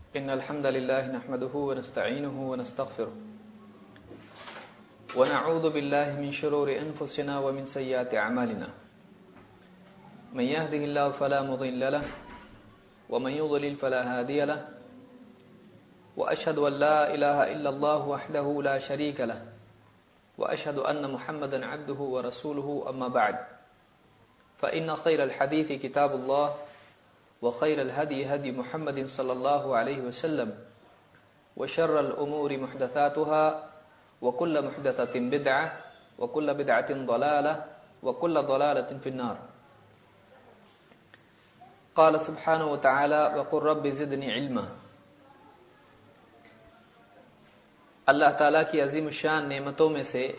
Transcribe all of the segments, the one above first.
إن الحمد لله نحمده ونستعينه ونستغفره ونعوذ بالله من شرور أنفسنا ومن سيئات أعمالنا من يهده الله فلا مضل له ومن يضلل فلا هادي له وأشهد أن لا إله إلا الله وحده لا شريك له وأشهد أن محمدا عبده ورسوله أما بعد فإن خير الحديث كتاب الله وخير الهدي هدي محمد صلى الله عليه وسلم وشر الأمور محدثاتها وكل محدثة بدعة وكل بدعة ضلالة وكل ضلالة في النار. قال سبحانه وتعالى وقل رب زدني علما. اللہ تعالیٰ کی عظیم الشان نعمتوں میں سے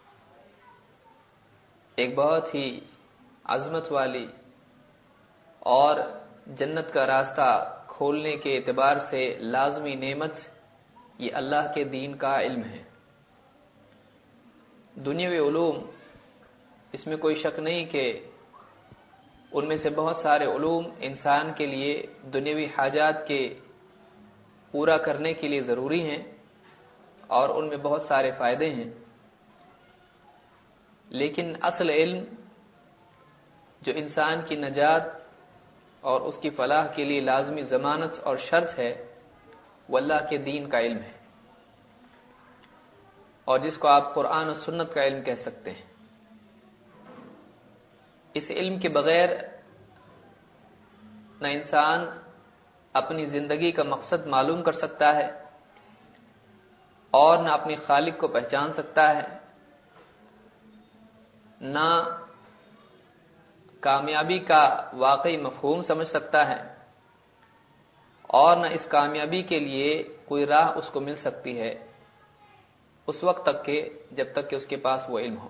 ایک بہت ہی عظمت والی اور جنت کا راستہ کھولنے کے اعتبار سے لازمی نعمت یہ اللہ کے دین کا علم ہے. دنیاوی علوم اس میں کوئی شک نہیں کہ ان میں سے بہت سارے علوم انسان کے لیے دنیاوی حاجات کے پورا کرنے کے لیے ضروری ہیں اور ان میں بہت سارے فائدے ہیں، لیکن اصل علم جو انسان کی نجات اور اس کی فلاح کے لیے لازمی ضمانت اور شرط ہے وہ اللہ کے دین کا علم ہے، اور جس کو آپ قرآن و سنت کا علم کہہ سکتے ہیں. اس علم کے بغیر نہ انسان اپنی زندگی کا مقصد معلوم کر سکتا ہے اور نہ اپنے خالق کو پہچان سکتا ہے، نہ کامیابی کا واقعی مفہوم سمجھ سکتا ہے، اور نہ اس کامیابی کے لیے کوئی راہ اس کو مل سکتی ہے اس وقت تک کہ جب تک کہ اس کے پاس وہ علم ہو.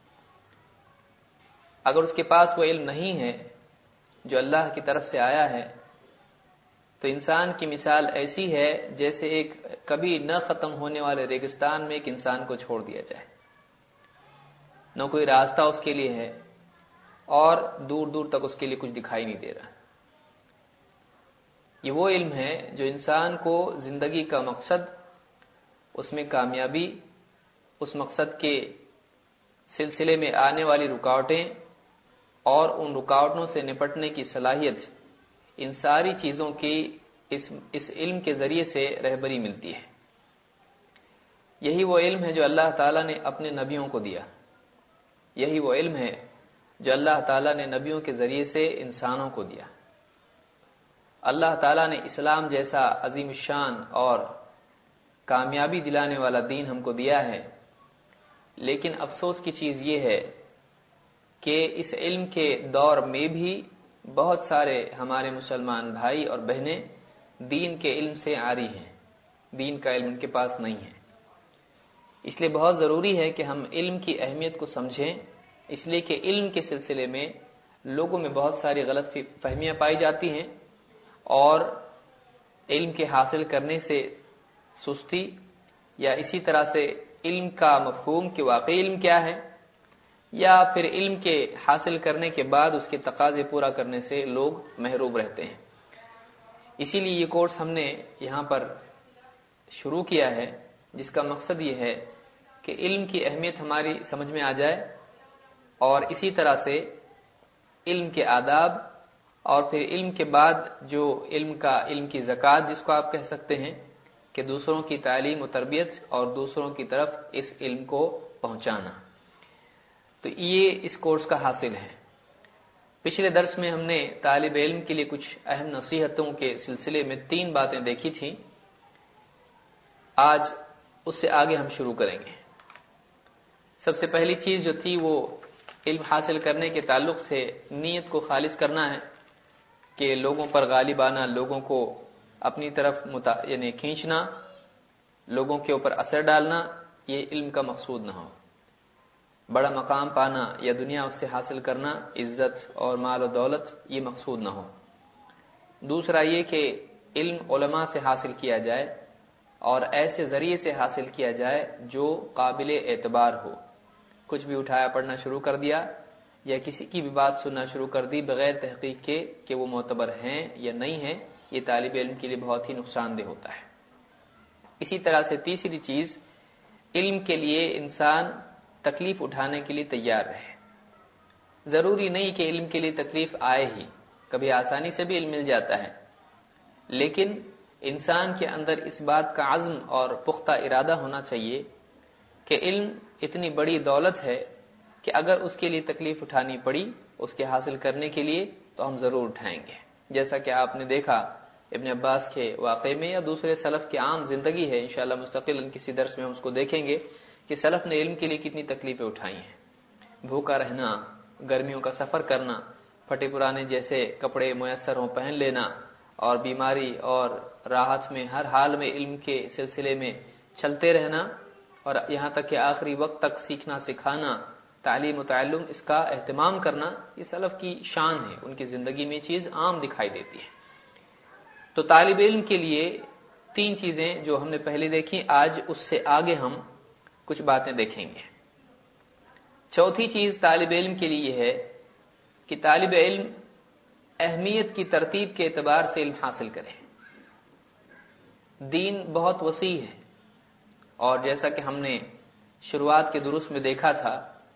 اگر اس کے پاس وہ علم نہیں ہے جو اللہ کی طرف سے آیا ہے تو انسان کی مثال ایسی ہے جیسے ایک کبھی نہ ختم ہونے والے ریگستان میں ایک انسان کو چھوڑ دیا جائے، نہ کوئی راستہ اس کے لیے ہے اور دور دور تک اس کے لیے کچھ دکھائی نہیں دے رہا. یہ وہ علم ہے جو انسان کو زندگی کا مقصد، اس میں کامیابی، اس مقصد کے سلسلے میں آنے والی رکاوٹیں اور ان رکاوٹوں سے نپٹنے کی صلاحیت، ان ساری چیزوں کی اس علم کے ذریعے سے رہبری ملتی ہے. یہی وہ علم ہے جو اللہ تعالیٰ نے اپنے نبیوں کو دیا، یہی وہ علم ہے جو اللہ تعالیٰ نے نبیوں کے ذریعے سے انسانوں کو دیا. اللہ تعالیٰ نے اسلام جیسا عظیم الشان اور کامیابی دلانے والا دین ہم کو دیا ہے، لیکن افسوس کی چیز یہ ہے کہ اس علم کے دور میں بھی بہت سارے ہمارے مسلمان بھائی اور بہنیں دین کے علم سے عاری ہیں، دین کا علم ان کے پاس نہیں ہے. اس لیے بہت ضروری ہے کہ ہم علم کی اہمیت کو سمجھیں، اس لیے کہ علم کے سلسلے میں لوگوں میں بہت ساری غلط فہمیاں پائی جاتی ہیں اور علم کے حاصل کرنے سے سستی، یا اسی طرح سے علم کا مفہوم کہ واقعی علم کیا ہے، یا پھر علم کے حاصل کرنے کے بعد اس کے تقاضے پورا کرنے سے لوگ محروم رہتے ہیں. اسی لیے یہ کورس ہم نے یہاں پر شروع کیا ہے جس کا مقصد یہ ہے کہ علم کی اہمیت ہماری سمجھ میں آ جائے، اور اسی طرح سے علم کے آداب، اور پھر علم کے بعد جو علم کی زکوٰۃ جس کو آپ کہہ سکتے ہیں کہ دوسروں کی تعلیم و تربیت اور دوسروں کی طرف اس علم کو پہنچانا. تو یہ اس کورس کا حاصل ہے. پچھلے درس میں ہم نے طالب علم کے لیے کچھ اہم نصیحتوں کے سلسلے میں 3 باتیں دیکھی تھیں. آج اس سے آگے ہم شروع کریں گے. سب سے پہلی چیز جو تھی وہ علم حاصل کرنے کے تعلق سے نیت کو خالص کرنا ہے کہ لوگوں پر غالب آنا، لوگوں کو اپنی طرف یعنی کھینچنا، لوگوں کے اوپر اثر ڈالنا، یہ علم کا مقصود نہ ہو. بڑا مقام پانا یا دنیا اس سے حاصل کرنا، عزت اور مال و دولت، یہ مقصود نہ ہو. دوسرا یہ کہ علم علماء سے حاصل کیا جائے اور ایسے ذریعے سے حاصل کیا جائے جو قابل اعتبار ہو. کچھ بھی اٹھایا پڑھنا شروع کر دیا یا کسی کی بھی بات سننا شروع کر دی بغیر تحقیق کے کہ وہ معتبر ہیں یا نہیں ہیں، یہ طالب علم کے لیے بہت ہی نقصان دہ ہوتا ہے۔ اسی طرح سے تیسری چیز، علم کے لیے انسان تکلیف اٹھانے کے لیے تیار رہے۔ ضروری نہیں کہ علم کے لیے تکلیف آئے ہی، کبھی آسانی سے بھی علم مل جاتا ہے، لیکن انسان کے اندر اس بات کا عزم اور پختہ ارادہ ہونا چاہیے کہ علم اتنی بڑی دولت ہے کہ اگر اس کے لیے تکلیف اٹھانی پڑی اس کے حاصل کرنے کے لیے تو ہم ضرور اٹھائیں گے۔ جیسا کہ آپ نے دیکھا ابن عباس کے واقعے میں یا دوسرے سلف کی عام زندگی ہے، انشاءاللہ مستقل کسی درس میں ہم اس کو دیکھیں گے کہ سلف نے علم کے لیے کتنی تکلیفیں اٹھائی ہیں۔ بھوکا رہنا، گرمیوں کا سفر کرنا، پھٹے پرانے جیسے کپڑے میسر ہوں پہن لینا، اور بیماری اور راحت میں ہر حال میں علم کے سلسلے میں چلتے رہنا، اور یہاں تک کہ آخری وقت تک سیکھنا سکھانا، تعلیم و تعلم اس کا اہتمام کرنا، یہ سلف کی شان ہے، ان کی زندگی میں چیز عام دکھائی دیتی ہے۔ تو طالب علم کے لیے تین چیزیں جو ہم نے پہلے دیکھی، آج اس سے آگے ہم کچھ باتیں دیکھیں گے۔ چوتھی چیز طالب علم کے لیے ہے کہ طالب علم اہمیت کی ترتیب کے اعتبار سے علم حاصل کرے۔ دین بہت وسیع ہے، اور جیسا کہ ہم نے شروعات کے دروس میں دیکھا تھا،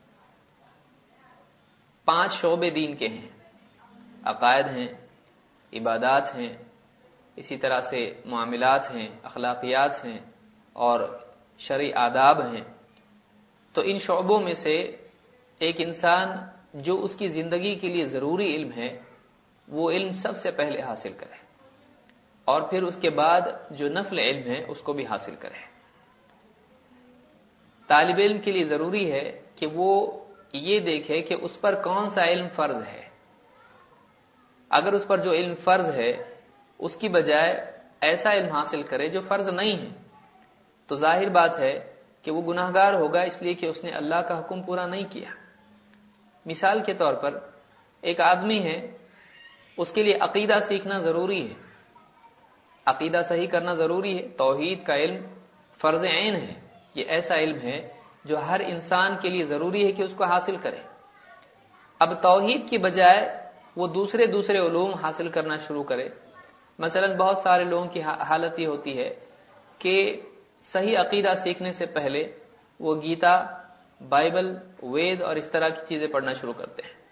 5 شعبے دین کے ہیں، عقائد ہیں، عبادات ہیں، اسی طرح سے معاملات ہیں، اخلاقیات ہیں، اور شرعی آداب ہیں۔ تو ان شعبوں میں سے ایک انسان جو اس کی زندگی کے لیے ضروری علم ہے وہ علم سب سے پہلے حاصل کرے، اور پھر اس کے بعد جو نفل علم ہے اس کو بھی حاصل کرے۔ طالب علم کے لیے ضروری ہے کہ وہ یہ دیکھے کہ اس پر کون سا علم فرض ہے۔ اگر اس پر جو علم فرض ہے اس کی بجائے ایسا علم حاصل کرے جو فرض نہیں ہے، تو ظاہر بات ہے کہ وہ گناہگار ہوگا، اس لیے کہ اس نے اللہ کا حکم پورا نہیں کیا۔ مثال کے طور پر ایک آدمی ہے، اس کے لیے عقیدہ سیکھنا ضروری ہے، عقیدہ صحیح کرنا ضروری ہے، توحید کا علم فرض عین ہے، یہ ایسا علم ہے جو ہر انسان کے لیے ضروری ہے کہ اس کو حاصل کرے۔ اب توحید کی بجائے وہ دوسرے علوم حاصل کرنا شروع کرے۔ مثلا بہت سارے لوگوں کی حالت یہ ہوتی ہے کہ صحیح عقیدہ سیکھنے سے پہلے وہ گیتا، بائبل، وید اور اس طرح کی چیزیں پڑھنا شروع کرتے ہیں۔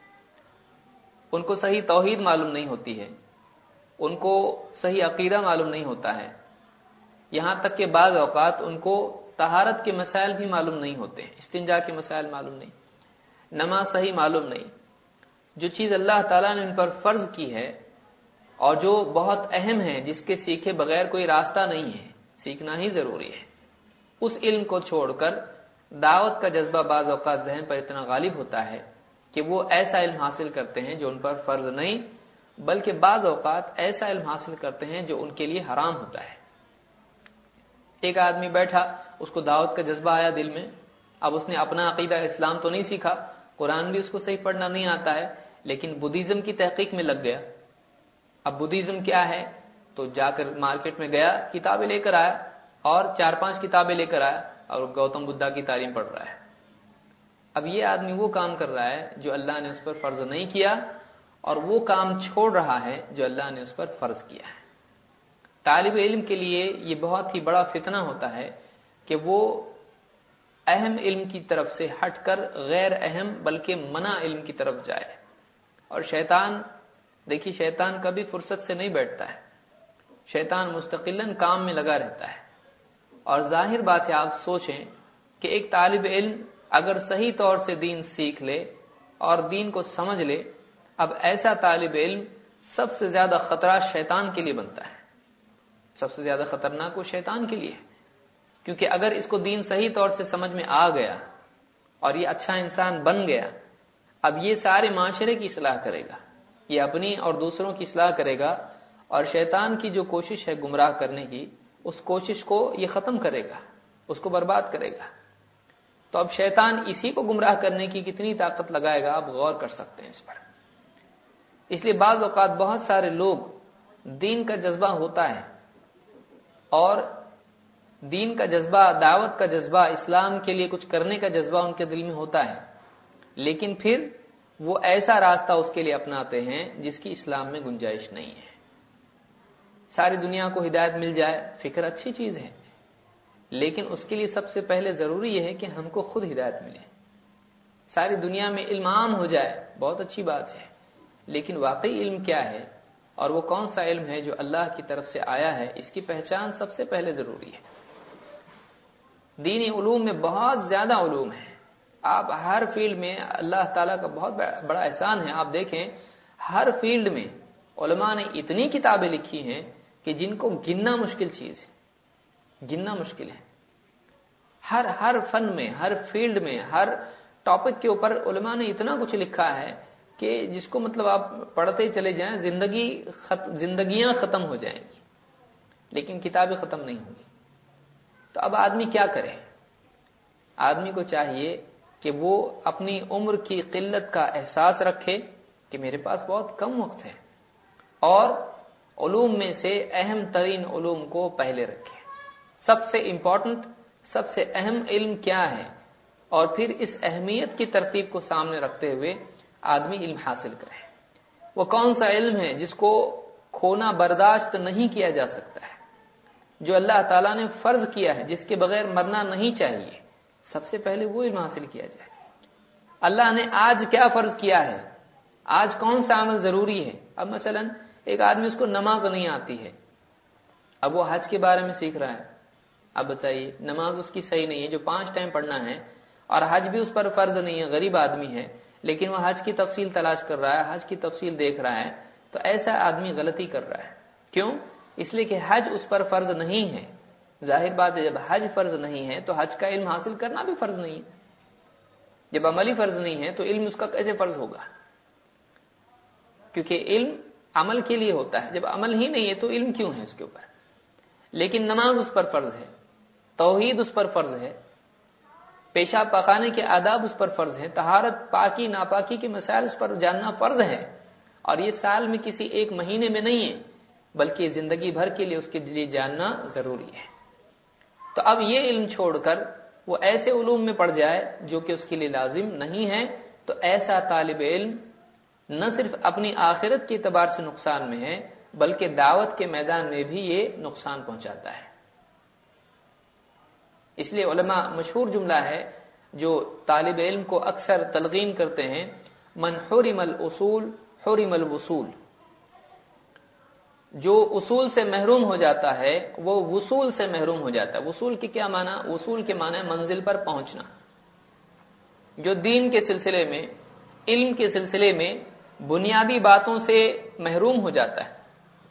ان کو صحیح توحید معلوم نہیں ہوتی ہے، ان کو صحیح عقیدہ معلوم نہیں ہوتا ہے، یہاں تک کہ بعض اوقات ان کو طہارت کے مسائل بھی معلوم نہیں ہوتے ہیں، استنجا کے مسائل معلوم نہیں، نماز صحیح معلوم نہیں۔ جو چیز اللہ تعالیٰ نے ان پر فرض کی ہے اور جو بہت اہم ہے، جس کے سیکھے بغیر کوئی راستہ نہیں ہے، سیکھنا ہی ضروری ہے، اس علم کو چھوڑ کر دعوت کا جذبہ بعض اوقات ذہن پر اتنا غالب ہوتا ہے کہ وہ ایسا علم حاصل کرتے ہیں جو ان پر فرض نہیں، بلکہ بعض اوقات ایسا علم حاصل کرتے ہیں جو ان کے لیے حرام ہوتا ہے۔ ایک آدمی بیٹھا، اس کو دعوت کا جذبہ آیا دل میں، اب اس نے اپنا عقیدہ اسلام تو نہیں سیکھا، قرآن بھی اس کو صحیح پڑھنا نہیں آتا ہے، لیکن بدھزم کی تحقیق میں لگ گیا۔ اب بدھزم کیا ہے تو جا کر مارکیٹ میں گیا، کتابیں لے کر آیا، اور 4-5 کتابیں لے کر آیا، اور گوتم بدھا کی تعلیم پڑھ رہا ہے۔ اب یہ آدمی وہ کام کر رہا ہے جو اللہ نے اس پر فرض نہیں کیا، اور وہ کام چھوڑ رہا ہے جو اللہ نے اس پر فرض کیا ہے۔ طالب علم کے لیے یہ بہت ہی بڑا فتنہ ہوتا ہے کہ وہ اہم علم کی طرف سے ہٹ کر غیر اہم بلکہ منع علم کی طرف جائے۔ اور شیطان، دیکھیے شیطان کبھی فرصت سے نہیں بیٹھتا ہے، شیطان مستقلاً کام میں لگا رہتا ہے۔ اور ظاہر بات ہے، آپ سوچیں کہ ایک طالب علم اگر صحیح طور سے دین سیکھ لے اور دین کو سمجھ لے، اب ایسا طالب علم سب سے زیادہ خطرہ شیطان کے لیے بنتا ہے، سب سے زیادہ خطرناک وہ شیطان کے لیے ہے، کیونکہ اگر اس کو دین صحیح طور سے سمجھ میں آ گیا اور یہ اچھا انسان بن گیا، اب یہ سارے معاشرے کی اصلاح کرے گا، یہ اپنی اور دوسروں کی اصلاح کرے گا، اور شیطان کی جو کوشش ہے گمراہ کرنے کی، اس کوشش کو یہ ختم کرے گا، اس کو برباد کرے گا۔ تو اب شیطان اسی کو گمراہ کرنے کی کتنی طاقت لگائے گا، آپ غور کر سکتے ہیں اس پر۔ اس لیے بعض اوقات بہت سارے لوگ دین کا جذبہ ہوتا ہے، اور دین کا جذبہ، دعوت کا جذبہ، اسلام کے لیے کچھ کرنے کا جذبہ ان کے دل میں ہوتا ہے، لیکن پھر وہ ایسا راستہ اس کے لیے اپناتے ہیں جس کی اسلام میں گنجائش نہیں ہے۔ ساری دنیا کو ہدایت مل جائے، فکر اچھی چیز ہے، لیکن اس کے لیے سب سے پہلے ضروری یہ ہے کہ ہم کو خود ہدایت ملے۔ ساری دنیا میں علم عام ہو جائے، بہت اچھی بات ہے، لیکن واقعی علم کیا ہے اور وہ کون سا علم ہے جو اللہ کی طرف سے آیا ہے، اس کی پہچان سب سے پہلے ضروری ہے۔ دینی علوم میں بہت زیادہ علوم ہیں، آپ ہر فیلڈ میں اللہ تعالیٰ کا بہت بڑا احسان ہے، آپ دیکھیں ہر فیلڈ میں علماء نے اتنی کتابیں لکھی ہیں کہ جن کو گننا مشکل چیز ہے، گننا مشکل ہے۔ ہر فن میں، ہر فیلڈ میں، ہر ٹاپک کے اوپر علماء نے اتنا کچھ لکھا ہے کہ جس کو مطلب آپ پڑھتے چلے جائیں زندگیاں ختم ہو جائیں گی، لیکن کتابیں ختم نہیں ہوں گی۔ تو اب آدمی کیا کرے؟ آدمی کو چاہیے کہ وہ اپنی عمر کی قلت کا احساس رکھے کہ میرے پاس بہت کم وقت ہے، اور علوم میں سے اہم ترین علوم کو پہلے رکھے۔ سب سے امپورٹنٹ، سب سے اہم علم کیا ہے، اور پھر اس اہمیت کی ترتیب کو سامنے رکھتے ہوئے آدمی علم حاصل کرے۔ وہ کون سا علم ہے جس کو کھونا برداشت نہیں کیا جا سکتا ہے، جو اللہ تعالیٰ نے فرض کیا ہے، جس کے بغیر مرنا نہیں چاہیے، سب سے پہلے وہ علم حاصل کیا جائے۔ اللہ نے آج کیا فرض کیا ہے، آج کون سا عمل ضروری ہے۔ اب مثلا ایک آدمی، اس کو نماز نہیں آتی ہے، اب وہ حج کے بارے میں سیکھ رہا ہے۔ اب بتائیے، نماز اس کی صحیح نہیں ہے جو 5 ٹائم پڑھنا ہے، اور حج بھی اس پر فرض نہیں ہے، غریب آدمی ہے، لیکن وہ حج کی تفصیل تلاش کر رہا ہے، حج کی تفصیل دیکھ رہا ہے، تو ایسا آدمی غلطی کر رہا ہے۔ کیوں؟ اس لیے کہ حج اس پر فرض نہیں ہے۔ ظاہر بات ہے، جب حج فرض نہیں ہے تو حج کا علم حاصل کرنا بھی فرض نہیں ہے۔ جب عملی فرض نہیں ہے تو علم اس کا کیسے فرض ہوگا؟ کیونکہ علم عمل کے لیے ہوتا ہے، جب عمل ہی نہیں ہے تو علم کیوں ہے اس کے اوپر؟ لیکن نماز اس پر فرض ہے، توحید اس پر فرض ہے، پیشاب پخانے کے آداب اس پر فرض ہیں، طہارت، پاکی ناپاکی کے مسائل اس پر جاننا فرض ہے، اور یہ سال میں کسی ایک مہینے میں نہیں ہے، بلکہ زندگی بھر کے لیے اس کے لیے جاننا ضروری ہے۔ تو اب یہ علم چھوڑ کر وہ ایسے علوم میں پڑ جائے جو کہ اس کے لیے لازم نہیں ہے، تو ایسا طالب علم نہ صرف اپنی آخرت کے اعتبار سے نقصان میں ہے، بلکہ دعوت کے میدان میں بھی یہ نقصان پہنچاتا ہے۔ اس لیے علماء مشہور جملہ ہے جو طالب علم کو اکثر تلقین کرتے ہیں، من حرم الاصول حرم الوصول۔ جو اصول سے محروم ہو جاتا ہے وہ وصول سے محروم ہو جاتا ہے۔ وصول کے کیا معنی؟ وصول کے معنی ہے منزل پر پہنچنا۔ جو دین کے سلسلے میں، علم کے سلسلے میں بنیادی باتوں سے محروم ہو جاتا ہے،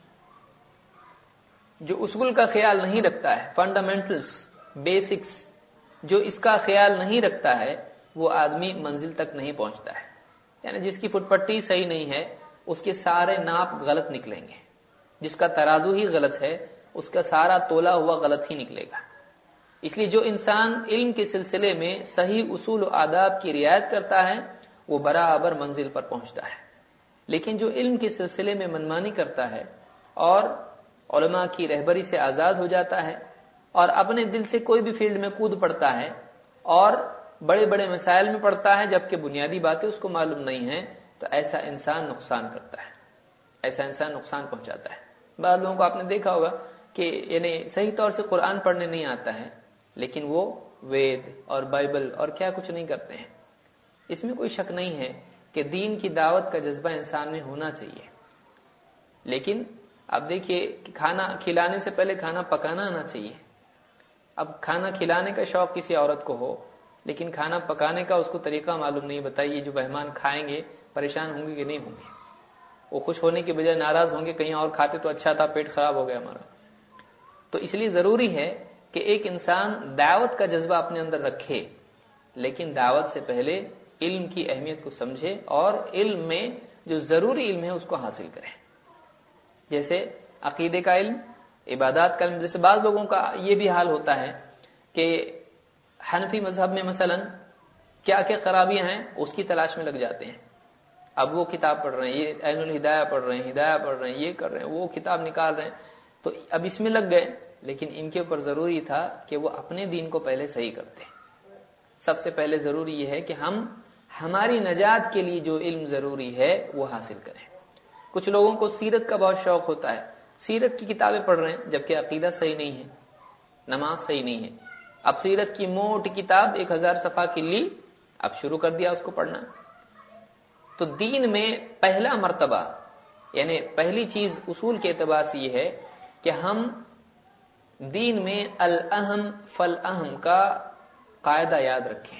جو اصول کا خیال نہیں رکھتا ہے، فنڈامنٹلز، بیسکس، جو اس کا خیال نہیں رکھتا ہے، وہ آدمی منزل تک نہیں پہنچتا ہے۔ یعنی جس کی فٹ پٹی صحیح نہیں ہے، اس کے سارے ناپ غلط نکلیں گے، جس کا ترازو ہی غلط ہے، اس کا سارا تولا ہوا غلط ہی نکلے گا۔ اس لیے جو انسان علم کے سلسلے میں صحیح اصول و آداب کی رعایت کرتا ہے وہ برابر منزل پر پہنچتا ہے، لیکن جو علم کے سلسلے میں منمانی کرتا ہے اور علماء کی رہبری سے آزاد ہو جاتا ہے اور اپنے دل سے کوئی بھی فیلڈ میں کود پڑتا ہے اور بڑے بڑے مسائل میں پڑتا ہے جبکہ بنیادی باتیں اس کو معلوم نہیں ہیں، تو ایسا انسان نقصان کرتا ہے، ایسا انسان نقصان پہنچاتا ہے۔ بعض لوگوں کو آپ نے دیکھا ہوگا کہ یعنی صحیح طور سے قرآن پڑھنے نہیں آتا ہے، لیکن وہ وید اور بائبل اور کیا کچھ نہیں کرتے ہیں۔ اس میں کوئی شک نہیں ہے کہ دین کی دعوت کا جذبہ انسان میں ہونا چاہیے، لیکن اب دیکھیے کھانا کھلانے سے پہلے کھانا پکانا آنا چاہیے۔ اب کھانا کھلانے کا شوق کسی عورت کو ہو لیکن کھانا پکانے کا اس کو طریقہ معلوم نہیں، بتائیے جو مہمان کھائیں گے پریشان ہوں گے کہ نہیں ہوں گے؟ وہ خوش ہونے کے بجائے ناراض ہوں گے، کہیں اور کھاتے تو اچھا تھا، پیٹ خراب ہو گیا ہمارا۔ تو اس لیے ضروری ہے کہ ایک انسان دعوت کا جذبہ اپنے اندر رکھے، لیکن دعوت سے پہلے علم کی اہمیت کو سمجھے اور علم میں جو ضروری علم ہے اس کو حاصل کرے، جیسے عقیدے کا علم، عبادات کا علم۔ جیسے بعض لوگوں کا یہ بھی حال ہوتا ہے کہ حنفی مذہب میں مثلا کیا کیا خرابیاں ہیں اس کی تلاش میں لگ جاتے ہیں، اب وہ کتاب پڑھ رہے ہیں، یہ عین الہدایہ پڑھ رہے ہیں، ہدایہ پڑھ رہے ہیں، یہ کر رہے ہیں، وہ کتاب نکال رہے ہیں، تو اب اس میں لگ گئے، لیکن ان کے اوپر ضروری تھا کہ وہ اپنے دین کو پہلے صحیح کرتے ہیں۔ سب سے پہلے ضروری یہ ہے کہ ہم ہماری نجات کے لیے جو علم ضروری ہے وہ حاصل کریں۔ کچھ لوگوں کو سیرت کا بہت شوق ہوتا ہے، سیرت کی کتابیں پڑھ رہے ہیں جبکہ عقیدہ صحیح نہیں ہے، نماز صحیح نہیں ہے. اب سیرت کی موٹی کتاب 1000 صفحہ کی لی، اب شروع کر دیا اس کو پڑھنا. تو دین میں پہلا مرتبہ یعنی پہلی چیز اصول کے اعتبار سے یہ ہے کہ ہم دین میں الاہم فالاہم کا قاعدہ یاد رکھیں.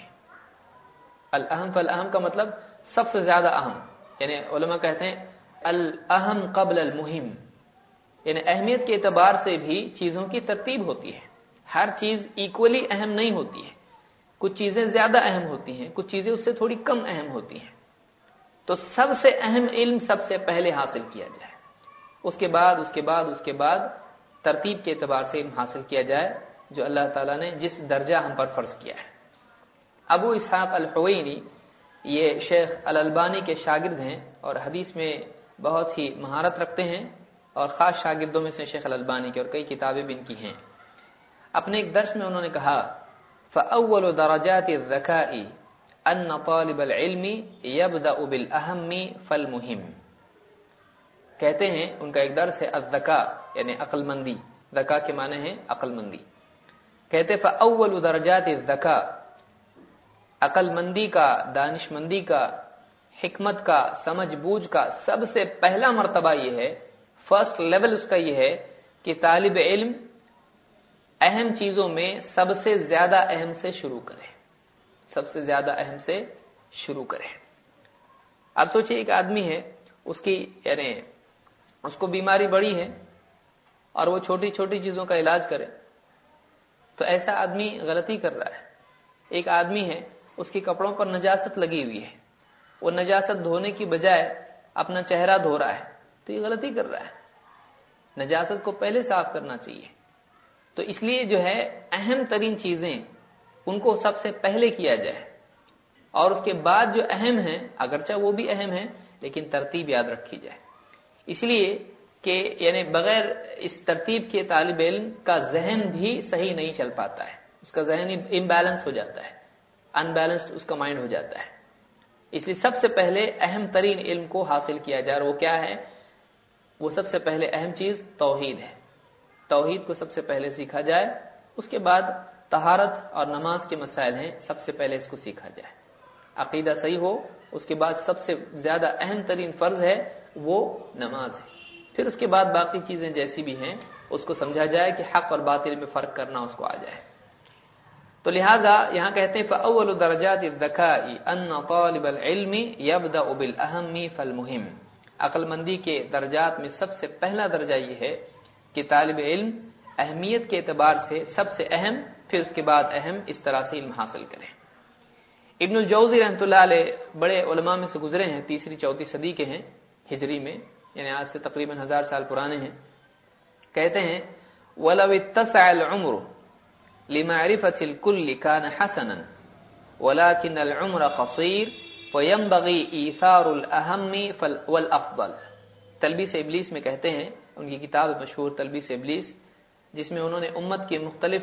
الاہم فالاہم کا مطلب سب سے زیادہ اہم، یعنی علماء کہتے ہیں الاہم قبل المہم، یعنی اہمیت کے اعتبار سے بھی چیزوں کی ترتیب ہوتی ہے. ہر چیز ایکولی اہم نہیں ہوتی ہے، کچھ چیزیں زیادہ اہم ہوتی ہیں، کچھ چیزیں اس سے تھوڑی کم اہم ہوتی ہیں. تو سب سے اہم علم سب سے پہلے حاصل کیا جائے، اس کے بعد ترتیب کے اعتبار سے علم حاصل کیا جائے جو اللہ تعالیٰ نے جس درجہ ہم پر فرض کیا ہے. ابو اسحاق الحوینی یہ شیخ الالبانی کے شاگرد ہیں اور حدیث میں بہت ہی مہارت رکھتے ہیں اور خاص شاگردوں میں سے شیخ الالبانی کے، اور کئی کتابیں بھی ان کی ہیں. اپنے ایک درس میں انہوں نے کہا فَأَوَّلُ دَرَجَاتِ الذَّكَاءِ أَنَّ طَالِبَ الْعِلْمِ يَبْدَأُ بِالْأَهَمِّ فَالْمُهِمِّ. کہتے ہیں ان کا ایک درس ہے الذکاء یعنی عقل مندی، ذکا کے معنی ہے عقل مندی. کہتے فَأَوَّلُ دَرَجَاتِ الذَّكَاء، عقل مندی کا، دانش مندی کا، حکمت کا، سمجھ بوجھ کا سب سے پہلا مرتبہ یہ ہے، فرسٹ لیول اس کا یہ ہے کہ طالب علم اہم چیزوں میں سب سے زیادہ اہم سے شروع کرے، سب سے زیادہ اہم سے شروع کرے. اب سوچئے ایک آدمی ہے، اس کی یعنی اس کو بیماری بڑی ہے اور وہ چھوٹی چھوٹی چیزوں کا علاج کرے، تو ایسا آدمی غلطی کر رہا ہے. ایک آدمی ہے، اس کے کپڑوں پر نجاست لگی ہوئی ہے، وہ نجاست دھونے کی بجائے اپنا چہرہ دھو رہا ہے، تو یہ غلطی کر رہا ہے. نجاست کو پہلے صاف کرنا چاہیے. تو اس لیے جو ہے اہم ترین چیزیں ان کو سب سے پہلے کیا جائے، اور اس کے بعد جو اہم ہیں اگرچہ وہ بھی اہم ہیں لیکن ترتیب یاد رکھی جائے. اس لیے کہ یعنی بغیر اس ترتیب کے طالب علم کا ذہن بھی صحیح نہیں چل پاتا ہے، اس کا ذہن امبیلنس ہو جاتا ہے، ان بیلنسڈ اس کا مائنڈ ہو جاتا ہے. اس لیے سب سے پہلے اہم ترین علم کو حاصل کیا جائے، اور وہ کیا ہے؟ وہ سب سے پہلے اہم چیز توحید ہے. توحید کو سب سے پہلے سیکھا جائے، اس کے بعد طہارت اور نماز کے مسائل ہیں، سب سے پہلے اس کو سیکھا جائے. عقیدہ صحیح ہو، اس کے بعد سب سے زیادہ اہم ترین فرض ہے وہ نماز ہے. پھر اس کے بعد باقی چیزیں جیسی بھی ہیں اس کو سمجھا جائے کہ حق اور باطل میں فرق کرنا اس کو آ جائے. تو لہذا یہاں کہتے ہیں فَأَوَّلُ دَرَجَاتِ الذَّكَاءِ أَنَّ طَالِبَ الْعِلْمِ يَبْدَأُ بِالْأَهَمِّ فَالْمُهِمِّ. عقل مندی کے درجات میں سب سے پہلا درجہ یہ ہے کہ طالب علم اہمیت کے اعتبار سے سب سے اہم، پھر اس کے بعد اہم، اس طرح سے علم حاصل کریں. ابن الجوزی رحمۃ اللہ علیہ بڑے علماء میں سے گزرے ہیں، 3ری-4 صدی کے ہیں ہجری میں، یعنی آج سے تقریباً 1000 سال پرانے ہیں. کہتے ہیں وَلَوِ اتَّسَعَ الْعُمْرُ لِمَعْرِفَةِ الْكُلِّ كَانَ حَسَنًا وَلَكِنَّ الْعُمْرَ قَصِيرٌ فَيَنبَغِي إِيثَارُ الْأَهَمِّ وَالْأَفْضَلِ. تلبیس ابلیس میں کہتے ہیں، ان کی کتاب مشہور تلبیس ابلیس، جس میں انہوں نے امت کے مختلف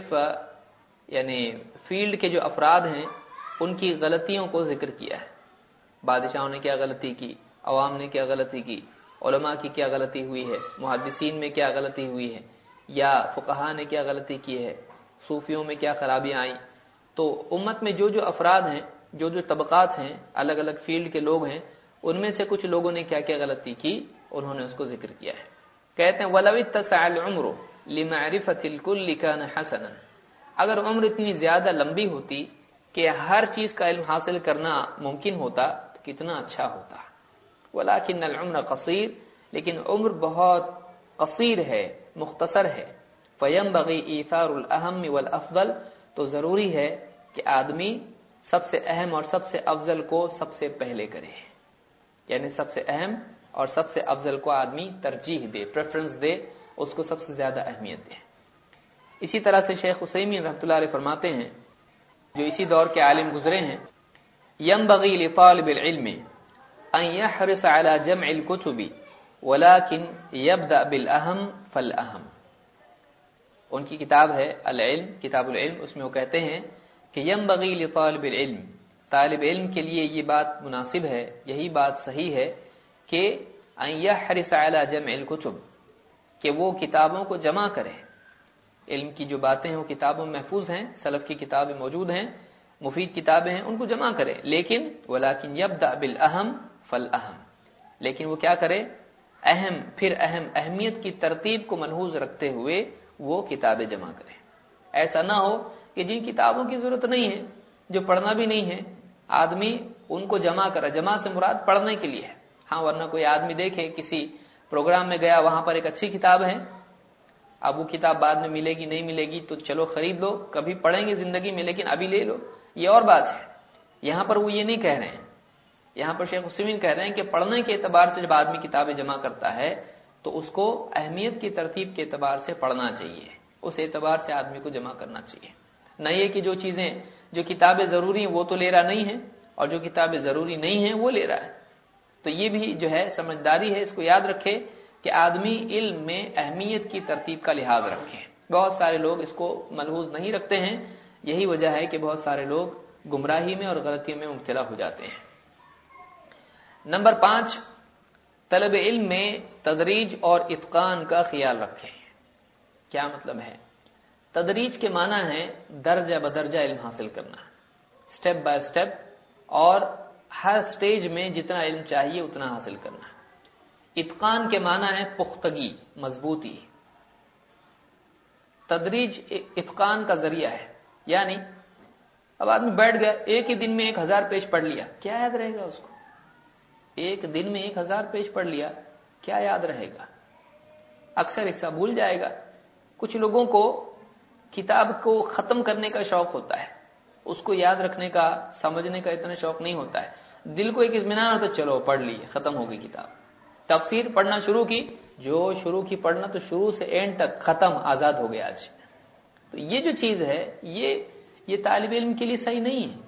یعنی فیلڈ کے جو افراد ہیں ان کی غلطیوں کو ذکر کیا ہے. بادشاہوں نے کیا غلطی کی، عوام نے کیا غلطی کی، علماء کی کیا غلطی ہوئی ہے، محدثین میں کیا غلطی ہوئی ہے، یا فقہاء نے کیا غلطی کی ہے، صوفیوں میں کیا خرابیاں آئیں. تو امت میں جو جو افراد ہیں، جو جو طبقات ہیں، الگ الگ فیلڈ کے لوگ ہیں، ان میں سے کچھ لوگوں نے کیا کیا غلطی کی، انہوں نے اس کو ذکر کیا ہے. کہتے ہیں وَلَوِ اتَّسَعَ الْعُمْرُ لِمَعْرِفَةِ الْكُلِّ كَانَ حَسَنًا. اگر عمر اتنی زیادہ لمبی ہوتی کہ ہر چیز کا علم حاصل کرنا ممکن ہوتا تو کتنا اچھا ہوتا. وَلَكِنَّ الْعُمْرَ قَصِيرٌ، لیکن عمر بہت قصیر ہے، مختصر ہے. فَيَنبَغِي إِيثَارُ الْأَهَمِّ وَالْأَفْضَلِ، تو ضروری ہے کہ آدمی سب سے اہم اور سب سے افضل کو سب سے پہلے کرے، یعنی سب سے اہم اور سب سے افضل کو آدمی ترجیح دے، پریفرنس دے، اس کو سب سے زیادہ اہمیت دے. اسی طرح سے شیخ عثیمین رحمۃ اللہ علیہ فرماتے ہیں، جو اسی دور کے عالم گزرے ہیں، ينبغي لطالب العلم أن يحرص على جمع الكتب ولكن يبدأ بالأهم فالأهم. ان کی کتاب ہے العلم، کتاب العلم، اس میں وہ کہتے ہیں کہ ينبغي لطالب العلم، طالب علم کے لیے یہ بات مناسب ہے، یہی بات صحیح ہے کہ أن يحرص على جمع الكتب، کہ وہ کتابوں کو جمع کرے، علم کی جو باتیں ہیں وہ کتابوں میں محفوظ ہیں، سلف کی کتابیں موجود ہیں، مفید کتابیں ہیں، ان کو جمع کرے، لیکن ولیکن یبدأ بالاہم فالاہم، لیکن وہ کیا کرے، اہم پھر اہم، اہمیت کی ترتیب کو ملحوظ رکھتے ہوئے وہ کتابیں جمع کرے۔ ایسا نہ ہو کہ جن کتابوں کی ضرورت نہیں ہے، جو پڑھنا بھی نہیں ہے، آدمی ان کو جمع کرا، جمع سے مراد پڑھنے کے لیے ہے، ہاں، ورنہ کوئی آدمی دیکھے کسی پروگرام میں گیا، وہاں پر ایک اچھی کتاب ہے، اب وہ کتاب بعد میں ملے گی نہیں ملے گی تو چلو خرید لو، کبھی پڑھیں گے زندگی میں لیکن ابھی لے لو، یہ اور بات ہے۔ یہاں پر وہ یہ نہیں کہہ رہے ہیں، یہاں پر شیخ عثیمین کہہ رہے ہیں کہ پڑھنے کے اعتبار سے جب آدمی کتابیں جمع کرتا ہے تو اس کو اہمیت کی ترتیب کے اعتبار سے پڑھنا چاہیے، اس اعتبار سے آدمی کو جمع کرنا چاہیے، نہ یہ کہ جو چیزیں، جو کتابیں ضروری ہیں وہ تو لے رہا نہیں ہے اور جو کتابیں ضروری نہیں ہیں وہ لے رہا ہے۔ تو یہ بھی جو ہے سمجھداری ہے، اس کو یاد رکھے کہ آدمی علم میں اہمیت کی ترتیب کا لحاظ رکھے۔ بہت سارے لوگ اس کو ملحوظ نہیں رکھتے ہیں، یہی وجہ ہے کہ بہت سارے لوگ گمراہی میں اور غلطیوں میں مبتلا ہو جاتے ہیں۔ نمبر 5، طلب علم میں تدریج اور اتقان کا خیال رکھیں۔ کیا مطلب ہے؟ تدریج کے معنی ہے درجہ بدرجہ علم حاصل کرنا، سٹیپ بائی سٹیپ، اور ہر سٹیج میں جتنا علم چاہیے اتنا حاصل کرنا۔ اتقان کے معنی ہے پختگی، مضبوطی۔ تدریج اتقان کا ذریعہ ہے، یعنی اب آدمی بیٹھ گیا، ایک ہی دن میں 1000 پیج پڑھ لیا، کیا یاد رہے گا اس کو؟ ایک دن میں 1000 پیج پڑھ لیا، کیا یاد رہے گا؟ اکثر حصہ بھول جائے گا۔ کچھ لوگوں کو کتاب کو ختم کرنے کا شوق ہوتا ہے، اس کو یاد رکھنے کا، سمجھنے کا اتنا شوق نہیں ہوتا ہے، دل کو ایک اطمینان ہوتا ہے، چلو پڑھ لی، ختم ہو گئی کتاب۔ تفسیر پڑھنا شروع کی، جو شروع کی پڑھنا تو شروع سے اینڈ تک ختم، آزاد ہو گیا آج۔ تو یہ جو چیز ہے یہ طالب علم کے لیے صحیح نہیں ہے۔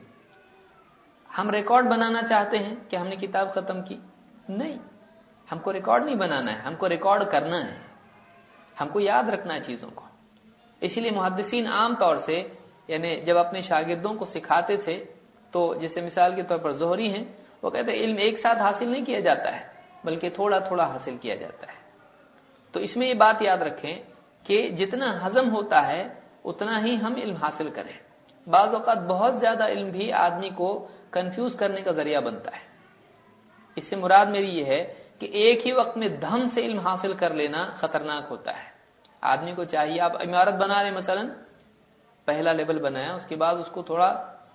ہم ریکارڈ بنانا چاہتے ہیں کہ ہم نے کتاب ختم کی، نہیں، ہم کو ریکارڈ نہیں بنانا ہے، ہم کو ریکارڈ کرنا ہے، ہم کو یاد رکھنا ہے چیزوں کو۔ اسی لیے محدثین عام طور سے یعنی جب اپنے شاگردوں کو سکھاتے تھے تو جیسے مثال کے طور پر زہری ہیں، وہ کہتے ہیں علم ایک ساتھ حاصل نہیں کیا جاتا ہے بلکہ تھوڑا تھوڑا حاصل کیا جاتا ہے۔ تو اس میں یہ بات یاد رکھیں کہ جتنا ہضم ہوتا ہے اتنا ہی ہم علم حاصل کریں۔ بعض اوقات بہت زیادہ علم بھی آدمی کو کنفیوز کرنے کا ذریعہ بنتا ہے۔ اس سے مراد میری یہ ہے کہ ایک ہی وقت میں دھم سے علم حاصل کر لینا خطرناک ہوتا ہے۔ آدمی کو چاہیے، آپ عمارت بنا رہے مثلا، پہلا لیول بنایا، اس کے بعد اس کو تھوڑا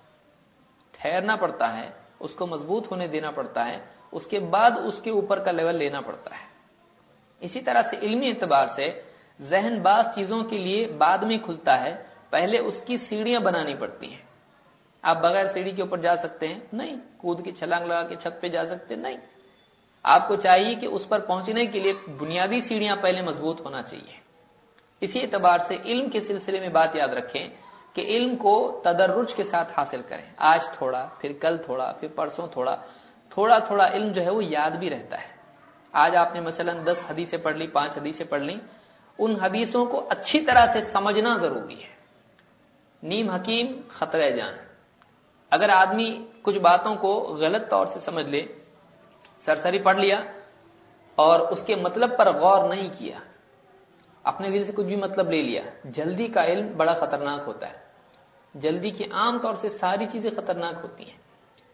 ٹھہرنا پڑتا ہے، اس کو مضبوط ہونے دینا پڑتا ہے، اس کے بعد اس کے اوپر کا لیول لینا پڑتا ہے۔ اسی طرح سے علمی اعتبار سے ذہن بعض چیزوں کے لیے بعد میں کھلتا ہے، پہلے اس کی سیڑھیاں بنانی پڑتی ہیں۔ آپ بغیر سیڑھی کے اوپر جا سکتے ہیں؟ نہیں۔ کود کے چھلانگ لگا کے چھت پہ جا سکتے ہیں؟ نہیں۔ آپ کو چاہیے کہ اس پر پہنچنے کے لیے بنیادی سیڑھیاں پہلے مضبوط ہونا چاہیے۔ اسی اعتبار سے علم کے سلسلے میں بات یاد رکھیں کہ علم کو تدرج کے ساتھ حاصل کریں، آج تھوڑا، پھر کل تھوڑا، پھر پرسوں تھوڑا، تھوڑا تھوڑا علم جو ہے وہ یاد بھی رہتا ہے۔ آج آپ نے مثلا 10 حدیثیں پڑھ لی، 5 حدیثیں پڑھ لی، ان حدیثوں کو اچھی طرح سے سمجھنا ضروری ہے۔ نیم حکیم خطرہ جان۔ اگر آدمی کچھ باتوں کو غلط طور سے سمجھ لے، سرسری پڑھ لیا اور اس کے مطلب پر غور نہیں کیا، اپنے دل سے کچھ بھی مطلب لے لیا، جلدی کا علم بڑا خطرناک ہوتا ہے۔ جلدی کی عام طور سے ساری چیزیں خطرناک ہوتی ہیں۔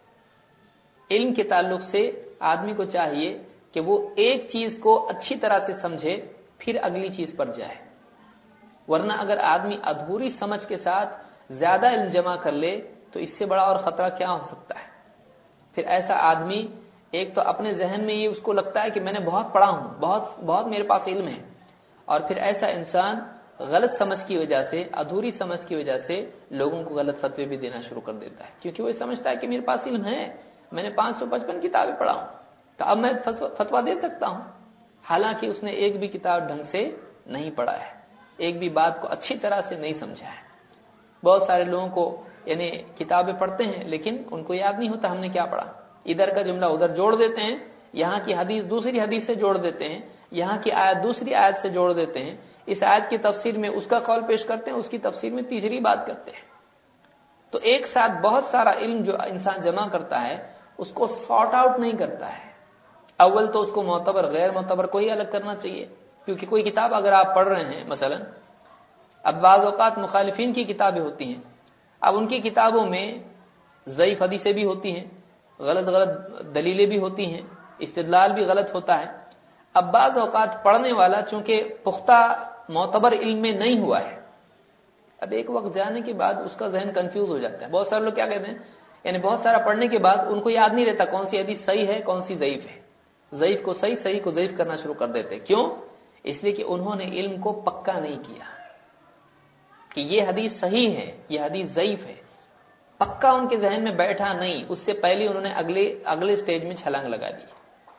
علم کے تعلق سے آدمی کو چاہیے کہ وہ ایک چیز کو اچھی طرح سے سمجھے پھر اگلی چیز پر جائے، ورنہ اگر آدمی ادھوری سمجھ کے ساتھ زیادہ علم جمع کر لے تو اس سے بڑا اور خطرہ کیا ہو سکتا ہے؟ پھر ایسا آدمی ایک تو اپنے ذہن میں یہ اس کو لگتا ہے کہ میں نے بہت پڑھا ہوں، بہت میرے پاس علم ہے، اور پھر ایسا انسان غلط سمجھ کی وجہ سے، ادھوری سمجھ کی وجہ سے لوگوں کو غلط فتوے بھی دینا شروع کر دیتا ہے، کیونکہ وہ سمجھتا ہے کہ میرے پاس علم ہے، میں نے 555 کتابیں پڑھا ہوں تو اب میں فتویٰ دے سکتا ہوں، حالانکہ اس نے ایک بھی کتاب ڈھنگ سے نہیں پڑھا ہے، ایک بھی بات کو اچھی طرح سے نہیں سمجھا ہے۔ بہت سارے لوگوں کو یعنی کتابیں پڑھتے ہیں لیکن ان کو یاد نہیں ہوتا ہم نے کیا پڑھا، ادھر کا جملہ ادھر جوڑ دیتے ہیں، یہاں کی حدیث دوسری حدیث سے جوڑ دیتے ہیں، یہاں کی آیت دوسری آیت سے جوڑ دیتے ہیں، اس آیت کی تفسیر میں اس کا قول پیش کرتے ہیں، اس کی تفسیر میں تیسری بات کرتے ہیں۔ تو ایک ساتھ بہت سارا علم جو انسان جمع کرتا ہے اس کو سارٹ آؤٹ نہیں کرتا ہے۔ اول تو اس کو معتبر غیر معتبر کو ہی الگ کرنا چاہیے، کیونکہ کوئی کتاب اگر آپ پڑھ رہے ہیں مثلا، اب بعض اوقات مخالفین کی کتابیں ہوتی ہیں، اب ان کی کتابوں میں ضعیف حدیثیں بھی ہوتی ہیں، غلط دلیلیں بھی ہوتی ہیں، استدلال بھی غلط ہوتا ہے۔ اب بعض اوقات پڑھنے والا چونکہ پختہ معتبر علم میں نہیں ہوا ہے، اب ایک وقت جانے کے بعد اس کا ذہن کنفیوز ہو جاتا ہے۔ بہت سارے لوگ کیا کہتے ہیں، یعنی بہت سارا پڑھنے کے بعد ان کو یاد نہیں رہتا کون سی حدیث صحیح ہے کون سی ضعیف ہے، ضعیف کو صحیح، صحیح کو ضعیف کرنا شروع کر دیتے۔ کیوں؟ اس لیے کہ انہوں نے علم کو پکا نہیں کیا کہ یہ حدیث صحیح ہے یہ حدیث ضعیف ہے، پکا ان کے ذہن میں بیٹھا نہیں، اس سے پہلے انہوں نے اگلے سٹیج میں چھلانگ لگا دی۔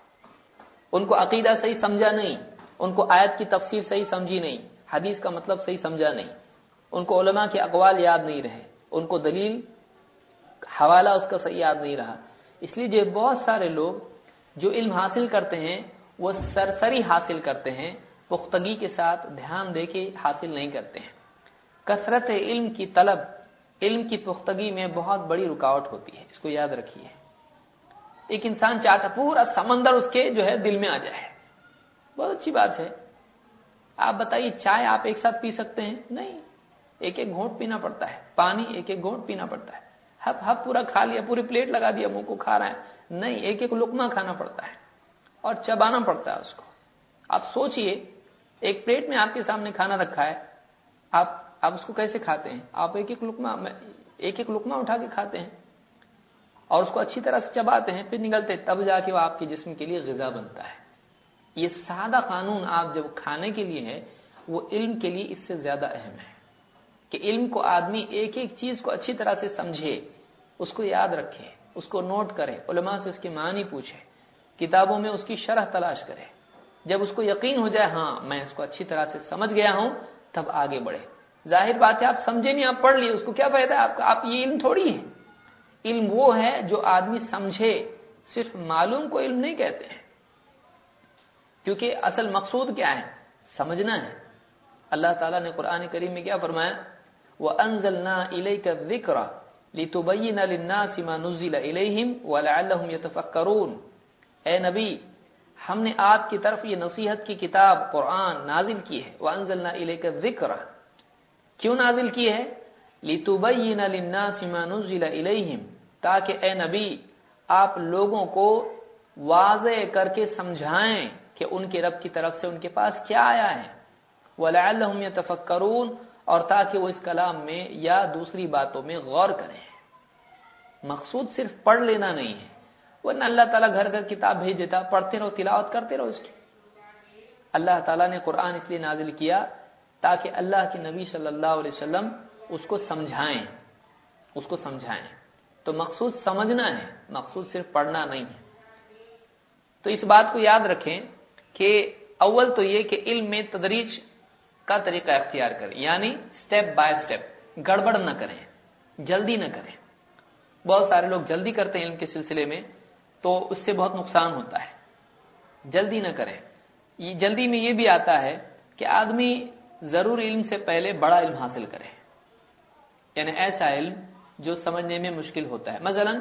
ان کو عقیدہ صحیح سمجھا نہیں، ان کو آیت کی تفسیر صحیح سمجھی نہیں، حدیث کا مطلب صحیح سمجھا نہیں، ان کو علماء کے اقوال یاد نہیں رہے، ان کو دلیل حوالہ اس کا صحیح یاد نہیں رہا۔ اس لیے جو بہت سارے لوگ جو علم حاصل کرتے ہیں وہ سرسری حاصل کرتے ہیں، پختگی کے ساتھ دھیان دے کے حاصل نہیں کرتے ہیں۔ کثرت علم کی طلب علم کی پختگی میں بہت بڑی رکاوٹ ہوتی ہے، اس کو یاد رکھیے۔ ایک انسان چاہتا پورا سمندر اس کے جو ہے دل میں آ جائے، بہت اچھی بات ہے۔ آپ بتائیے چائے آپ ایک ساتھ پی سکتے ہیں؟ نہیں، ایک ایک گھونٹ پینا پڑتا ہے، پانی ایک ایک گھونٹ پینا پڑتا ہے۔ ہپ پورا کھا لیا، پوری پلیٹ لگا دیا منہ کو کھا رہا ہے، نہیں، ایک ایک لقمہ کھانا پڑتا ہے اور چبانا پڑتا ہے اس کو۔ آپ سوچئے ایک پلیٹ میں آپ کے سامنے کھانا رکھا ہے، آپ اس کو کیسے کھاتے ہیں؟ آپ ایک ایک لقمہ اٹھا کے کھاتے ہیں اور اس کو اچھی طرح سے چباتے ہیں، پھر نگلتے، تب جا کے وہ آپ کے جسم کے لیے غذا بنتا ہے۔ یہ سادہ قانون آپ جب کھانے کے لیے ہے، وہ علم کے لیے اس سے زیادہ اہم ہے کہ علم کو آدمی ایک ایک چیز کو اچھی طرح سے سمجھے، اس کو یاد رکھے، اس کو نوٹ کرے، علماء سے اس کے معنی پوچھے، کتابوں میں اس کی شرح تلاش کرے۔ جب اس کو یقین ہو جائے ہاں میں اس کو اچھی طرح سے سمجھ گیا ہوں، تب آگے بڑھے۔ ظاہر بات ہے آپ سمجھے نہیں، آپ پڑھ لیے، اس کو کیا فائدہ ہے آپ کا؟ آپ یہ علم تھوڑی ہے۔ علم وہ ہے جو آدمی سمجھے، صرف معلوم کو علم نہیں کہتے ہیں، کیونکہ اصل مقصود کیا ہے؟ سمجھنا ہے۔ اللہ تعالیٰ نے قرآن کریم میں کیا فرمایا؟ وَأَنزَلْنَا إِلَيْكَ الذِّكْرَ لِتُبَيِّنَ لِلنَّاسِ مَا نُزِّلَ إِلَيْهِمْ وَلَعَلَّهُمْ يَتَفَكَّرُونَ۔ اے نبی، ہم نے آپ کی طرف یہ نصیحت کی کتاب قرآن نازل کی ہے۔ وَأَنزَلْنَا إِلَيْكَ الذِّكْرَ، کیوں نازل کی ہے؟ لِتُبَيِّنَ لِلنَّاسِ مَا نُزِّلَ إِلَيْهِمْ، تاکہ اے نبی آپ لوگوں کو واضح کر کے سمجھائیں کہ ان کے رب کی طرف سے ان کے پاس کیا آیا ہے۔ وَلَعَلَّهُمْ يَتَفَكَّرُونَ، اور تاکہ وہ اس کلام میں یا دوسری باتوں میں غور کریں۔ مقصود صرف پڑھ لینا نہیں ہے، ورنہ اللہ تعالیٰ گھر گھر کتاب بھیج دیتا، پڑھتے رہو، تلاوت کرتے رہو اس کی۔ اللہ تعالیٰ نے قرآن اس لیے نازل کیا تاکہ اللہ کے نبی صلی اللہ علیہ وسلم اس کو سمجھائیں۔ تو مقصود سمجھنا ہے، مقصود صرف پڑھنا نہیں ہے۔ تو اس بات کو یاد رکھیں کہ اول تو یہ کہ علم میں تدریج کا طریقہ اختیار کریں، یعنی سٹیپ بائی سٹیپ، گڑبڑ نہ کریں، جلدی نہ کریں۔ بہت سارے لوگ جلدی کرتے ہیں علم کے سلسلے میں، تو اس سے بہت نقصان ہوتا ہے۔ جلدی نہ کریں۔ یہ جلدی میں یہ بھی آتا ہے کہ آدمی ضرور علم سے پہلے بڑا علم حاصل کرے، یعنی ایسا علم جو سمجھنے میں مشکل ہوتا ہے۔ مثلا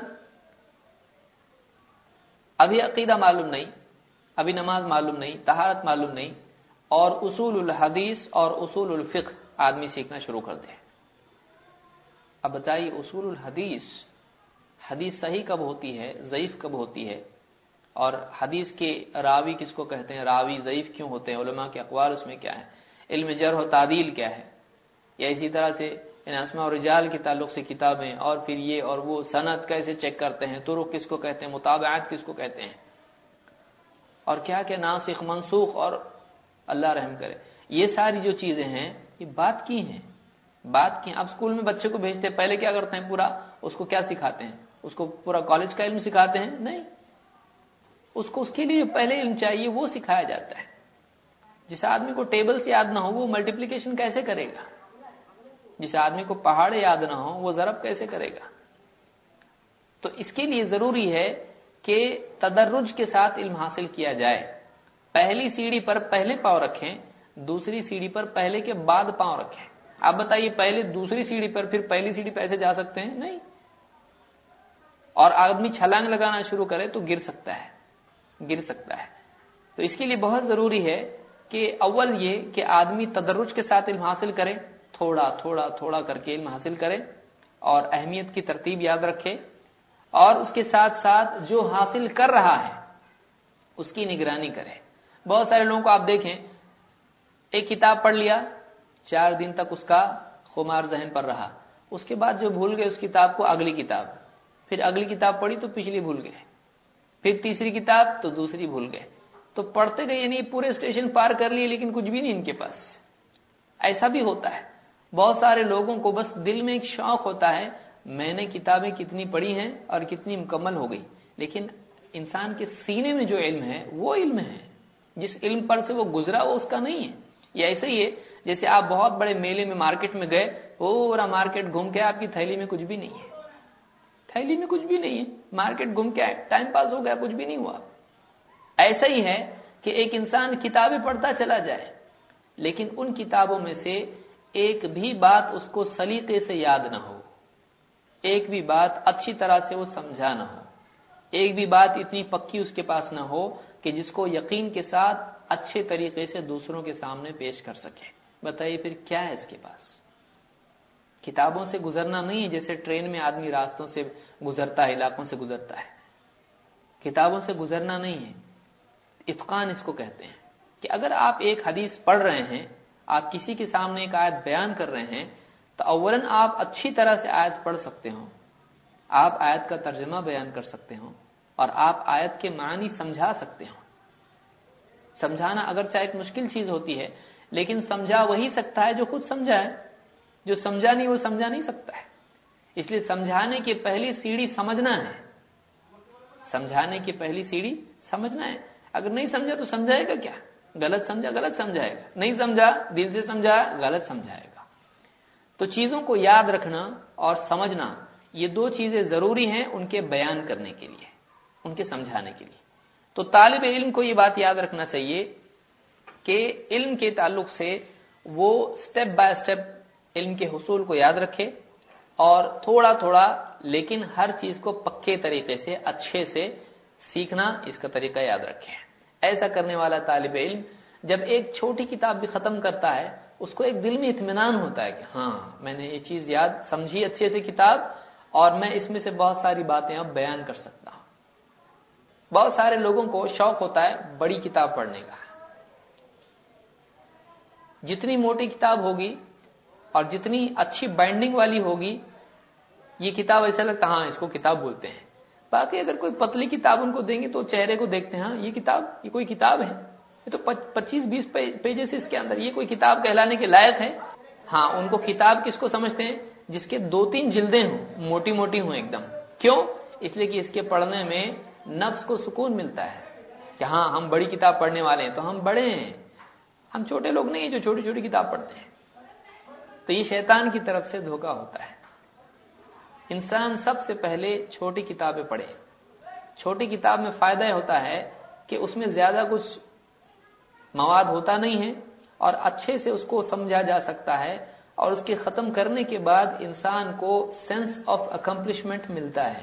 ابھی عقیدہ معلوم نہیں، ابھی نماز معلوم نہیں، طہارت معلوم نہیں، اور اصول الحدیث اور اصول الفقہ آدمی سیکھنا شروع کر دے۔ اب بتائیے اصول الحدیث، حدیث صحیح کب ہوتی ہے، ضعیف کب ہوتی ہے، اور حدیث کے راوی کس کو کہتے ہیں، راوی ضعیف کیوں ہوتے ہیں، علماء کے اقوال اس میں کیا ہے، علم جرح و تعدیل کیا ہے، یا اسی طرح سے اسماء و رجال کے تعلق سے کتابیں، اور پھر یہ اور وہ سند کیسے چیک کرتے ہیں، طرق کس کو کہتے ہیں، متابعات کس کو کہتے ہیں، اور کیا کیا ناسخ منسوخ، اور اللہ رحم کرے یہ ساری جو چیزیں ہیں یہ بات کی ہیں۔ اب اسکول میں بچے کو بھیجتے ہیں، پہلے کیا کرتے ہیں، پورا اس کو کیا سکھاتے ہیں، اس کو پورا کالج کا علم سکھاتے ہیں؟ نہیں، اس کو اس کے لیے جو پہلے علم چاہیے وہ سکھایا جاتا ہے۔ جس آدمی کو ٹیبلز یاد نہ ہو وہ ملٹیپلیکیشن کیسے کرے گا؟ جس آدمی کو پہاڑ یاد نہ ہو وہ ضرب کیسے کرے گا؟ تو اس کے لیے ضروری ہے کہ تدرج کے ساتھ علم حاصل کیا جائے۔ پہلی سیڑھی پر پہلے پاؤں رکھیں، دوسری سیڑھی پر پہلے کے بعد پاؤں رکھیں۔ آپ بتائیے پہلے دوسری سیڑھی پر پھر پہلی سیڑھی پہ ایسے جا سکتے ہیں؟ نہیں۔ اور آدمی چھلانگ لگانا شروع کرے تو گر سکتا ہے۔ تو اس کے لیے بہت ضروری ہے کہ اول یہ کہ آدمی تدرج کے ساتھ علم حاصل کرے، تھوڑا تھوڑا تھوڑا کر کے علم حاصل کرے اور اہمیت کی ترتیب یاد رکھے، اور اس کے ساتھ ساتھ جو حاصل کر رہا ہے اس کی نگرانی کرے۔ بہت سارے لوگوں کو آپ دیکھیں، ایک کتاب پڑھ لیا، 4 دن تک اس کا خمار ذہن پر رہا، اس کے بعد جو بھول گئے اس کتاب کو، اگلی کتاب، پھر اگلی کتاب پڑھی تو پچھلی بھول گئے، پھر تیسری کتاب تو دوسری بھول گئے، تو پڑھتے گئے، یعنی پورے اسٹیشن پار کر لیے لیکن کچھ بھی نہیں ان کے پاس۔ ایسا بھی ہوتا ہے، بہت سارے لوگوں کو بس دل میں ایک شوق ہوتا ہے، میں نے کتابیں کتنی پڑھی ہیں اور کتنی مکمل ہو گئی، لیکن انسان کے سینے میں جو علم ہے وہ علم ہے، جس علم پر سے وہ گزرا وہ اس کا نہیں ہے۔ یہ ایسے ہی ہے جیسے آپ بہت بڑے میلے میں مارکیٹ میں گئے، پورا مارکیٹ گھوم کے آپ کی تھیلی میں کچھ بھی نہیں ہے، تھیلی میں کچھ بھی نہیں ہے، مارکیٹ گھوم کے آئے، ٹائم پاس ہو گیا، کچھ بھی نہیں ہوا۔ ایسا ہی ہے کہ ایک انسان کتابیں پڑھتا چلا جائے لیکن ان کتابوں میں سے ایک بھی بات اس کو سلیقے سے یاد نہ ہو، ایک بھی بات اچھی طرح سے وہ سمجھا نہ ہو، ایک بھی بات اتنی پکی اس کے پاس نہ ہو کہ جس کو یقین کے ساتھ اچھے طریقے سے دوسروں کے سامنے پیش کر سکے۔ بتائیے پھر کیا ہے اس کے پاس؟ کتابوں سے گزرنا نہیں ہے جیسے ٹرین میں آدمی راستوں سے گزرتا ہے، علاقوں سے گزرتا ہے، کتابوں سے گزرنا نہیں ہے، اتقان اس کو کہتے ہیں کہ اگر آپ ایک حدیث پڑھ رہے ہیں، آپ کسی کے سامنے ایک آیت بیان کر رہے ہیں تو اولاً آپ اچھی طرح سے آیت پڑھ سکتے ہوں، آپ آیت کا ترجمہ بیان کر سکتے ہوں اور آپ آیت کے معنی سمجھا سکتے ہوں۔ سمجھانا اگرچہ ایک مشکل چیز ہوتی ہے لیکن سمجھا وہی سکتا ہے جو خود سمجھا ہے، جو سمجھا نہیں وہ سمجھا نہیں سکتا ہے۔ اس لیے سمجھانے کی پہلی سیڑھی سمجھنا ہے، سمجھانے کی پہلی سیڑھی سمجھنا ہے۔ اگر نہیں سمجھا تو سمجھائے گا کیا؟ غلط سمجھا غلط سمجھائے گا، نہیں سمجھا دل سے سمجھا غلط سمجھائے گا۔ تو چیزوں کو یاد رکھنا اور سمجھنا، یہ 2 چیزیں ضروری ہیں ان کے بیان کرنے کے لیے، ان کے سمجھانے کے لیے۔ تو طالب علم کو یہ بات یاد رکھنا چاہیے کہ علم کے تعلق سے وہ سٹیپ بائی سٹیپ علم کے حصول کو یاد رکھے اور تھوڑا تھوڑا لیکن ہر چیز کو پکے طریقے سے اچھے سے سیکھنا، اس کا طریقہ یاد رکھے۔ ایسا کرنے والا طالب علم جب ایک چھوٹی کتاب بھی ختم کرتا ہے اس کو ایک دل میں اطمینان ہوتا ہے کہ ہاں میں نے یہ چیز یاد سمجھی اچھے سے کتاب اور میں اس میں سے بہت ساری باتیں اب بیان کر سکتا ہوں۔ بہت سارے لوگوں کو شوق ہوتا ہے بڑی کتاب پڑھنے کا، جتنی موٹی کتاب ہوگی اور جتنی اچھی بائنڈنگ والی ہوگی یہ کتاب ایسا لگتا ہاں اس کو کتاب بولتے ہیں۔ باقی اگر کوئی پتلی کتاب ان کو دیں گے تو چہرے کو دیکھتے ہیں ہاں یہ کتاب، یہ کوئی کتاب ہے، یہ تو 25-20 پیجز اس کے اندر، یہ کوئی کتاب کہلانے کے لائق ہے؟ ہاں ان کو کتاب کس کو سمجھتے ہیں؟ جس کے 2-3 جلدیں ہوں، موٹی موٹی ہوں ایک دم۔ کیوں؟ اس لیے کہ اس کے پڑھنے میں نفس کو سکون ملتا ہے کہ ہاں ہم بڑی کتاب پڑھنے والے ہیں، تو ہم بڑے ہیں، ہم چھوٹے لوگ نہیں ہیں جو چھوٹی چھوٹی کتاب پڑھتے ہیں۔ تو یہ شیطان کی طرف سے دھوکہ ہوتا ہے۔ انسان سب سے پہلے چھوٹی کتابیں پڑھے۔ چھوٹی کتاب میں فائدہ یہ ہوتا ہے کہ اس میں زیادہ کچھ مواد ہوتا نہیں ہے اور اچھے سے اس کو سمجھا جا سکتا ہے، اور اس کے ختم کرنے کے بعد انسان کو سینس آف اکمپلشمنٹ ملتا ہے۔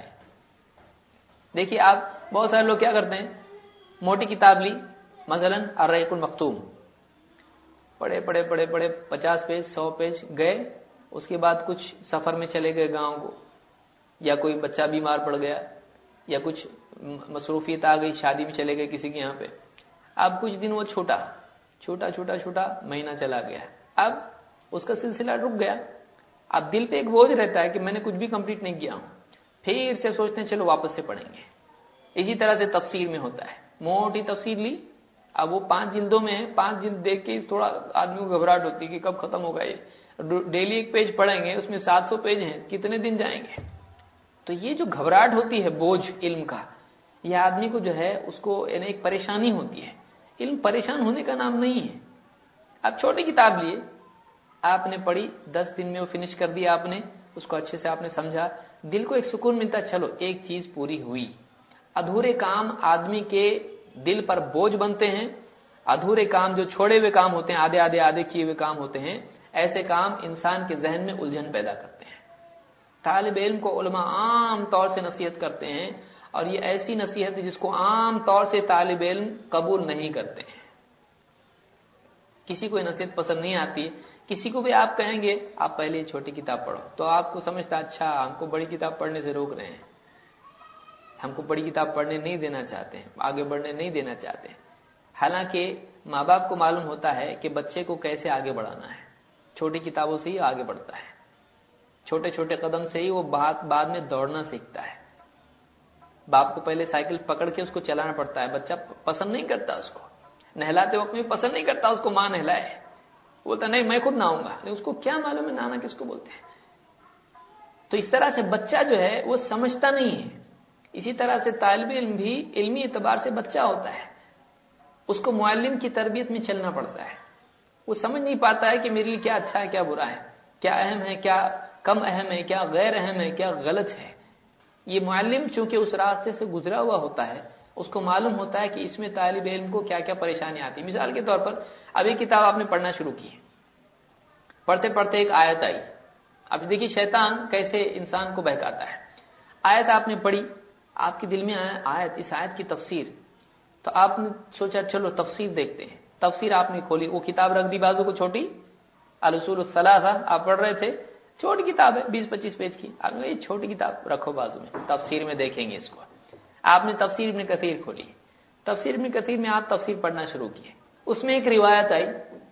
دیکھیے آپ بہت سارے لوگ کیا کرتے ہیں، موٹی کتاب لی مثلا الرحیق المختوم، پڑھے پڑھے پڑھے پڑھے 50 پیج 100 پیج گئے، اس کے بعد کچھ سفر میں چلے گئے گاؤں کو، یا کوئی بچہ بیمار پڑ گیا یا کچھ مصروفیت آ گئی، شادی میں چلے گئے کسی کے یہاں پہ، اب کچھ دن وہ چھوٹا چھوٹا چھوٹا چھوٹا مہینہ چلا گیا، اب اس کا سلسلہ رک گیا، اب دل پہ ایک بوجھ رہتا ہے کہ میں نے کچھ بھی کمپلیٹ نہیں کیا ہوں، پھر سے سوچتے ہیں چلو واپس سے پڑھیں گے۔ اسی طرح سے تفسیر میں ہوتا ہے، موٹی تفسیر لی، اب وہ 5 جلدوں میں ہے، 5 جلد دیکھ کے تھوڑا آدمی کو گھبراہٹ ہوتی ہے کہ کب ختم ہوگا یہ، ڈیلی ایک پیج پڑھیں گے اس میں 700 پیج ہیں، کتنے دن جائیں گے؟ تو یہ جو گھبراہٹ ہوتی ہے بوجھ علم کا، یہ آدمی کو جو ہے اس کو یعنی ایک پریشانی ہوتی ہے۔ علم پریشان ہونے کا نام نہیں ہے۔ آپ چھوٹی کتاب لیے، آپ نے پڑھی 10 دن میں وہ فنش کر دیا، آپ نے اس کو اچھے سے آپ نے سمجھا، دل کو ایک سکون ملتا، چلو ایک چیز پوری ہوئی۔ ادھورے کام آدمی کے دل پر بوجھ بنتے ہیں، ادھورے کام جو چھوڑے ہوئے کام ہوتے ہیں، آدھے کیے ہوئے کام ہوتے ہیں، ایسے کام انسان کے ذہن میں الجھن پیدا کرتے ہیں۔ طالب علم کو علماء عام طور سے نصیحت کرتے ہیں، اور یہ ایسی نصیحت ہے جس کو عام طور سے طالب علم قبول نہیں کرتے ہیں۔ کسی کو نصیحت پسند نہیں آتی ہے، کسی کو بھی آپ کہیں گے آپ پہلے چھوٹی کتاب پڑھو تو آپ کو سمجھتا اچھا ہم کو بڑی کتاب پڑھنے سے روک رہے ہیں، ہم کو بڑی کتاب پڑھنے نہیں دینا چاہتے ہیں، آگے بڑھنے نہیں دینا چاہتے ہیں۔ حالانکہ ماں باپ کو معلوم ہوتا ہے کہ بچے کو کیسے آگے بڑھانا ہے، چھوٹی کتابوں سے ہی آگے بڑھتا ہے، چھوٹے چھوٹے قدم سے ہی وہ بعد میں دوڑنا سیکھتا ہے۔ باپ کو پہلے سائیکل پکڑ کے اس کو چلانا پڑتا ہے، بچہ پسند نہیں کرتا، اس کو نہلاتے وقت میں پسند نہیں کرتا اس کو ماں نہلائے، بولتا نہیں میں خود نہاؤں گا، اس کو کیا معلوم ہے نہانا کس کو بولتے ہیں۔ تو اس طرح سے بچہ جو ہے وہ سمجھتا نہیں ہے۔ اسی طرح سے طالب علم بھی علمی اعتبار سے بچہ ہوتا ہے، اس کو معلم کی تربیت میں چلنا پڑتا ہے، وہ سمجھ نہیں پاتا ہے کہ میرے لیے کیا اچھا ہے کیا برا ہے، کیا اہم ہے کیا کم اہم ہے، کیا غیر اہم ہے کیا غلط ہے۔ یہ معلم چونکہ اس راستے سے گزرا ہوا ہوتا ہے، اس کو معلوم ہوتا ہے کہ اس میں طالب علم کو کیا کیا پریشانی آتی ہے۔ مثال کے طور پر اب ایک کتاب آپ نے پڑھنا شروع کی، پڑھتے پڑھتے ایک آیت آئی، اب دیکھیے شیطان کیسے انسان کو بہکاتا ہے۔ آیت آپ نے پڑھی، آپ کے دل میں آیا آیت، اس آیت کی تفسیر، تو آپ نے سوچا چلو تفسیر دیکھتے ہیں۔ تفسیر آپ نے کھولی، وہ کتاب رکھ دی بازو کو چھوٹی، الاصول الثلاثہ آپ پڑھ رہے تھے، چھوٹی کتاب ہے 20-25 پیج کی، آپ نے یہ چھوٹی کتاب رکھو بازو میں، تفسیر میں دیکھیں گے اس کو۔ آپ نے تفسیر ابن کثیر کھولی، تفسیر ابن کثیر میں آپ تفسیر پڑھنا شروع کیے، اس میں ایک روایت آئی۔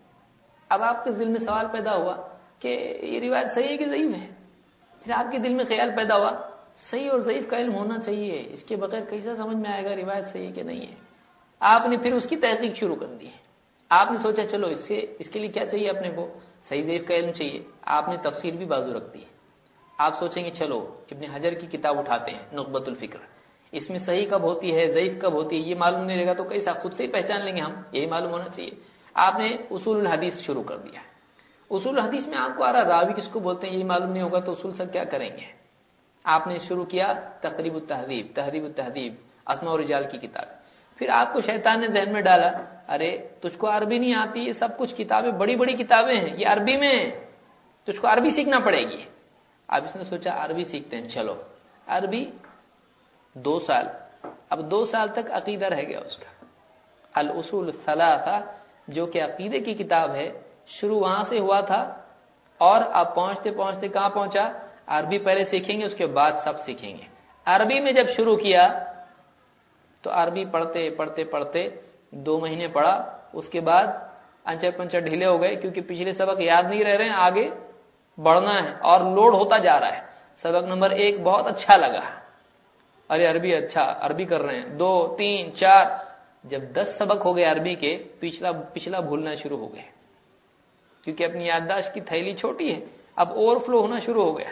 اب آپ کے دل میں سوال پیدا ہوا کہ یہ روایت صحیح ہے کہ ضعیف ہے؟ پھر آپ کے دل میں خیال پیدا ہوا صحیح اور ضعیف کا علم ہونا چاہیے، اس کے بغیر کیسا سمجھ میں آئے گا روایت صحیح ہے کہ نہیں ہے۔ آپ نے پھر اس کی تحقیق شروع کر دی، آپ نے سوچا چلو اس کے لیے کیا چاہیے اپنے کو، صحیح ضعیف کا علم چاہیے، آپ نے تفسیر بھی بازو رکھ دی ہے۔ آپ سوچیں گے چلو ابن حجر کی کتاب اٹھاتے ہیں نخبۃ الفکر، اس میں صحیح کب ہوتی ہے ضعیف کب ہوتی ہے یہ معلوم نہیں رہے گا تو کیسا، خود سے ہی پہچان لیں گے ہم، یہی معلوم ہونا چاہیے۔ آپ نے اصول الحدیث شروع کر دیا، اصول الحدیث میں آپ کو آ رہا راوی کس کو بولتے ہیں یہ معلوم نہیں ہوگا تو اصول سے کیا کریں گے۔ آپ نے شروع کیا تقریب التہذیب، تہذیب التہذیب، اسماء و رجال کی کتاب۔ پھر آپ کو شیطان نے ذہن میں ڈالا ارے تجھ کو عربی نہیں آتی، یہ سب کچھ کتابیں بڑی بڑی کتابیں ہیں، یہ عربی میں ہیں، تجھ کو عربی سیکھنا پڑے گی۔ اب اس نے سوچا عربی سیکھتے ہیں، چلو عربی 2 سال، اب 2 سال تک عقیدہ رہ گیا اس کا، الاصول الثلاثہ جو کہ عقیدے کی کتاب ہے، شروع وہاں سے ہوا تھا اور اب پہنچتے پہنچتے کہاں پہنچا، عربی پہلے سیکھیں گے اس کے بعد سب سیکھیں گے۔ عربی میں جب شروع کیا تو عربی پڑھتے پڑھتے پڑھتے 2 مہینے پڑھا، اس کے بعد انچر پنچر ڈھیلے ہو گئے کیونکہ پچھلے سبق یاد نہیں رہ رہے ہیں، آگے بڑھنا ہے اور لوڈ ہوتا جا رہا ہے۔ سبق نمبر 1 بہت اچھا لگا، ارے عربی اچھا، عربی کر رہے ہیں، 2 3 4، جب 10 سبق ہو گئے عربی کے، پچھلا بھولنا شروع ہو گئے کیونکہ اپنی یادداشت کی تھیلی چھوٹی ہے، اب اوور فلو ہونا شروع ہو گیا۔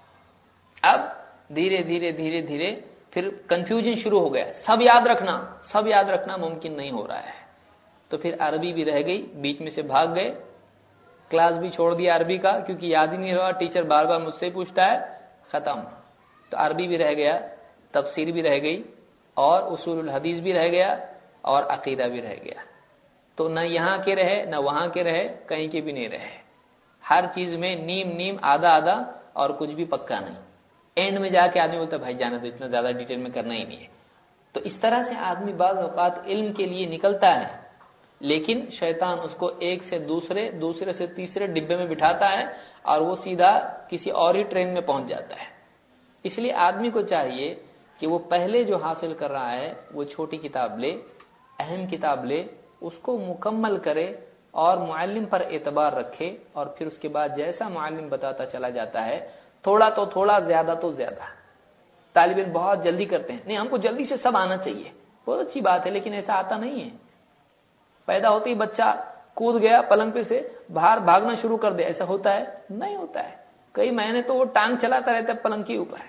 اب دھیرے دھیرے دھیرے دھیرے پھر کنفیوژن شروع ہو گیا، سب یاد رکھنا ممکن نہیں ہو رہا ہے، تو پھر عربی بھی رہ گئی، بیچ میں سے بھاگ گئے، کلاس بھی چھوڑ دیا عربی کا کیونکہ یاد ہی نہیں رہا، ٹیچر بار بار مجھ سے پوچھتا ہے، ختم۔ تو عربی بھی رہ گیا، تفسیر بھی رہ گئی، اور اصول الحدیث بھی رہ گیا، اور عقیدہ بھی رہ گیا۔ تو نہ یہاں کے رہے نہ وہاں کے رہے، کہیں کے بھی نہیں رہے، ہر چیز میں نیم نیم آدھا آدھا اور کچھ بھی پکا نہیں۔ اینڈ میں جا کے آدمی بولتا بھائی جانا تو اتنا زیادہ ڈیٹیل میں کرنا ہی نہیں ہے۔ تو اس طرح سے آدمی بعض اوقات علم کے لیے نکلتا ہے، لیکن شیطان اس کو ایک سے دوسرے سے تیسرے ڈبے میں بٹھاتا ہے اور وہ سیدھا کسی اور ہی ٹرین میں پہنچ جاتا ہے۔ اس لیے آدمی کو چاہیے کہ وہ پہلے جو حاصل کر رہا ہے وہ چھوٹی کتاب لے، اہم کتاب لے، اس کو مکمل کرے اور معلم پر اعتبار رکھے، اور پھر اس کے بعد جیسا معلم بتاتا چلا جاتا ہے، تھوڑا تو تھوڑا، زیادہ تو زیادہ۔ طالب علم بہت جلدی کرتے ہیں، نہیں ہم کو جلدی سے سب آنا چاہیے، بہت اچھی بات ہے، لیکن ایسا آتا نہیں ہے۔ پیدا ہوتے ہی بچہ کود گیا پلنگ پہ سے باہر بھاگنا شروع کر دے، ایسا ہوتا ہے؟ نہیں ہوتا ہے۔ کئی مہینے تو وہ ٹانگ چلاتا رہتا ہے پلنگ کے اوپر،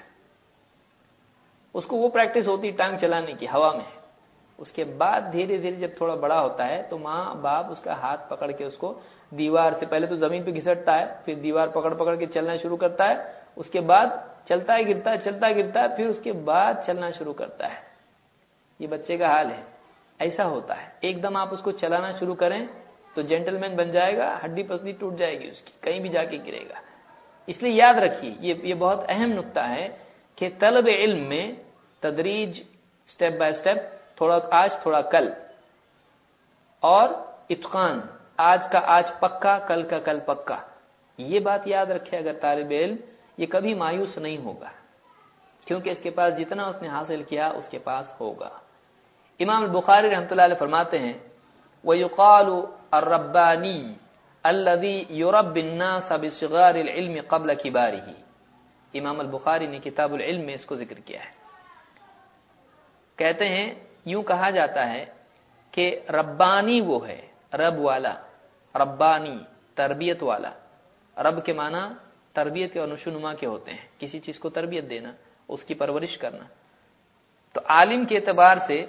اس کو وہ پریکٹس ہوتی ٹانگ چلانے کی ہوا میں۔ اس کے بعد دھیرے دھیرے جب تھوڑا بڑا ہوتا ہے تو ماں باپ اس کا ہاتھ پکڑ کے اس کو دیوار سے، پہلے تو زمین پہ گھسٹتا ہے، پھر دیوار پکڑ کے چلنا شروع کرتا ہے، اس کے بعد چلتا ہے گرتا ہے، پھر اس کے بعد چلنا شروع کرتا ہے۔ یہ بچے کا حال ہے، ایسا ہوتا ہے۔ ایک دم آپ اس کو چلانا شروع کریں تو جینٹل مین بن جائے گا، ہڈی پسلی ٹوٹ جائے گی اس کی، کہیں بھی جا کے گرے گا۔ اس لیے یاد رکھیے یہ بہت اہم نقطہ ہے کہ طلب علم میں تدریج، سٹیپ بائی سٹیپ، تھوڑا آج تھوڑا کل، اور اتقان، آج کا آج پکا، کل کا کل پکا. یہ بات یاد رکھے اگر طالب علم، یہ کبھی مایوس نہیں ہوگا، کیونکہ اس کے پاس جتنا اس نے حاصل کیا اس کے پاس ہوگا. امام البخاری رحمۃ اللہ علیہ فرماتے ہیں وَيُقَالُ الرَّبَّانِي الَّذِي يُرَبِّي النَّاسَ بِصِغَارِ الْعِلْمِ قَبْلَ كِبَارِهِ. امام البخاری نے کتاب العلم میں اس کو ذکر کیا ہے. کہتے ہیں یوں کہا جاتا ہے کہ ربانی وہ ہے، رب والا، ربانی تربیت والا. رب کے معنی تربیت اور نشوونما کے ہوتے ہیں، کسی چیز کو تربیت دینا، اس کی پرورش کرنا. تو عالم کے اعتبار سے،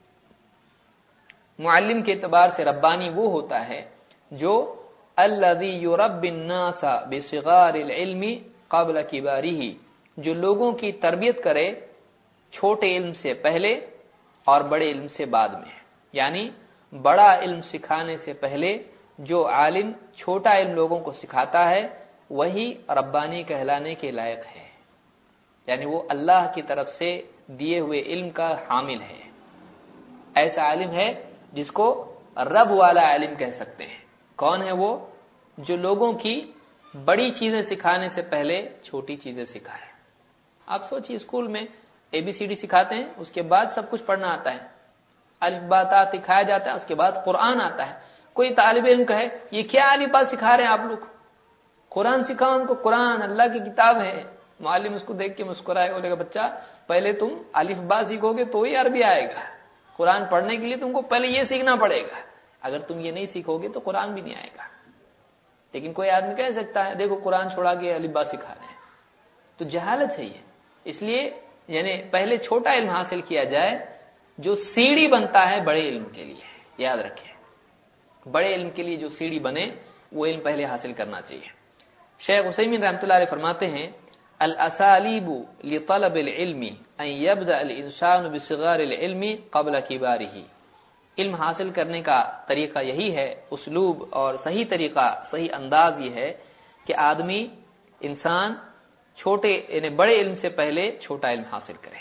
معلم کے اعتبار سے ربانی وہ ہوتا ہے جو الذی یربی الناس بصغار العلم قبل کبارہ، جو لوگوں کی تربیت کرے چھوٹے علم سے پہلے اور بڑے علم سے بعد میں. یعنی بڑا علم سکھانے سے پہلے جو عالم چھوٹا علم لوگوں کو سکھاتا ہے وہی ربانی کہلانے کے لائق ہے. یعنی وہ اللہ کی طرف سے دیے ہوئے علم کا حامل ہے. ایسا عالم ہے جس کو رب والا عالم کہہ سکتے ہیں. کون ہے وہ؟ جو لوگوں کی بڑی چیزیں سکھانے سے پہلے چھوٹی چیزیں سکھائے. آپ سوچیے اسکول میں ABCD سکھاتے ہیں، اس کے بعد سب کچھ پڑھنا آتا ہے، الف با تا سکھایا جاتا ہے، اس کے بعد قرآن آتا ہے. کوئی طالب علم کہے یہ کیا الف با سکھا رہے ہیں آپ لوگ، قرآن سکھاؤ ان کو، قرآن اللہ کی کتاب ہے. معلم اس کو دیکھ کے مسکرائے، بولے گا بچہ پہلے تم الف با سیکھو گے تو ہی عربی آئے گا. قرآن پڑھنے کے لیے تم کو پہلے یہ سیکھنا پڑے گا، اگر تم یہ نہیں سیکھو گے تو قرآن بھی نہیں آئے گا. لیکن کوئی آدمی کہہ سکتا ہے دیکھو قرآن چھوڑا کے الف با سکھا رہے ہیں، تو جہالت ہے یہ. اس لیے یعنی پہلے چھوٹا علم حاصل کیا جائے جو سیڑھی بنتا ہے بڑے علم کے لیے. یاد رکھیں، بڑے علم کے لیے جو سیڑھی بنے وہ علم پہلے حاصل کرنا چاہیے. شیخ عثیمین رحمۃ اللہ علیہ فرماتے ہیں الاسالیب لطلب العلم ان یبدأ الانسان بصغار العلم قبل کبارہ. علم حاصل کرنے کا طریقہ یہی ہے، اسلوب اور صحیح طریقہ، صحیح انداز یہ ہے کہ آدمی، انسان چھوٹے یعنی بڑے علم سے پہلے چھوٹا علم حاصل کرے.